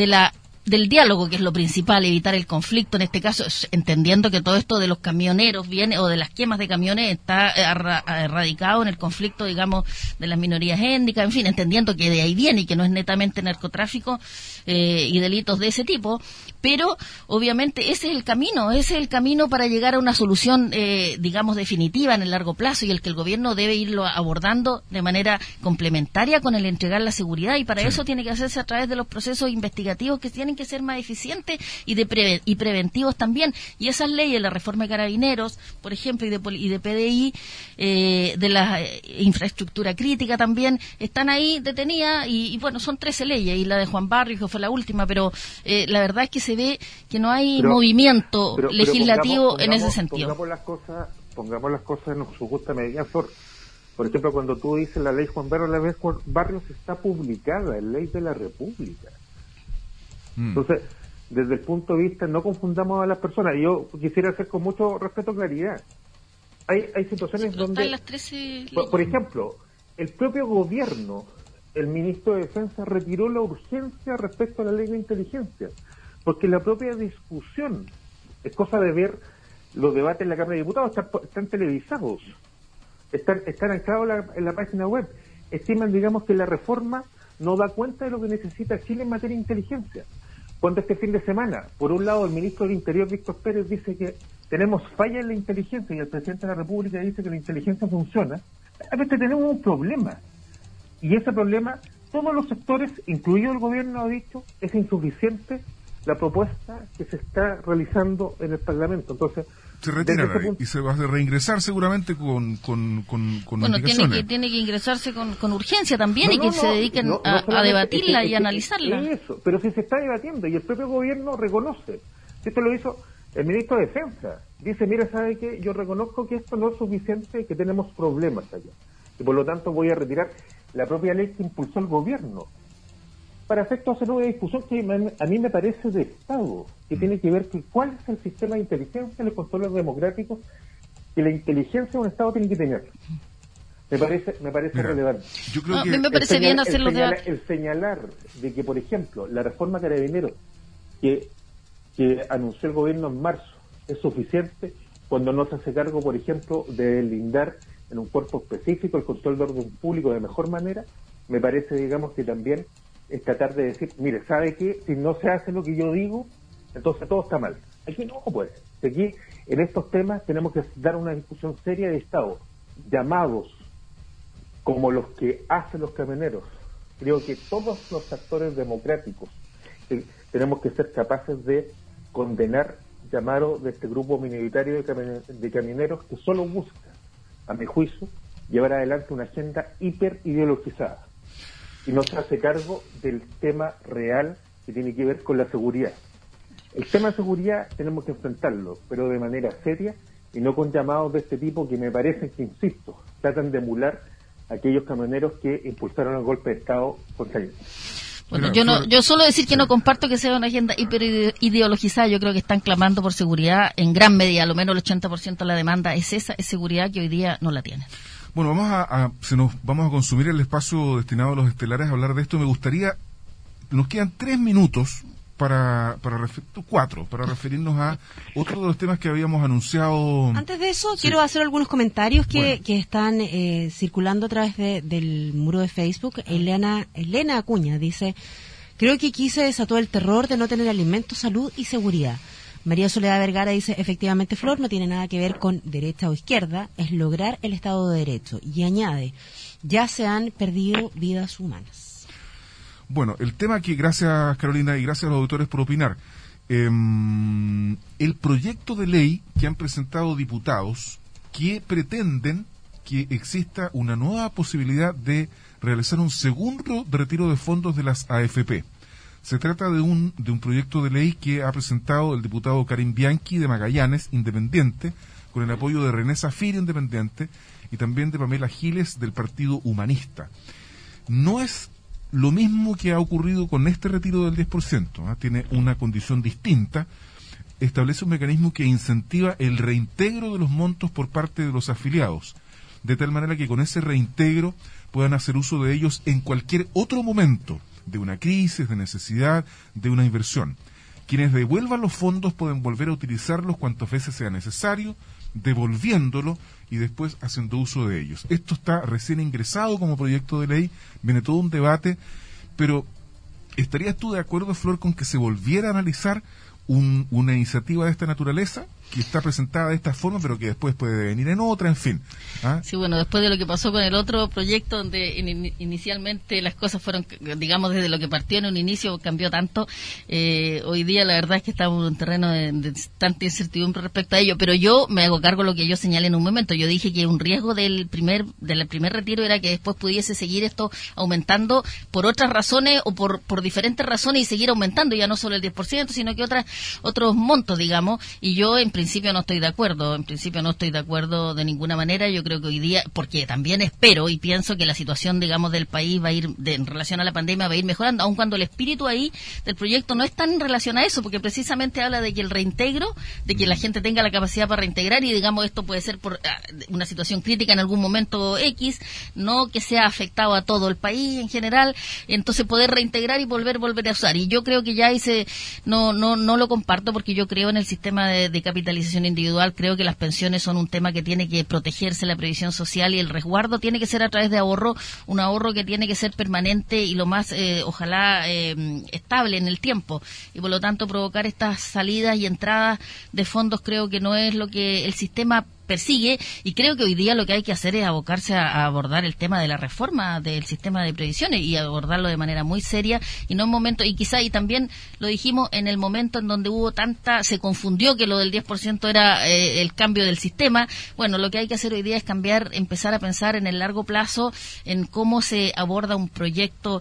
del diálogo, que es lo principal, evitar el conflicto, en este caso, entendiendo que todo esto de los camioneros viene, o de las quemas de camiones, está erradicado en el conflicto, digamos, de las minorías étnicas, en fin, entendiendo que de ahí viene y que no es netamente narcotráfico y delitos de ese tipo, pero obviamente ese es el camino para llegar a una solución, digamos, definitiva en el largo plazo, y el que el gobierno debe irlo abordando de manera complementaria con el entregar la seguridad, y para eso tiene que hacerse a través de los procesos investigativos que tienen que ser más eficientes y preventivos también, y esas leyes, la reforma de Carabineros, por ejemplo, y de PDI, de la infraestructura crítica también, están ahí detenidas, y bueno, son 13 leyes, y la de Juan Barrios, que fue la última, pero la verdad es que se ve que no hay movimiento legislativo en ese sentido. Pongamos las cosas en su justa medida. Por ejemplo, cuando tú dices la ley Juan Barrios, la ley Juan Barrios está publicada en Ley de la República. Entonces, desde el punto de vista, no confundamos a las personas. Yo quisiera hacer con mucho respeto claridad. Hay situaciones donde, las 13 por ejemplo, el propio gobierno, el ministro de Defensa retiró la urgencia respecto a la ley de inteligencia, porque la propia discusión, es cosa de ver los debates en la Cámara de Diputados, están televisados, están anclados en la página web. Estiman, digamos, que la reforma no da cuenta de lo que necesita Chile en materia de inteligencia. Cuando este fin de semana, por un lado, el ministro del Interior, Víctor Pérez, dice que tenemos falla en la inteligencia, y el presidente de la República dice que la inteligencia funciona, realmente tenemos un problema. Y ese problema, todos los sectores, incluido el gobierno, ha dicho, es insuficiente la propuesta que se está realizando en el Parlamento. Entonces, se retira y se va a reingresar seguramente con bueno, tiene que ingresarse con urgencia también, y que se dediquen a debatirla y analizarla. Eso, pero si se está debatiendo y el propio gobierno reconoce, esto lo hizo el ministro de Defensa, dice, mira, ¿sabe qué? Yo reconozco que esto no es suficiente, que tenemos problemas allá, y por lo tanto voy a retirar la propia ley que impulsó el gobierno para efectos de nueva discusión que a mí me parece de Estado, que tiene que ver con cuál es el sistema de inteligencia, los controles democráticos que la inteligencia de un Estado tiene que tener. Me parece relevante. Yo creo que me parece bien hacerlo el señalar de que, por ejemplo, la reforma Carabineros que anunció el gobierno en marzo es suficiente cuando no se hace cargo, por ejemplo, de lindar en un cuerpo específico el control de orden público de mejor manera, me parece, digamos, que también es tratar de decir, mire, ¿sabe qué? Si no se hace lo que yo digo, entonces todo está mal. Aquí no, pues. Aquí, en estos temas, tenemos que dar una discusión seria de Estado. Llamados como los que hacen los camioneros. Creo que todos los actores democráticos tenemos que ser capaces de condenar llamados de este grupo minoritario de camioneros que solo busca, a mi juicio, llevar adelante una agenda hiper ideologizada. Y no se hace cargo del tema real que tiene que ver con la seguridad. El tema de seguridad tenemos que enfrentarlo, pero de manera seria y no con llamados de este tipo que me parecen que, insisto, tratan de emular a aquellos camioneros que impulsaron el golpe de Estado contra ellos. Bueno, yo solo decir que no comparto que sea una agenda hiperideologizada. Yo creo que están clamando por seguridad en gran medida, a lo menos el 80% de la demanda es esa, es seguridad que hoy día no la tienen. Bueno, vamos a consumir el espacio destinado a los estelares a hablar de esto. Me gustaría, nos quedan 3 minutos para referirnos a otro de los temas que habíamos anunciado. Antes de eso, quiero hacer algunos comentarios que están circulando a través del muro de Facebook. Elena Acuña dice, creo que aquí se desató el terror de no tener alimentos, salud y seguridad. María Soledad Vergara dice, efectivamente, Flor, no tiene nada que ver con derecha o izquierda, es lograr el Estado de Derecho. Y añade, ya se han perdido vidas humanas. Bueno, el tema que, gracias Carolina y gracias a los auditores por opinar, el proyecto de ley que han presentado diputados que pretenden que exista una nueva posibilidad de realizar un segundo retiro de fondos de las AFP. Se trata de un proyecto de ley que ha presentado el diputado Karim Bianchi de Magallanes, independiente, con el apoyo de René Zafir, independiente, y también de Pamela Giles del Partido Humanista. No es lo mismo que ha ocurrido con este retiro del 10%, tiene una condición distinta. Establece un mecanismo que incentiva el reintegro de los montos por parte de los afiliados, de tal manera que con ese reintegro puedan hacer uso de ellos en cualquier otro momento de una crisis, de necesidad, de una inversión. Quienes devuelvan los fondos pueden volver a utilizarlos cuantas veces sea necesario, devolviéndolo y después haciendo uso de ellos. Esto está recién ingresado como proyecto de ley, viene todo un debate, pero ¿estarías tú de acuerdo, Flor, con que se volviera a analizar una iniciativa de esta naturaleza, que está presentada de esta forma, pero que después puede venir en otra, en fin? Sí, bueno, después de lo que pasó con el otro proyecto, donde inicialmente las cosas fueron, digamos, desde lo que partió en un inicio, cambió tanto, hoy día la verdad es que estamos en un terreno de tanta incertidumbre respecto a ello, pero yo me hago cargo de lo que yo señalé en un momento. Yo dije que un riesgo del primer retiro era que después pudiese seguir esto aumentando por otras razones o por diferentes razones y seguir aumentando, ya no solo el 10%, sino que otros montos, digamos, y yo en principio no estoy de acuerdo, de ninguna manera. Yo creo que hoy día, porque también espero y pienso que la situación, digamos, del país va a ir, en relación a la pandemia, va a ir mejorando, aun cuando el espíritu ahí del proyecto no es tan en relación a eso, porque precisamente habla de que el reintegro, de que la gente tenga la capacidad para reintegrar, y digamos, esto puede ser por una situación crítica en algún momento X, no que sea afectado a todo el país en general, entonces poder reintegrar y volver a usar. Y yo creo que ya no lo comparto, porque yo creo en el sistema de capitalización individual. Creo que las pensiones son un tema que tiene que protegerse, la previsión social, y el resguardo tiene que ser a través de ahorro, un ahorro que tiene que ser permanente y lo más, ojalá, estable en el tiempo, y por lo tanto provocar estas salidas y entradas de fondos creo que no es lo que el sistema persigue, y creo que hoy día lo que hay que hacer es abocarse a abordar el tema de la reforma del sistema de previsiones y abordarlo de manera muy seria, y no en momento, y quizá, y también lo dijimos en el momento en donde se confundió que lo del 10% era el cambio del sistema. Bueno, lo que hay que hacer hoy día es empezar a pensar en el largo plazo, en cómo se aborda un proyecto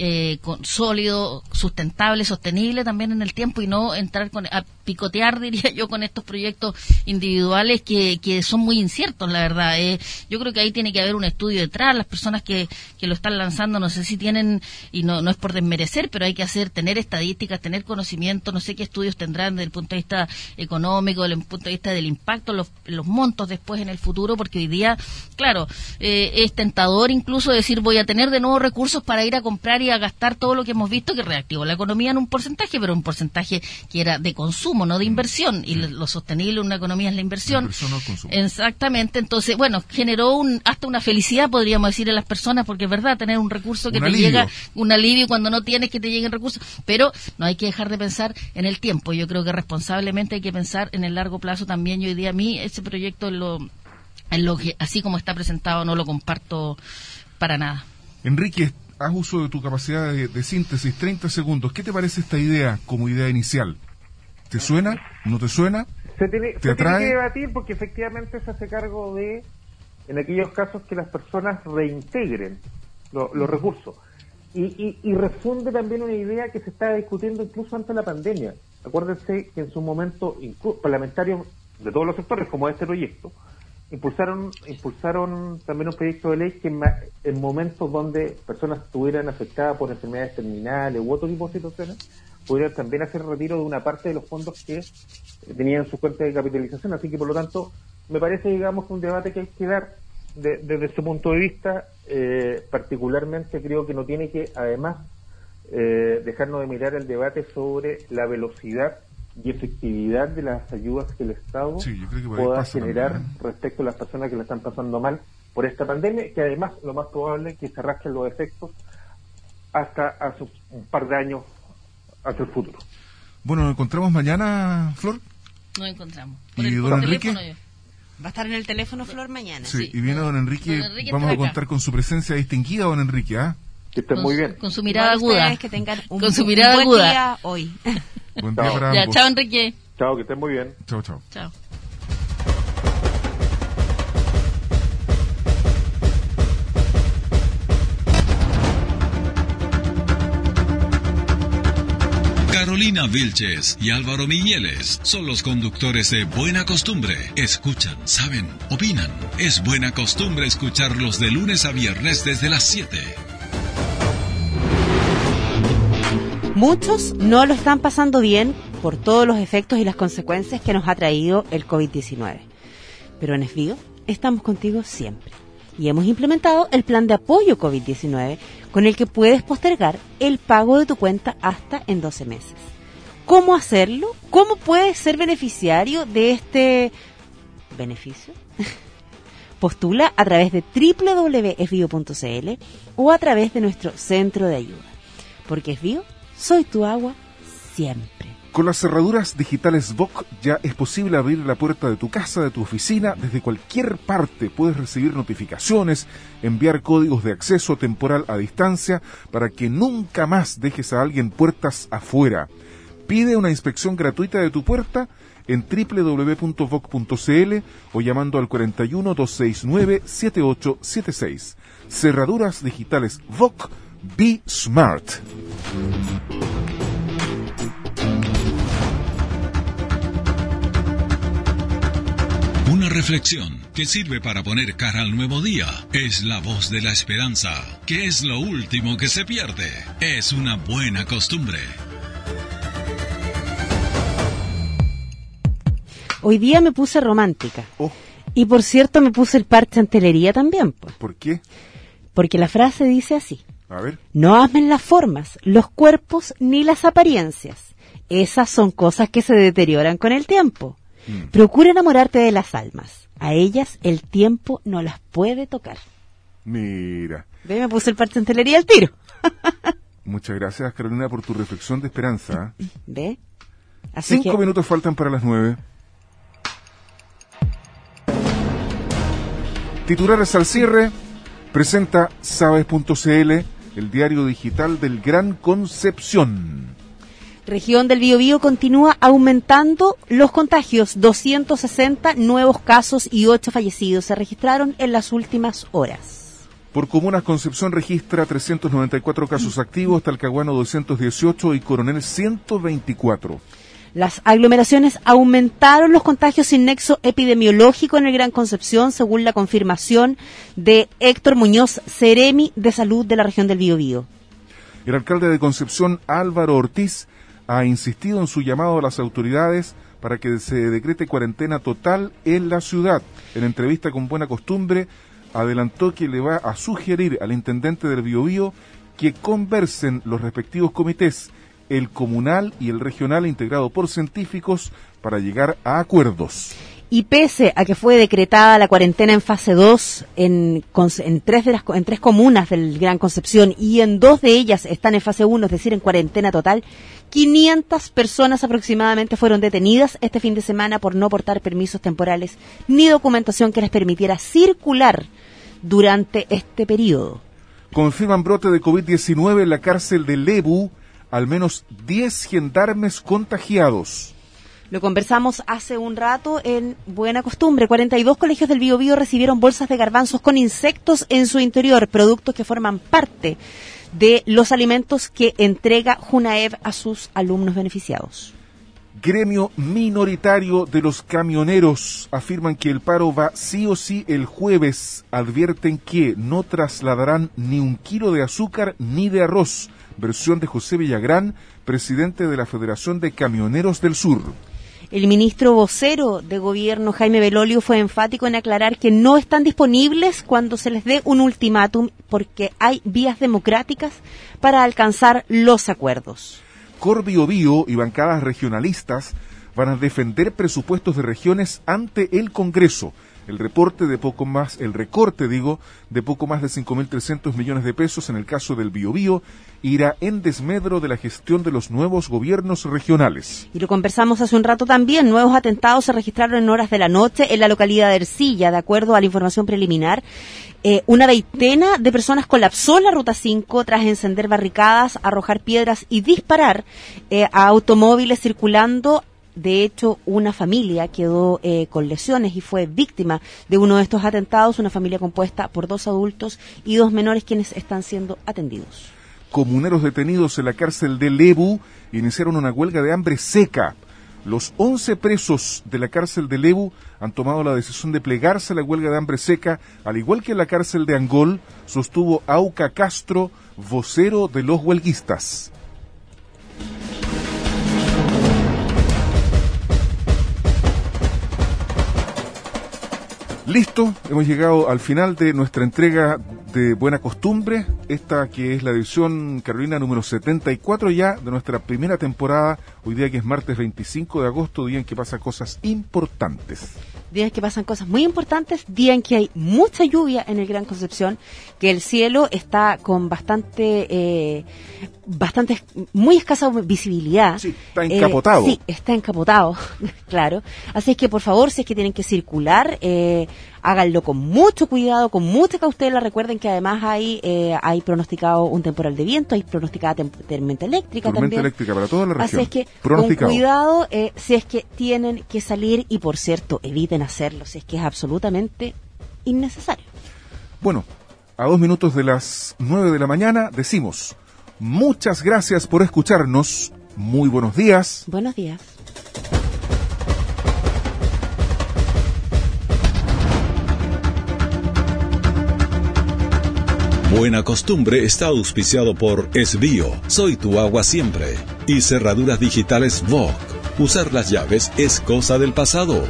sólido, sustentable, sostenible también en el tiempo, y no entrar a picotear, diría yo, con estos proyectos individuales que son muy inciertos, la verdad. Yo creo que ahí tiene que haber un estudio detrás. Las personas que lo están lanzando, no sé si tienen, y no es por desmerecer, pero hay que tener estadísticas, tener conocimiento, no sé qué estudios tendrán desde el punto de vista económico, desde el punto de vista del impacto, los montos después en el futuro, porque hoy día, claro, es tentador incluso decir voy a tener de nuevo recursos para ir a comprar y a gastar todo lo que hemos visto que reactivó la economía en un porcentaje, pero un porcentaje que era de consumo, no de inversión, y lo sostenible en una economía es la inversión. Exactamente. Entonces, bueno, generó hasta una felicidad, podríamos decir, en las personas, porque es verdad, tener un recurso que llega, un alivio cuando no tienes que te lleguen recursos, pero no hay que dejar de pensar en el tiempo. Yo creo que responsablemente hay que pensar en el largo plazo también. Yo hoy día, a mí ese proyecto en lo que así como está presentado no lo comparto para nada. Enrique, haz uso de tu capacidad de síntesis, 30 segundos. ¿Qué te parece esta idea como idea inicial? ¿Te suena? ¿No te suena? Se tiene que debatir, porque efectivamente se hace cargo de, en aquellos casos, que las personas reintegren los recursos. Y refunde también una idea que se estaba discutiendo incluso antes de la pandemia. Acuérdense que en su momento parlamentarios de todos los sectores, como este proyecto, impulsaron también un proyecto de ley que en momentos donde personas estuvieran afectadas por enfermedades terminales u otro tipo de situaciones, pudieran también hacer retiro de una parte de los fondos que tenían su cuenta de capitalización. Así que, por lo tanto, me parece, digamos, un debate que hay que dar desde ese punto de vista. Particularmente creo que no tiene que, además, dejarnos de mirar el debate sobre la velocidad y efectividad de las ayudas que el Estado pueda generar también respecto a las personas que la están pasando mal por esta pandemia, que además lo más probable es que se arrastren los efectos hasta hace un par de años hacia el futuro. Bueno, ¿nos encontramos mañana, Flor? Nos encontramos. ¿Y don Enrique? Va a estar en el teléfono, Flor, mañana. Sí, y viene don Enrique vamos a contar con su presencia distinguida, don Enrique, ¿ah? Que esté muy bien. Con su mirada aguda. Que tengan con su mirada buen aguda. Día hoy. Buen día para ambos. Chao, Enrique. Chao, que estén muy bien. Chao, chao. Chao. Carolina Vilches y Álvaro Miñeles son los conductores de Buena Costumbre. Escuchan, saben, opinan. Es buena costumbre escucharlos de lunes a viernes desde las 7. Muchos no lo están pasando bien por todos los efectos y las consecuencias que nos ha traído el COVID-19. Pero en Esvío estamos contigo siempre. Y hemos implementado el plan de apoyo COVID-19 con el que puedes postergar el pago de tu cuenta hasta en 12 meses. ¿Cómo hacerlo? ¿Cómo puedes ser beneficiario de este beneficio? Postula a través de www.esvio.cl o a través de nuestro centro de ayuda. Porque Esvío, soy tu agua siempre. Con las cerraduras digitales VOC ya es posible abrir la puerta de tu casa, de tu oficina, desde cualquier parte. Puedes recibir notificaciones, enviar códigos de acceso temporal a distancia para que nunca más dejes a alguien puertas afuera. Pide una inspección gratuita de tu puerta en www.voc.cl o llamando al 41 269 7876. Cerraduras digitales VOC. Be smart. Una reflexión que sirve para poner cara al nuevo día. Es la voz de la esperanza, que es lo último que se pierde. Es una buena costumbre. Hoy día me puse romántica. Y por cierto me puse el parche en telería también. Pues. ¿Por qué? Porque la frase dice así. A ver. No amen las formas, los cuerpos ni las apariencias. Esas son cosas que se deterioran con el tiempo. Procura enamorarte de las almas. A ellas el tiempo no las puede tocar. Mira. Ve, me puse el parche en telería al tiro. Muchas gracias, Carolina, por tu reflexión de esperanza. Ve. Así 5 minutos faltan para las 9. Titulares al cierre. Presenta Sabes.cl, el diario digital del Gran Concepción. Región del Biobío continúa aumentando los contagios. 260 nuevos casos y 8 fallecidos se registraron en las últimas horas. Por comunas, Concepción registra 394 casos activos, Talcahuano 218 y Coronel 124. Las aglomeraciones aumentaron los contagios sin nexo epidemiológico en el Gran Concepción, según la confirmación de Héctor Muñoz, Seremi de Salud de la región del Biobío. El alcalde de Concepción, Álvaro Ortiz, ha insistido en su llamado a las autoridades para que se decrete cuarentena total en la ciudad. En entrevista con Buena Costumbre, adelantó que le va a sugerir al intendente del Biobío que conversen los respectivos comités, el comunal y el regional integrado por científicos, para llegar a acuerdos. Y pese a que fue decretada la cuarentena en fase 2 en tres comunas del Gran Concepción y en 2 de ellas están en fase 1, es decir, en cuarentena total, 500 personas aproximadamente fueron detenidas este fin de semana por no portar permisos temporales ni documentación que les permitiera circular durante este periodo. Confirman brote de COVID-19 en la cárcel de Lebu, al menos 10 gendarmes contagiados. Lo conversamos hace un rato en Buena Costumbre. 42 colegios del Biobío recibieron bolsas de garbanzos con insectos en su interior, productos que forman parte de los alimentos que entrega Junaev a sus alumnos beneficiados. Gremio minoritario de los camioneros afirman que el paro va sí o sí el jueves. Advierten que no trasladarán ni un kilo de azúcar ni de arroz. Versión de José Villagrán, presidente de la Federación de Camioneros del Sur. El ministro vocero de gobierno, Jaime Belolio, fue enfático en aclarar que no están disponibles cuando se les dé un ultimátum porque hay vías democráticas para alcanzar los acuerdos. Cor Biobío y bancadas regionalistas van a defender presupuestos de regiones ante el Congreso. El recorte de poco más de 5.300 millones de pesos en el caso del Biobío irá en desmedro de la gestión de los nuevos gobiernos regionales. Y lo conversamos hace un rato también. Nuevos atentados se registraron en horas de la noche en la localidad de Ercilla. De acuerdo a la información preliminar, una veintena de personas colapsó la Ruta 5 tras encender barricadas, arrojar piedras y disparar a automóviles circulando. De hecho, una familia quedó con lesiones y fue víctima de uno de estos atentados, una familia compuesta por 2 adultos y 2 menores quienes están siendo atendidos. comuneros detenidos en la cárcel de Lebu iniciaron una huelga de hambre seca. Los 11 presos de la cárcel de Lebu han tomado la decisión de plegarse a la huelga de hambre seca, al igual que en la cárcel de Angol, sostuvo Auca Castro, vocero de los huelguistas. Listo, hemos llegado al final de nuestra entrega de Buena Costumbre, esta que es la edición, Carolina, número 74 ya de nuestra primera temporada, hoy día que es martes 25 de agosto, día en que pasan cosas importantes. Días que pasan cosas muy importantes, día en que hay mucha lluvia en el Gran Concepción, que el cielo está con bastante, muy escasa visibilidad. Sí, está encapotado. Sí, está encapotado, claro. Así es que, por favor, si es que tienen que circular, háganlo con mucho cuidado, con mucha cautela. Recuerden que además hay pronosticado un temporal de viento, hay pronosticada tormenta eléctrica también. Tormenta eléctrica para toda la región. Así es que, con cuidado, si es que tienen que salir, y por cierto, eviten hacerlo si es que es absolutamente innecesario. Bueno, a 2 minutos de las 9 de la mañana decimos muchas gracias por escucharnos. Muy buenos días. Buenos días. Buena Costumbre está auspiciado por Esbío, Soy tu agua siempre, y Cerraduras Digitales Vogue. Usar las llaves es cosa del pasado.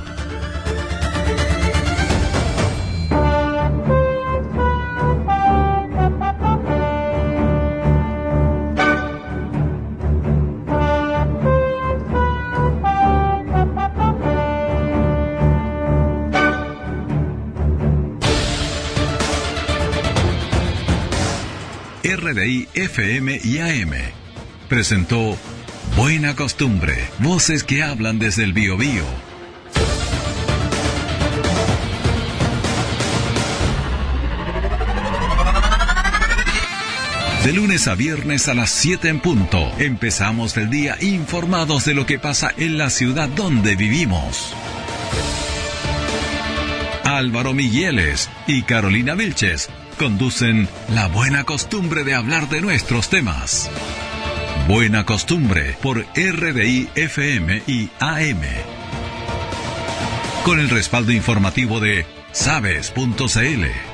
RDI FM y AM presentó Buena Costumbre, voces que hablan desde el Biobío. De lunes a viernes a las 7 en punto, empezamos el día informados de lo que pasa en la ciudad donde vivimos. Álvaro Migueles y Carolina Vilches conducen la buena costumbre de hablar de nuestros temas. Buena Costumbre por RDI FM y AM. Con el respaldo informativo de sabes.cl.